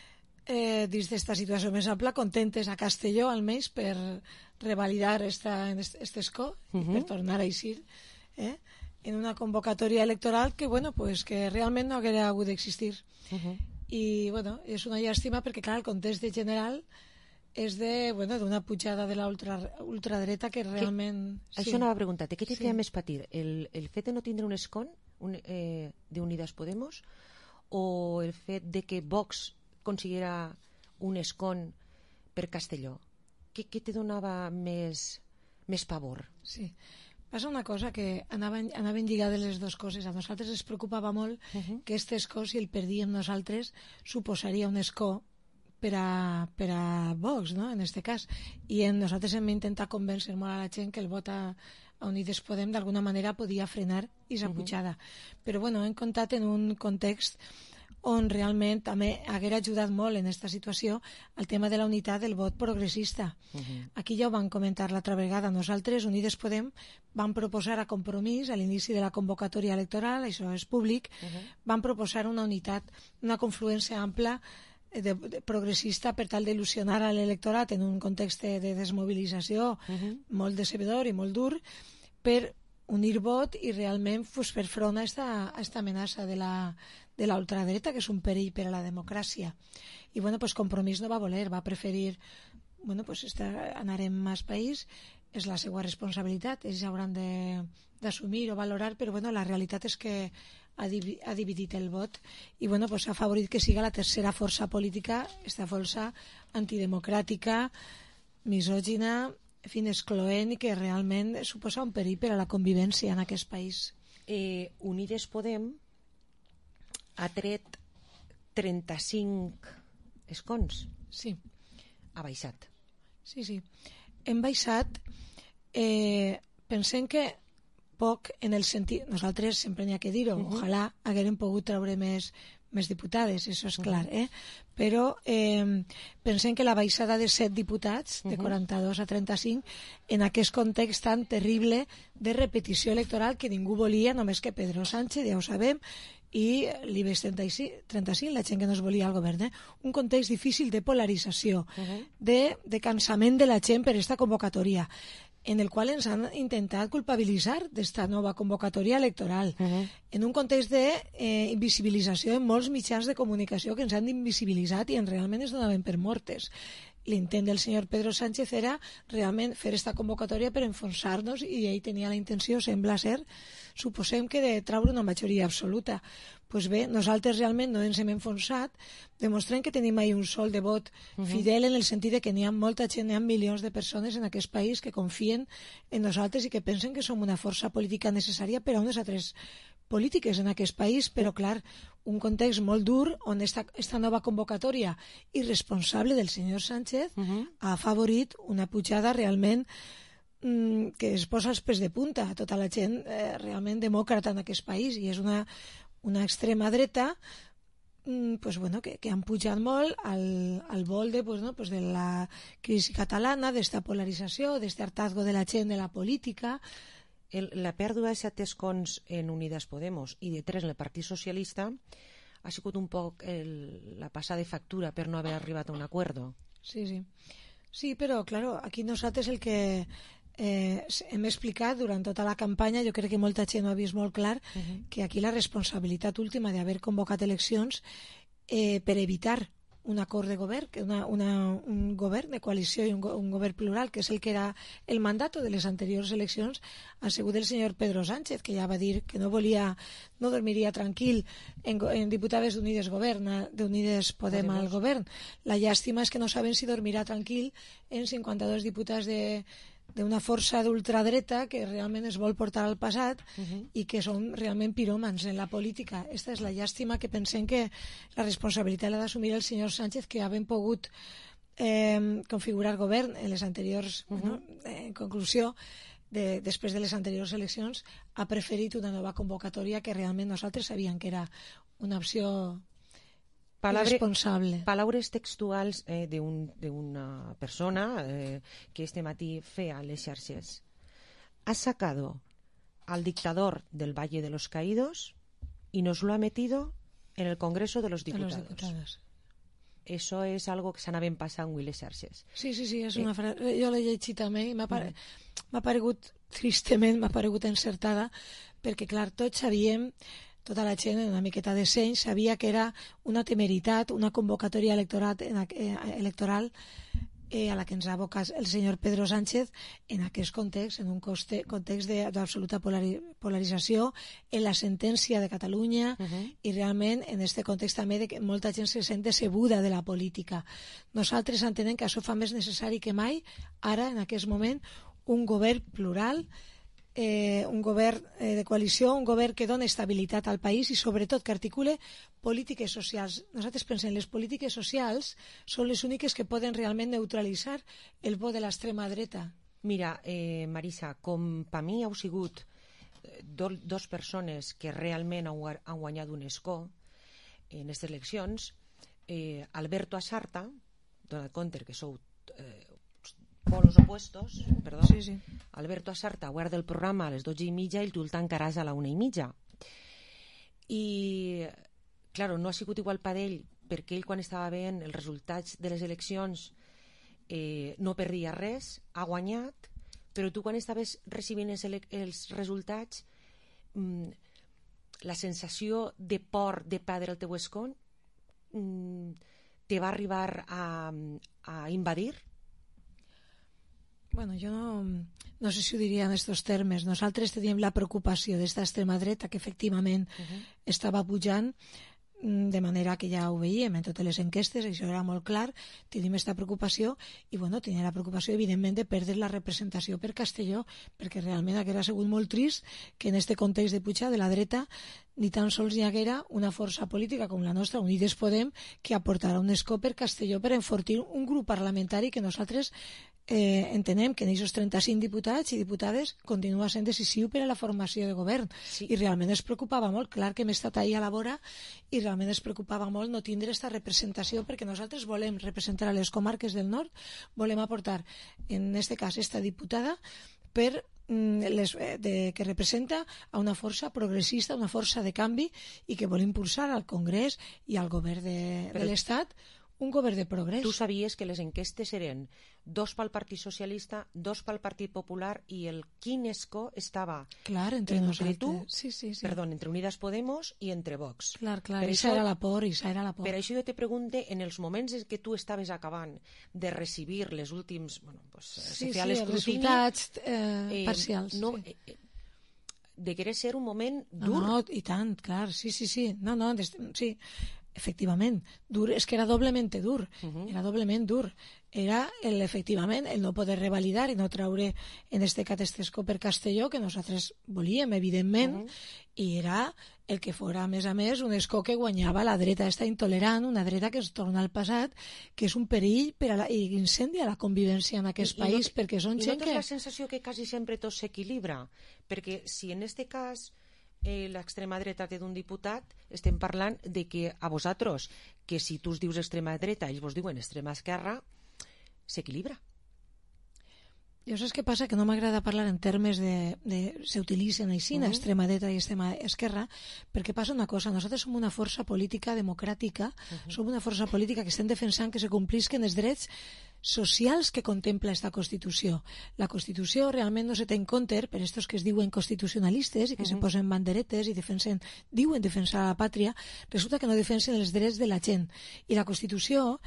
dins d'esta situació més ampla, contentes a Castelló, almenys, per revalidar este escó i per tornar a eixir en una convocatòria electoral que, bueno, pues, que realment no hauria hagut d'existir. I, bueno, és una llàstima perquè, clar, el context de general és d'una pujada de la ultradreta que realment... Això anava a preguntar-te, què te feia més patir? El fet de no tindre un escon d'Unidas Podemos o el fet de que Vox consiguiera un escon per Castelló? Què te donava més pavor? Sí, passa una cosa que anaven lligades les dues coses. A nosaltres ens preocupava molt que aquest escó, si el perdíem nosaltres, suposaria un escó per a Vox, no?, en este cas. I nosaltres hem intentat convèncer molt a la gent que el vot a Unides Podem d'alguna manera podia frenar aquesta pujada. Però, bueno, hem comptat en un context on realment també haguera ajudat molt en aquesta situació el tema de la unitat del vot progressista. Aquí ja ho vam comentar l'altra vegada. Nosaltres, Unides Podem, vam proposar a Compromís, a l'inici de la convocatòria electoral, això és públic, vam proposar una unitat, una confluència ampla progressista per tal d'il·lusionar a l'electorat en un context de desmobilització molt decebedor i molt dur, per unir vot i realment fer front a aquesta amenaça de la ultradreta, que és un perill per a la democràcia. I, bueno, pues Compromís no va voler, va preferir, bueno, pues anar en més país, és la seva responsabilitat, ells hauran d'assumir o valorar, però, bueno, la realitat és que ha dividit el vot i, bueno, pues ha favorit que siga la tercera força política, esta força antidemocràtica, misògina, en fi, excloent, i que realment suposa un perill per a la convivència en aquest país. Unides Podem ha tret 35 escons. Sí. Ha baixat. Sí. Hem baixat, pensem que poc en el sentit... Nosaltres sempre n'hi ha que dir-ho, ojalà haguérem pogut treure més diputades, això és clar, però pensem que la baixada de 7 diputats, de 42 a 35, en aquest context tan terrible de repetició electoral que ningú volia, només que Pedro Sánchez, ja ho sabem, i l'IBEX 35, la gent que no es volia al govern. Un context difícil de polarització, de cansament de la gent per aquesta convocatòria, en el qual ens han intentat culpabilitzar d'esta nova convocatòria electoral, en un context d'invisibilització en molts mitjans de comunicació que ens han invisibilitzat i realment es donaven per mortes. L'intent del senyor Pedro Sánchez era realment fer esta convocatòria per enfonsar-nos, i ell tenia la intenció, sembla ser, suposem que de treure una majoria absoluta. Doncs bé, nosaltres realment no ens hem enfonsat, demostrem que tenim ahí un sol de vot fidel, en el sentit de que n'hi ha molta gent, n'hi ha milions de persones en aquest país que confien en nosaltres i que pensen que som una força política necessària per a unes altres polítiques en aquest país, però clar, un context molt dur on esta nova convocatòria irresponsable del senyor Sánchez ha afavorit una pujada realment que es posa els pèls de punta a tota la gent realment demòcrata en aquest país, i és una extrema dreta pues, bueno, que han pujat molt al vol de la crisi catalana, d'esta polarització, d'este hartazgo de la gent de la política. La pèrdua de 7 escons en Unidas Podemos i de 3 en el Partit Socialista ha sigut un poc la passada de factura per no haver arribat a un acuerdo. Sí, però, claro, aquí nosaltres el que hem explicat durant tota la campanya, jo crec que molta gent ho ha vist molt clar, que aquí la responsabilitat última d'haver convocat eleccions per evitar un acord de govern, un govern de coalició i un govern plural, que és el que era el mandat de les anteriors eleccions, ha sigut el senyor Pedro Sánchez, que ja va dir que no dormiria tranquil en diputades d'Unides Podem al govern. La llàstima és que no saben si dormirà tranquil en 52 diputats d'una força d'ultradreta que realment es vol portar al passat i que són realment piròmans en la política. Esta és la llàstima, que pensem que la responsabilitat l'ha d'assumir el senyor Sánchez, que havent pogut configurar govern en les anteriors, en conclusió, després de les anteriors eleccions, ha preferit una nova convocatòria que realment nosaltres sabíem que era una opció responsable. Palabras textuals d'una persona que este matí feia les xarxes. Ha sacado al dictador del Valle de los Caídos y nos lo ha metido en el Congreso de los Diputados. això és algo que s'anaven passant avui les xarxes. Sí, és una frase, jo l'he llegit també i m'ha paregut, tristament, m'ha paregut encertada, perquè clar, tots sabíem, tota la gent una miqueta de seny sabia que era una temeritat, una convocatòria electoral a la que ens ha abocat el senyor Pedro Sánchez en aquest context, en un context d'absoluta polarització, en la sentència de Catalunya i realment en aquest context també de que molta gent se sent decebuda de la política. Nosaltres entenem que això fa més necessari que mai, ara, en aquest moment, un govern plural, un govern de coalició, un govern que dona estabilitat al país i sobretot que articule polítiques socials. Nosaltres pensem que les polítiques socials són les úniques que poden realment neutralitzar el vot de l'extrema dreta. Mira, Marisa, com per mi heu sigut dos persones que realment han guanyat un escó en aquestes eleccions, Alberto Asarta, donat compte que sou polos opuestos, perdó. Sí. Alberto Asarta guarda el programa a les 12:30 i tu el tancaràs a la 1:30. I, claro, no ha sigut igual per ell, perquè ell quan estava veient els resultats de les eleccions no perdia res, ha guanyat, però tu quan estaves recibint els resultats la sensació de por de perdre el teu escó te va arribar a invadir? Bueno, jo no sé si ho diria en aquests termes. Nosaltres teníem la preocupació d'esta extrema dreta que efectivament estava pujant de manera que ja ho veiem en totes les enquestes, això era molt clar, tenim aquesta preocupació i bueno, tenia la preocupació evidentment de perdre la representació per Castelló, perquè realment hauria sigut molt trist que en aquest context de puja de la dreta ni tan sols hi haguera una força política com la nostra, Unides Podem, que aportarà un escó per Castelló per enfortir un grup parlamentari que nosaltres entenem que en aquests 35 diputats i diputades continua sent decisiu per a la formació de govern i realment es preocupava molt, clar que hem estat ahir a la vora i realment es preocupava molt no tindre aquesta representació perquè nosaltres volem representar a les comarques del nord, volem aportar en aquest cas esta diputada per que representa a una força progressista, una força de canvi i que vol impulsar al Congrés i al govern de l'Estat un govern de progrés. Tu sabies que les enquestes eren 2 pel Partit Socialista, 2 pel Partit Popular i el quin escó estava entre nosaltres. Tu, perdón, entre Unidas Podemos i entre Vox. Clar, això era la por, Per això jo te pregunte, en els moments en què tu estaves acabant de recibir les últims, els resultats parcials. Degué ser un moment dur. No, i tant, clar, sí. Sí, efectivament, dur, és que era doblement dur, era efectivament el no poder revalidar i no treure en este cas este escó per Castelló que nosaltres volíem, evidentment, i era el que fora, a més, un escó que guanyava la dreta esta intolerant, una dreta que es torna al passat, que és un perill i incendia la convivència en aquest país, perquè són gent que... I no tens la sensació que quasi sempre tot s'equilibra, perquè si en este cas l'extrema dreta té d'un diputat, estem parlant de que a vosaltres, que si tu us dius extrema dreta, ells vos diuen extrema esquerra, s'equilibra. Jo saps què passa? Que no m'agrada parlar en termes de s'utilitzen així, extrema dreta i extrema esquerra, perquè passa una cosa, nosaltres som una força política democràtica, som una força política que estem defensant que se complisquen els drets socials que contempla esta Constitució. La Constitució realment no se té en compte per estos que es diuen constitucionalistes i que se posen banderetes i diuen defensar la pàtria, resulta que no defensen els drets de la gent. I la Constitució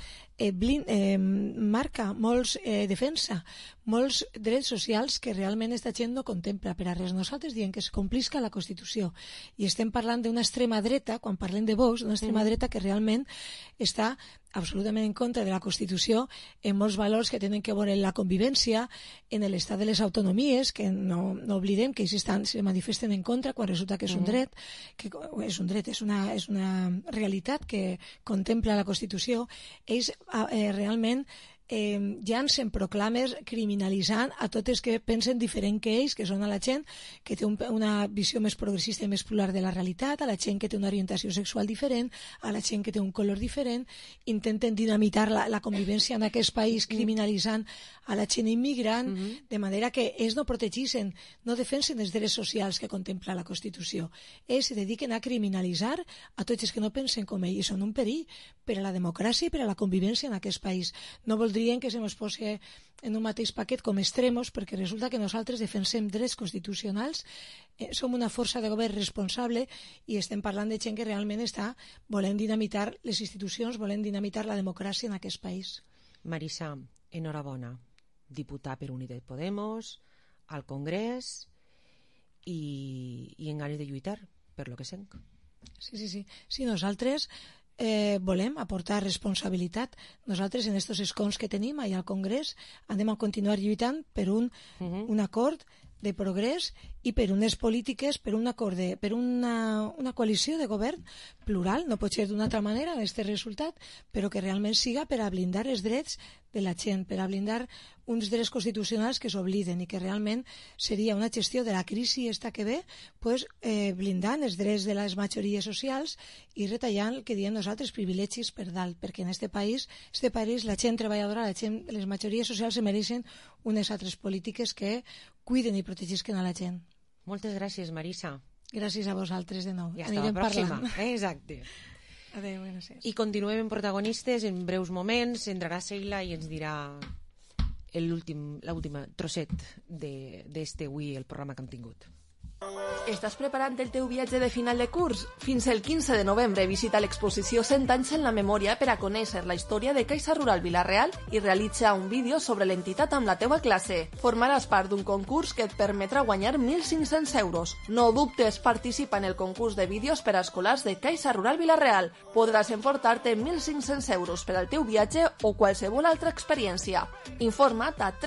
marca defensa molts drets socials que realment esta gent no contempla per a res. Nosaltres diem que es complisca la Constitució i estem parlant d'una extrema dreta, quan parlem de Vox, d'una extrema dreta que realment està absolutament en contra de la Constitució en molts valors que tenen que veure en la convivència, en l'estat de les autonomies, que no oblidem que se manifesten en contra quan resulta que és un dret, és una realitat que contempla la Constitució. Ells realment llancen proclames criminalitzant a totes que pensen diferent que ells, que són a la gent que té una visió més progressista i més plural de la realitat, a la gent que té una orientació sexual diferent, a la gent que té un color diferent, intenten dinamitar la convivència en aquest país criminalitzant a la gent immigrant, de manera que ells no protegeixen, no defensen els drets socials que contempla la Constitució. Ells se dediquen a criminalitzar a tots els que no pensen com ells, són un perill per a la democràcia i per a la convivència en aquest país. No voldrien que se ens posi en un mateix paquet com extremos, perquè resulta que nosaltres defensem drets constitucionals, som una força de govern responsable i estem parlant de gent que realment està volent dinamitar les institucions, volent dinamitar la democràcia en aquest país. Marisa, enhorabona, diputat per Unitat Podemos, al Congrés i en ganes de lluitar per lo que senc. Sí, nosaltres volem aportar responsabilitat. Nosaltres en aquests escons que tenim allà al Congrés anem a continuar lluitant per un acord de progrés i per unes polítiques, per un acord per una coalició de govern plural, no pot ser d'una altra manera aquest resultat, però que realment siga per a blindar els drets de la gent, per a blindar uns drets constitucionals que s'obliden i que realment seria una gestió de la crisi esta que ve, pues, blindant els drets de les majories socials i retallant el que diem nosaltres privilegis per dalt, perquè en este país la gent treballadora, les majories socials se mereixen unes altres polítiques que cuiden i protegisquen a la gent. Moltes gràcies, Marisa. Gràcies a vosaltres de nou. I hasta la pròxima. Exacte. Adéu, gràcies. I continuem en protagonistes en breus moments. Entrarà Sheila i ens dirà l'últim trosset d'este avui, el programa que hem tingut. Estàs preparant el teu viatge de final de curs? Fins el 15 de novembre visita l'exposició 100 anys en la memòria per a conèixer la història de Caixa Rural Vila-real i realitza un vídeo sobre l'entitat amb la teua classe. Formaràs part d'un concurs que et permetrà guanyar 1.500 euros. No dubtes, participa en el concurs de vídeos per a escolars de Caixa Rural Vila-real. Podràs emportar-te 1.500 euros per al teu viatge o qualsevol altra experiència. Informa't a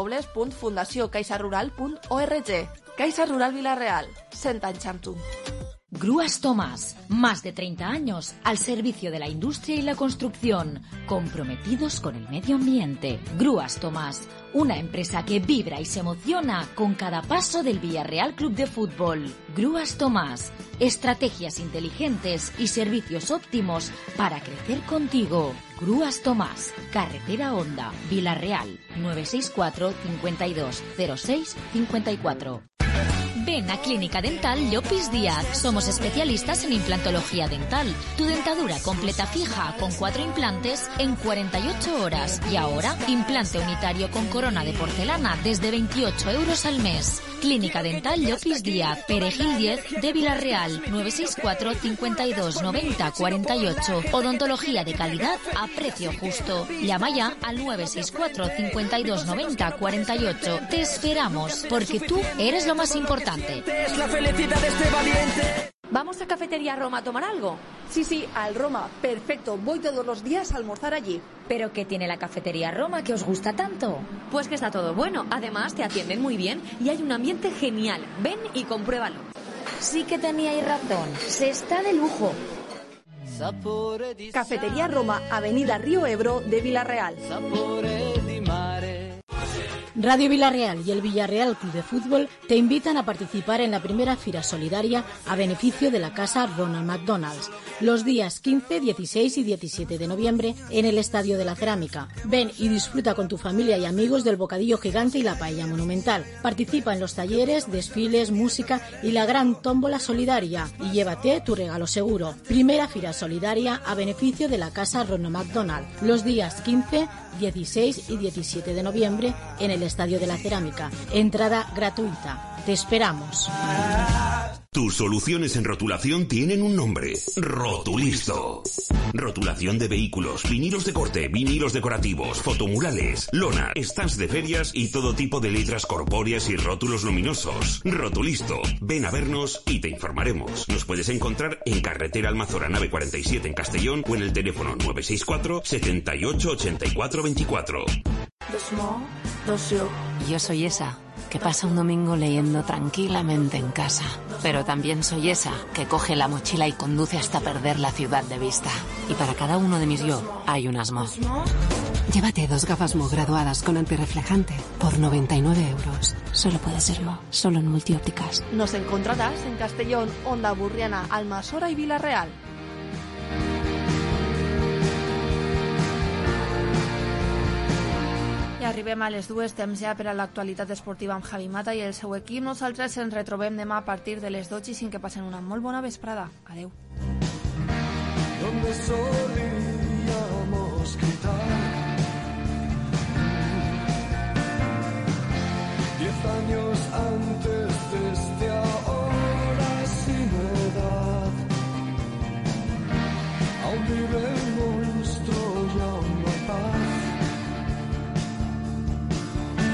www.fundaciocaixarural.org. Caixa Rural Vila-real, 100 anys amb tu. Grúas Tomás, más de 30 años al servicio de la industria y la construcción, comprometidos con el medio ambiente. Grúas Tomás, una empresa que vibra y se emociona con cada paso del Villarreal Club de Fútbol. Grúas Tomás, estrategias inteligentes y servicios óptimos para crecer contigo. Grúas Tomás, Carretera Honda, Vila-real, 964 52 06 54. Ven a Clínica Dental Llopis Díaz. Somos especialistas en implantología dental. Tu dentadura completa fija con 4 implantes en 48 horas. Y ahora, implante unitario con corona de porcelana desde 28 euros al mes. Clínica Dental Llopis Díaz, Perejil 10 de Vila-real, 964 52 90 48. Odontología de calidad a precio justo. Llama ya al 964 52 90 48. Te esperamos, porque tú eres lo más importante. Es la felicidad de este valiente. ¿Vamos a Cafetería Roma a tomar algo? Sí, al Roma. Perfecto, voy todos los días a almorzar allí. ¿Pero qué tiene la Cafetería Roma que os gusta tanto? Pues que está todo bueno. Además, te atienden muy bien y hay un ambiente genial. Ven y compruébalo. Sí que teníais razón. Se está de lujo. Cafetería Roma, Avenida Río Ebro de Vila-real. Radio Vila-real y el Villarreal Club de Fútbol te invitan a participar en la primera Fira Solidaria a beneficio de la Casa Ronald McDonald's, los días 15, 16 y 17 de noviembre en el Estadio de la Cerámica. Ven y disfruta con tu familia y amigos del bocadillo gigante y la paella monumental. Participa en los talleres, desfiles, música y la gran tómbola solidaria y llévate tu regalo seguro. Primera Fira Solidaria a beneficio de la Casa Ronald McDonald, los días 15, 16 y 17 de noviembre en el Estadio de la Cerámica. Entrada gratuita. Te esperamos. Tus soluciones en rotulación tienen un nombre: Rotulisto. Rotulación de vehículos, vinilos de corte, vinilos decorativos, fotomurales, lona, stands de ferias y todo tipo de letras corpóreas y rótulos luminosos. Rotulisto. Ven a vernos y te informaremos. Nos puedes encontrar en Carretera Almazora Nave 47 en Castellón o en el teléfono 964 78 84 24. Yo soy esa que pasa un domingo leyendo tranquilamente en casa, pero también soy esa que coge la mochila y conduce hasta perder la ciudad de vista. Y para cada uno de mis yo hay un Asmo. Llévate 2 gafas Mo graduadas con antirreflejante por 99 euros. Solo puede serlo, solo en Multiópticas. Nos encontrarás en Castellón, Onda Burriana, Almasora y Vila-real. I arribem a les 2, temps ja per a l'actualitat esportiva amb Javi Mata i el seu equip. Nosaltres ens retrobem demà a partir de les 12 i sin que passen una molt bona vesprada. Adeu. años antes de este ahora sin edad, aún vive